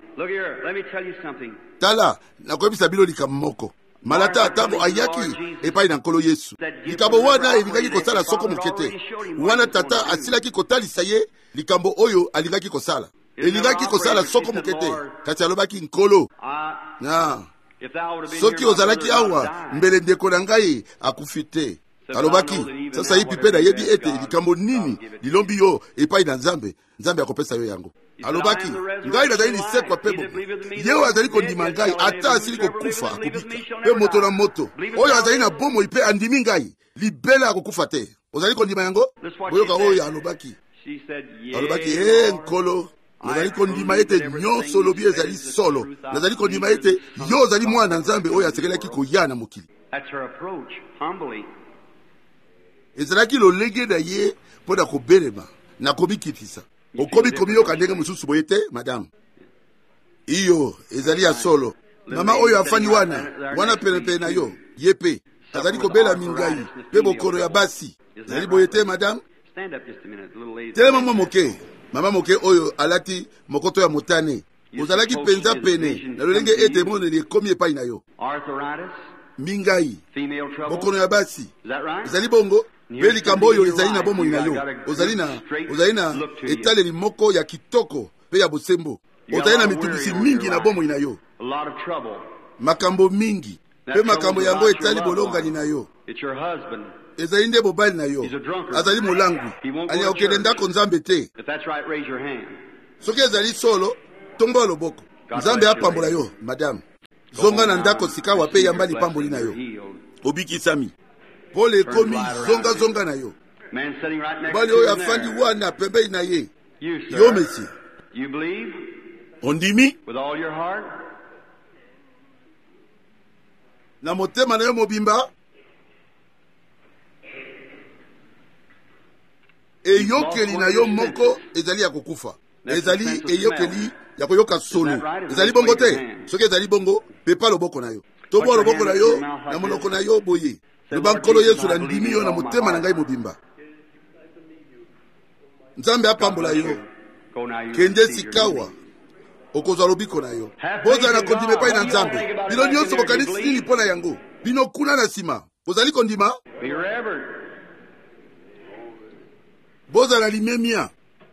Tala nakoyebisa bino likambo moko malata atango ayaki epai na nkolo Yesu likambo wana elingaki kosala soko moke te wana tata asilaki kotalisa ye likambo oyo alingaki kosala elingaki kosala soko moke te kasi alobaki nkolo na soki ozalaki awa mbele ndeko na ngai akufi te. Alobaki sasa hipi pe nayebi ete likambo nini lilombi yo epai na Nzambe Nzambe akopesa yo yango. Alobaki ngai nazali lisekwa pe bobo yewe azali kondima ngai ata asili kokufa akobika pe moto na moto oyo azali na bomoi pe andimi ngai libela akokufa te. Ozali kondima yango boyoka oyo alobaki nkolo nazali kondima ete nyonso lobi ezali solo nazali kondima ete yo ozali mwana Nzambe oyo asekelaki koya na mokili. Ezalaki lolenge na ye mpo na kobelema na komikitisa okomi yoka ndenge mosusu boye te madame. Iyo ezali ya solo mama oyo afani wana penepene na yo ye pe azali kobela mingai pe bokoro ya basi ezali boye te madame. Telema mwa moke mama moke oyo alati mokoto ya motane ozalaki penza pene na lolenge ete moneli ekomi epai na yo. Mingai bokoro ya basi ezali bongo pe likambo oyo ezali na bomoi na yo ozali na etaleli moko ya kitoko pe ya bosembo ozali na mitubisi mingi na bomoi na yo makambo mingi pe makambo yango etali bolongani na yo ezali nde mobali na yo azali molangwi alinga okende ndako Nzambe te. Soki ezali solo tombola loboko Nzambe apambola yo madame zonga na ndako sikawa pe yamba lipamboli na yo obikisami pole ekomi zonga na yo bali oyo afandi wana pembeni na ye yo mesi ondimi na motema na yo mobimba, eyokeli na yo moko ezali ya kokufa. Ezali eyokeli ya koyoka solo. Ezali bongo te. Soki ezali bongo, pepa loboko na yo. Tobo loboko na yo na monoko na yo boye. Loba nkolo Yesu na ndimi yo na motema na ngai mobimba. Nzambe apambola yo. Kende sikawa. Okozwa lobiko na yo. Boza na kondime pai na Nzambe. Bino nyonso bokanisi nini pona yango? Bino kuna na sima. Bozali kondima? Boza na limemia.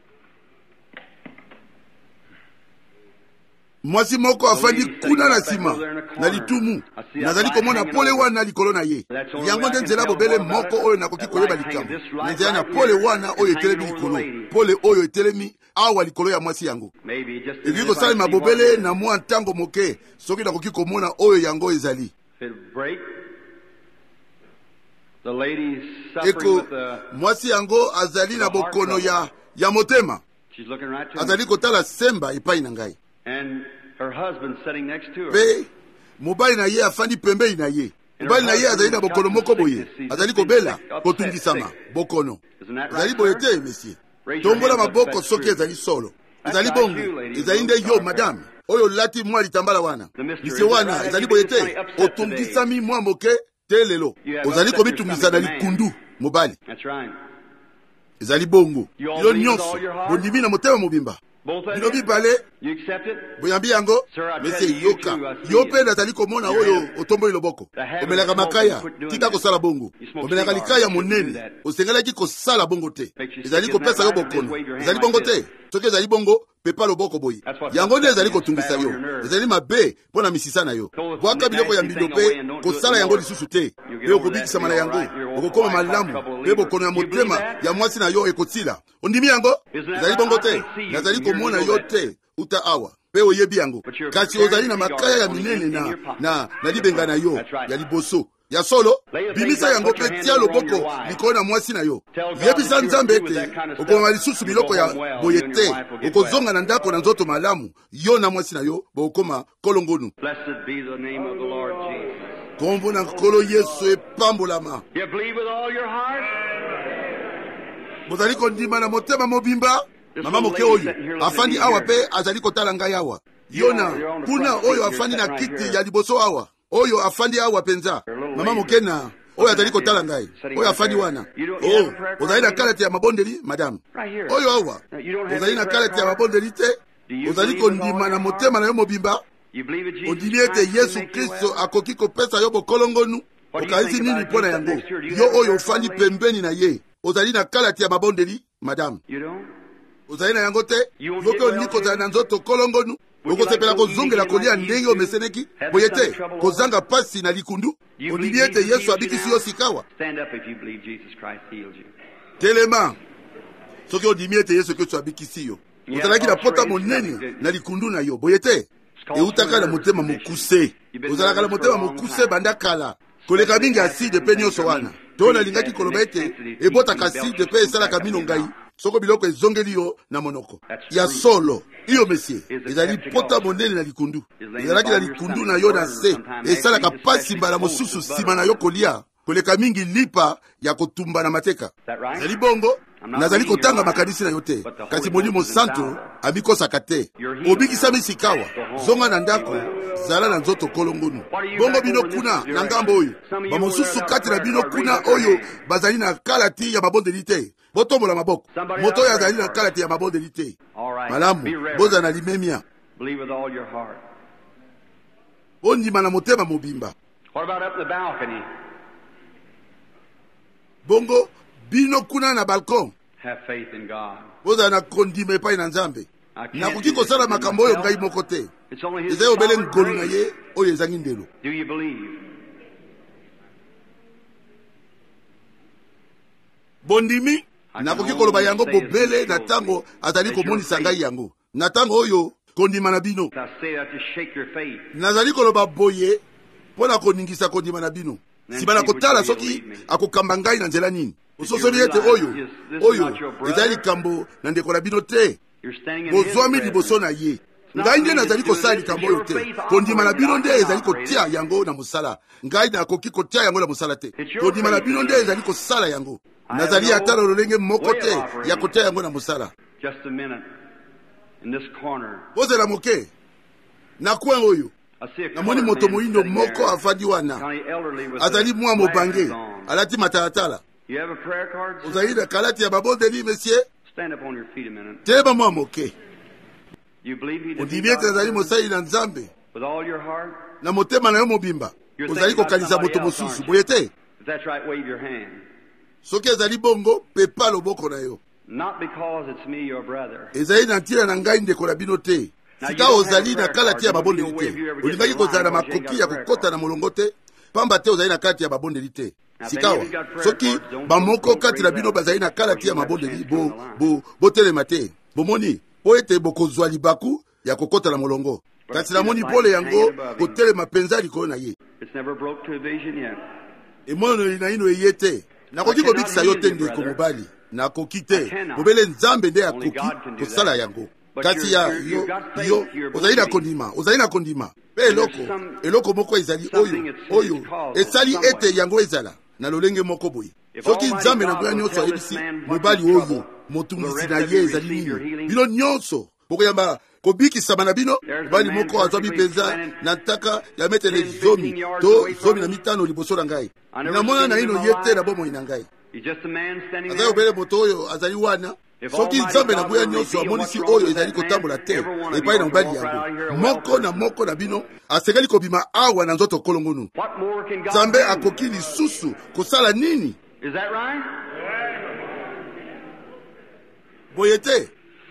Mwasi moko afandi kuna na sima na litumu. Nazali komona pole wana likolo na ye. Yango nde nzela bobele moko oyo nakoki koyeba likambo. Nzela na pole wana oyo etelemi likolo. Pole oyo etelemi awa likolo ya mwasi yango. Eki kosalema bobele na mwa ntango moke soki nakoki komona oyo yango ezali. Eko mwasi yango azali na bokono ya motema. Azali kotala semba epai na ngai. Her husband sitting next to her. Pe mobali na ye afandi pembeni na ye. Mobali na ye azali na bokono moko boye. Azali kobela kotungisama bokono. Azali boye te monsieur. Tombola maboko soki ezali solo. Ezali bongo. Ezali nde yo madame. Oyo lati mwa litambala wana. Mise wana ezali boye te. Otungisami mwa moke te lelo. Ozali kobitungisa na likundu mobali. That's right. Ezali bongo. Yo nyonso bondimi na motema mobimba. Bino bibale, boyambi yango, mese yoka. Yope nazali komona oyo otomboli loboko. Omelaka makaya, tika kosala bongo. Omelaka likaya monene, osengelaki kosala bongo te. Ezali kopesa yo bokono. Ezali bongo te. Soki ezali bongo, pepa loboko boyi. Yango nde ezali kotungisa yo. Ezali mabe pona misisa na yo. Bwaka biloko ya mbindo pe, kosala yango lisusu te. Pe okobikisama na yango. Okokoma malamu. Pe bokono ya motema ya mwasi na yo ekotila. Ondimi yango? Ezali bongo te. Nazali komona yo te uta awa. Pe oyebi yango. Kasi ozali na makaya ya minene na libenga na yo ya liboso. Ya solo, bimisa yango pe tia loboko likolo na mwasi na yo. Yebisa Nzambe ete okoma lisusu biloko ya boye te. Okozonga na ndako na nzoto malamu. Yo na mwasi na yo bokoma kolongonu. Blessed be the name of the Lord Jesus. Kombo na nkolo Yesu epambolama. You believe with all your heart? Bozali kondima na motema mobimba. Mama moke oyo afandi awa pe azali kotala ngai awa. Yona kuna oyo afandi na kiti ya liboso awa. Oyo afandi awa penza. Mama mokena oyo azali kotala ngai. Oyo afandi wana. Oh, ozali na kalete ya mabondeli madame. Oyo awa. Ozali na kalete ya mabondeli te. Ozali kondima na motema na yo mobimba. Odili ete Yesu Kristo akoki kopesa yo bokolongonu. Okaisi nini pona yango? Yo oyo ofandi pembeni na ye. Ozali na kalete ya mabondeli madame. Ozali na yango te. Yoke oniko ozali na nzoto kolongonu. Okosepela kozongela kolia ndenge omeseneki boye te kozanga pasi na likundu. Odili ete Yesu abikisi yo sikawa. Telema soki odimi ete Yesu Kristo abikisi yo. Ozalaki na pota monene na likundu na yo boye te. Eutaka na motema mokuse. Ozalaka na motema mokuse banda kala. Koleka mingi aside pe nyonso wana. Tona lingaki koloba ete ebotaka aside pe esalaka mino ngai. Soko biloko ezongeli yo na monoko. Ya solo. Iyo mesie. Ezali pota monene na likundu. Ezalaki na likundu na yo na se. Esalaka pasi mbala mosusu sima na yo kolia. Koleka mingi lipa ya kotumba na mateka. Ezali bongo. Nazali kotanga makanisi na yo te. Kasi Molimo Santo amikosaka te. Obikisami sikawa. Zonga na ndako. Zala na nzoto kolongonu. Bongo bino kuna na ngambo oyo. Bamosusu kati na bino kuna oyo bazali na kalati ya mabondeli te. Botombola maboko. Moto oyo azali na kalati ya mabondeli te. Malamu. Boza na limemia. Ondima na motema mobimba. Bongo bino kuna na balkon. Have faith in God. Boza na kondima epai na Nzambe. Nakoki kosala makambo oyo ngai moko te. Ezali obele ngolu na ye oyo ezangi ndelo. Do you believe? Bondimi nakoki koloba yango bobele na tango azali komonisa ngai yango. Na tango oyo kondima na bino. Nazali koloba boye pona koningisa kondima na bino. Sibana kotala soki akokamba ngai na nzela nini. Ososoli ete oyo ezali likambo na ndeko na bino te. Bozwami liboso na ye. ngai nde nazali kosala likambo oyo te. Kondima na bino nde ezali kotia yango na mosala. Ngai nakoki kotia yango na mosala te. Kondima na bino nde ezali kosala yango. Nazali ata lolenge moko te ya kotia yango na mosala. Just a minute. In this corner. Ozela moke. Na coin oyo. Namoni moto moindo moko afadi wana. Azali mwa mobange. Alati matalatala. You have a prayer card? Ozali na kalati ya babondeli, monsieur? Stand up on your feet a minute. Teba mwa moke. You believe he did Ondibete azali mosali na Nzambe. with all your heart? Na motema na yo mobimba. Ozali kokanisa moto mosusu. Boyete? If that's right, wave your hand. Soki ezali bongo, pepa loboko na yo. Not because it's me, your brother. Ezali na ntila na ngai ndeko na bino te. Sika ozali na kalati ya babondeli te. Olingaki kozala na makoki ya kokota na molongo te. Pamba te ozali na kalati ya babondeli te. Sikawa, soki bamoko kati na bino bazali na kalati ya mabondeli, botelema te. Bomoni, po ete bokozwa libaku ya kokota na molongo. Kasi namoni pole yango kotelema penza likolo na ye. It's never broke to a vision yet. Emono na ino eyete. Nakoki kobikisa yo te ndeko mobali. Nakoki te. Mobele Nzambe nde akoki kosala yango. Kasi ya yo ozali na kondima. Pe eloko moko ezali oyo esali ete yango ezala na lolenge moko boye. Soki Nzambe na ngoya nyonso ayebisi mobali oyo motungisi na ye ezali nini, bino nyonso bokoyamba kobikisama na bino. Mobali moko azwa bipenza na ntaka ya metele 10 to 15 liboso na ngai. Namona na ino ye te na bomoi na ngai. Azali obele moto oyo azali wana. Soki Nzambe na ngoya nyonso amonisi oyo ezali kotambola te epai na mobali yango, moko na bino asekali kobima awa na nzoto kolongonu. Nzambe akoki lisusu kosala nini? Is that right? Boyete.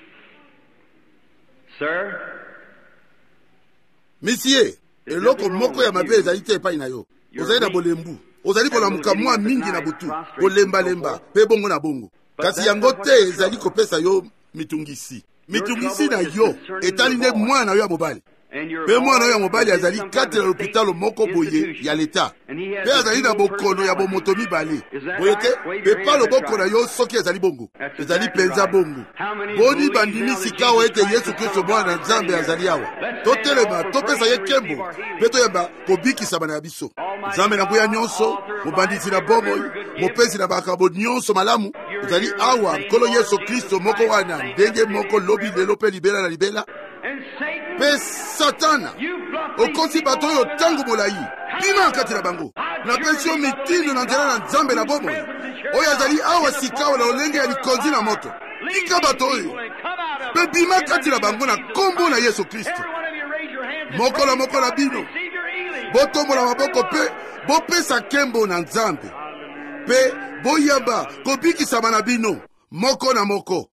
Sir? Monsieur, eloko moko ya mabe ezali te epai na yo. Ozali na bolembu. Ozali kolamuka mwa mingi na butu. Kolemba pe bongo na bongo. Kasi yango te ezali kopesa yo mitungisi. Mitungisi na yo etali nde mwana yo ya mobali. Pe mwana yo ya mobali azali kati na l'hôpital moko boye ya leta. Pe azali na bokono ya bomoto mibale. Boyete, pe pa loboko na yo soki ezali bongo. Ezali penza bongo. Boni bandimi sikawa ete Yesu Kristo mwana Nzambe azali awa. Totelema, topesa ye kembo. Pe toyamba kobikisa bana ya biso. Nzambe na ngoya nyonso, mobandisi na bomo, mopesi na bakabo nyonso malamu. Ezali awa, nkolo Yesu Kristo moko wana, ndenge moko lobi lelo pe libela na libela. Pe Satana, okonsi bato yo tangu molai, bima kati na bango. Na pesio mitindo na nzela na Nzambe na bomo. Oyo azali awa sikawa na olenge ya likonzi na moto. Ika bato yo, pe bima kati na bango na kombo na Yesu Kristo. Moko na bino, botombo na maboko pe, bopesa kembo na Nzambe. Pe boyamba kobikisama na bino, moko na moko.